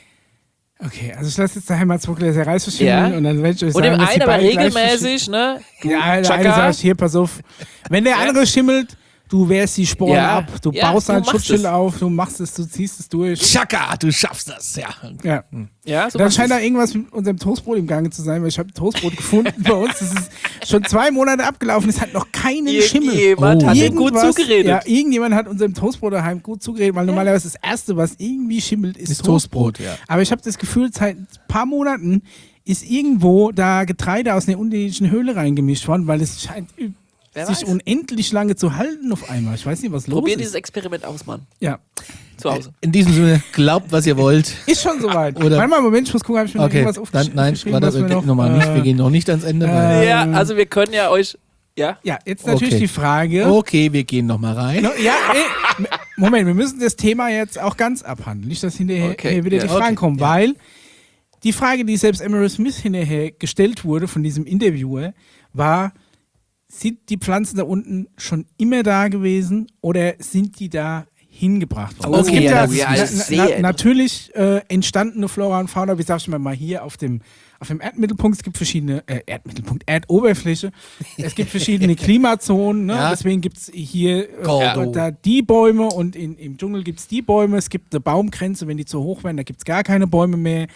Okay, also ich lasse jetzt daheim mal zwei Gläser Reis verschimmeln Ja. und dann werde ich euch Und sagen, dem dass die einen aber beiden gleich regelmäßig, ne? verschimmeln. Ja, der Chaka. eine sagt, hier, pass auf, wenn der andere schimmelt, du wehrst die Sporen Ja. ab, du Ja, baust du ein machst Schutzschild es. auf, du machst es, du ziehst es durch. Chaka, du schaffst das, ja. Ja. Ja, so Dann machst scheint da du's. irgendwas mit unserem Toastbrot im Gange zu sein, weil ich habe Toastbrot gefunden bei uns. Das ist schon zwei Monate abgelaufen, es hat noch keinen Schimmel. Irgendjemand hat dem gut Irgendwas- zugeredet. Ja, irgendjemand hat unserem Toastbrot daheim gut zugeredet, weil normalerweise das Erste, was irgendwie schimmelt, ist, Ist Toastbrot, ja. Aber ich habe das Gefühl, seit ein paar Monaten ist irgendwo da Getreide aus einer unterirdischen Höhle reingemischt worden, weil es scheint ü- Wer sich weiß. unendlich lange zu halten auf einmal. Ich weiß nicht, was los Probier ist. dieses Experiment aus, Mann. Ja, Zu Hause. In diesem Sinne, glaubt, was ihr wollt. ist schon soweit. Oder- Warte mal, Moment, ich muss gucken, habe ich mir noch Okay, irgendwas dann, aufgesch- nein, aufgeschrieben, warte, was wir wir gehen noch, nochmal nicht, äh, wir gehen noch nicht ans Ende. weil- Ja, also wir können ja euch. Ja? Ja, jetzt natürlich Okay. die Frage. Okay, wir gehen nochmal rein. No, ja, ey, m- Moment, wir müssen das Thema jetzt auch ganz abhandeln. Nicht, dass hinterher Okay, äh, wieder ja. die Fragen Okay, kommen, ja. weil die Frage, die selbst Emerald Smith hinterher gestellt wurde von diesem Interviewer, war, sind die Pflanzen da unten schon immer da gewesen oder sind die da hingebracht worden? Oh, Es gibt ja, ja, das ist na, sehr na, natürlich äh, entstandene Flora und Fauna, wie sag ich mal, mal hier auf dem, auf dem Erdmittelpunkt. Es gibt verschiedene, äh, Erdmittelpunkt, Erdoberfläche. Es gibt verschiedene Klimazonen. Ne? Ja. Deswegen gibt es hier äh, Gordo. da die Bäume und in, im Dschungel gibt es die Bäume. Es gibt eine Baumgrenze, wenn die zu hoch werden, da gibt es gar keine Bäume mehr.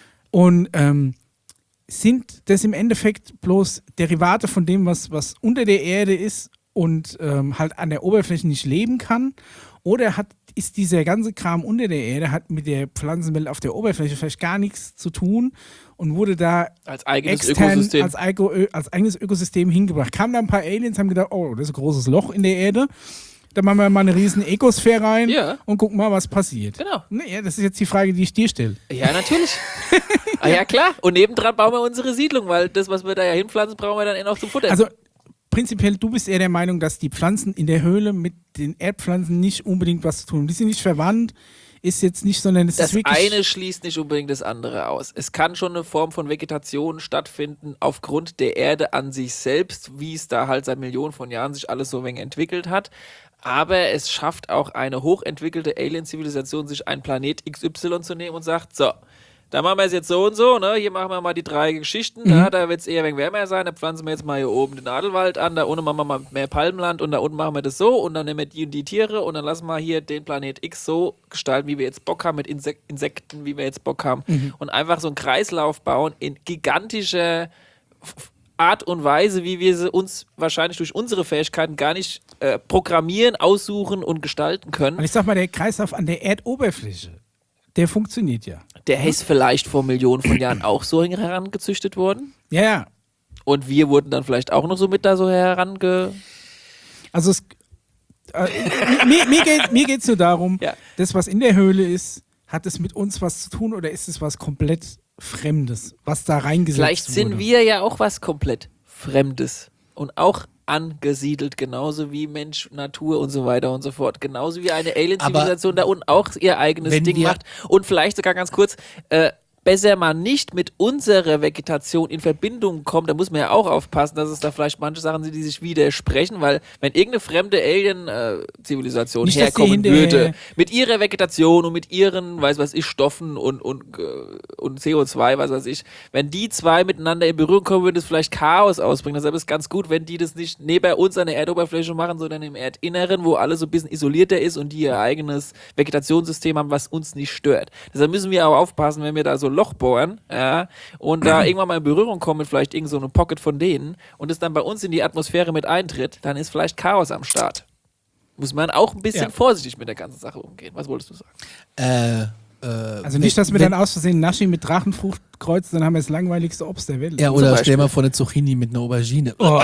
Und ähm, sind das im Endeffekt bloß Derivate von dem, was, was unter der Erde ist und ähm, halt an der Oberfläche nicht leben kann? Oder hat, ist dieser ganze Kram unter der Erde, hat mit der Pflanzenwelt auf der Oberfläche vielleicht gar nichts zu tun und wurde da Als eigenes extern Ökosystem. als, Eiko, als eigenes Ökosystem hingebracht? Kamen da ein paar Aliens, haben gedacht, oh, das ist ein großes Loch in der Erde. Da machen wir mal eine riesen Ekosphäre rein Ja. und gucken mal, was passiert. Genau. Nee, das ist jetzt die Frage, die ich dir stelle. Ja, natürlich. ah, ja, klar. Und nebendran bauen wir unsere Siedlung, weil das, was wir da ja hinpflanzen, brauchen wir dann eh noch zum Futter. Also prinzipiell, du bist eher der Meinung, dass die Pflanzen in der Höhle mit den Erdpflanzen nicht unbedingt was zu tun haben. Die sind nicht verwandt, ist jetzt nicht, sondern es das ist wirklich... eine schließt nicht unbedingt das andere aus. Es kann schon eine Form von Vegetation stattfinden aufgrund der Erde an sich selbst, wie es da halt seit Millionen von Jahren sich alles so ein wenig entwickelt hat. Aber es schafft auch eine hochentwickelte Alien-Zivilisation, sich einen Planet X Y zu nehmen und sagt, so, da machen wir es jetzt so und so, ne? Hier machen wir mal die drei Geschichten, Mhm. ne? Da wird es eher ein wenig wärmer sein, da pflanzen wir jetzt mal hier oben den Nadelwald an, da unten machen wir mal mehr Palmenland und da unten machen wir das so und dann nehmen wir die und die Tiere und dann lassen wir hier den Planet X so gestalten, wie wir jetzt Bock haben, mit Insek Insekten, wie wir jetzt Bock haben Mhm. und einfach so einen Kreislauf bauen in gigantischer F- Art und Weise, wie wir sie uns wahrscheinlich durch unsere Fähigkeiten gar nicht äh, programmieren, aussuchen und gestalten können. Und ich sag mal, der Kreislauf an der Erdoberfläche, der funktioniert ja. Der ist vielleicht vor Millionen von Jahren auch so herangezüchtet worden. Ja, ja. Und wir wurden dann vielleicht auch noch so mit da so herange... Also es, äh, mir, mir, geht, mir geht's nur darum, Ja. das, was in der Höhle ist, hat es mit uns was zu tun oder ist es was komplett Fremdes, was da reingesetzt Vielleicht sind wurde? wir ja auch was komplett Fremdes und auch angesiedelt, genauso wie Mensch, Natur und so weiter und so fort. Genauso wie eine Alien-Zivilisation da unten auch ihr eigenes wenn Ding wir- macht und vielleicht sogar ganz kurz, äh, besser mal nicht mit unserer Vegetation in Verbindung kommt, da muss man ja auch aufpassen, dass es da vielleicht manche Sachen sind, die sich widersprechen, weil wenn irgendeine fremde Alien-Zivilisation Nicht, dass die herkommen hinterher- würde, mit ihrer Vegetation und mit ihren, weiß was ich, Stoffen und, und, äh, und C O zwei, weiß was ich, wenn die zwei miteinander in Berührung kommen, würde es vielleicht Chaos ausbringen. Deshalb ist es ganz gut, wenn die das nicht neben uns an der Erdoberfläche machen, sondern im Erdinneren, wo alles so ein bisschen isolierter ist und die ihr eigenes Vegetationssystem haben, was uns nicht stört. Deshalb müssen wir auch aufpassen, wenn wir da so ein Loch bohren, ja, und da irgendwann mal in Berührung kommen mit vielleicht irgend so einem Pocket von denen und es dann bei uns in die Atmosphäre mit eintritt, dann ist vielleicht Chaos am Start. muss man auch ein bisschen Ja. vorsichtig mit der ganzen Sache umgehen. Was wolltest du sagen? Äh, äh, Also nicht, dass wir wenn- dann aus Versehen Naschi mit Drachenfrucht kreuzen, dann haben wir das langweiligste Obst der Welt. Ja, oder Beispiel. stell mal vor eine Zucchini mit einer Aubergine. Oh,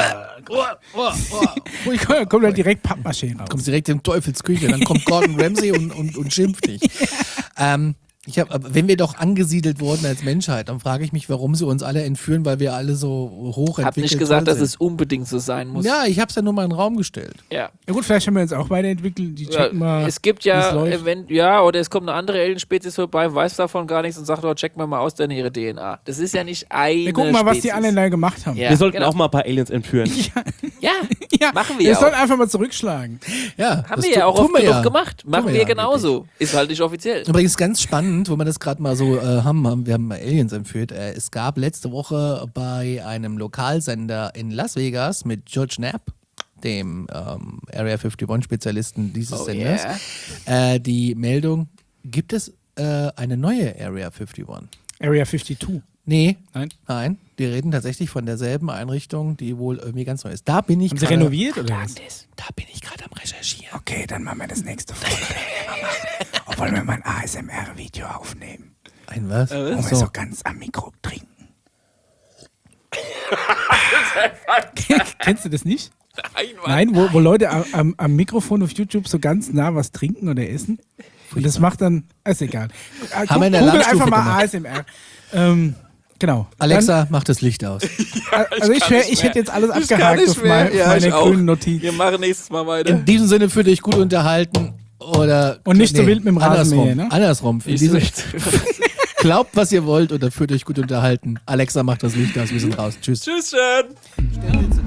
kommt dann direkt Pappmaché raus. Kommst direkt in Teufelsküche, dann kommt Gordon Ramsay und, und, und schimpft dich. ähm, ich hab, aber wenn wir doch angesiedelt wurden als Menschheit, dann frage ich mich, warum sie uns alle entführen, weil wir alle so hochentwickelt Hab nicht gesagt, dass sind. es unbedingt so sein muss. Ja, ich habe es ja nur mal in den Raum gestellt. Ja. Ja gut, vielleicht haben wir uns auch weiterentwickelt. Die Ja, checken mal. es gibt wie's ja, läuft. event ja, oder es kommt eine andere Alien-Spezies vorbei, weiß davon gar nichts und sagt, oh, check mal mal aus, denn ihre D N A. Das ist ja nicht eine Wir gucken mal, was die Spezies. anderen da gemacht haben. Ja, Wir sollten genau. auch mal ein paar Aliens entführen. Ja, Ja, machen wir Wir auch. sollen einfach mal zurückschlagen. Ja, Haben das wir ja tu- auch tun oft wir genug ja. gemacht. Tun Machen wir wir ja genauso. Ist halt nicht offiziell. Übrigens ganz spannend, wo wir das gerade mal so äh, haben, haben, wir haben Aliens entführt. Äh, es gab letzte Woche bei einem Lokalsender in Las Vegas mit George Knapp, dem ähm, Area einundfünfzig-Spezialisten dieses Oh Senders, äh, die Meldung, gibt es äh, eine neue Area einundfünfzig? Area zweiundfünfzig. Nee, Nein. nein, die reden tatsächlich von derselben Einrichtung, die wohl irgendwie ganz neu ist. Da bin ich Haben sie gerade- renoviert oder was? Da bin ich gerade am Recherchieren. Okay, dann machen wir das nächste Folge. Oder wollen wir mal ein A S M R-Video aufnehmen? Ein was? Wo wir Achso. so ganz am Mikro trinken. Kennst du das nicht? Nein, Mann. Nein, wo, wo Leute am, am, am Mikrofon auf YouTube so ganz nah was trinken oder essen. Und das macht dann, ist egal. Äh, Haben wir in der Google Landstufe einfach mal gemacht. A S M R. Ähm, genau. Alexa, mach das Licht aus. Dann, also ich, kann hör, nicht ich mehr. hätte jetzt alles Ich kann abgehakt nicht auf, mehr. mein, auf Ja, meine ich auch. grünen Notizen. Wir machen nächstes Mal weiter. In diesem Sinne fühlt euch gut unterhalten oder Und nicht so wild mit dem Rasenmäher, andersrum. ne? Andersrum. In Nicht diesem, so glaubt, was ihr wollt oder fühlt euch gut unterhalten. Alexa macht das Licht aus, wir sind raus. Tschüss. Tschüss, schön.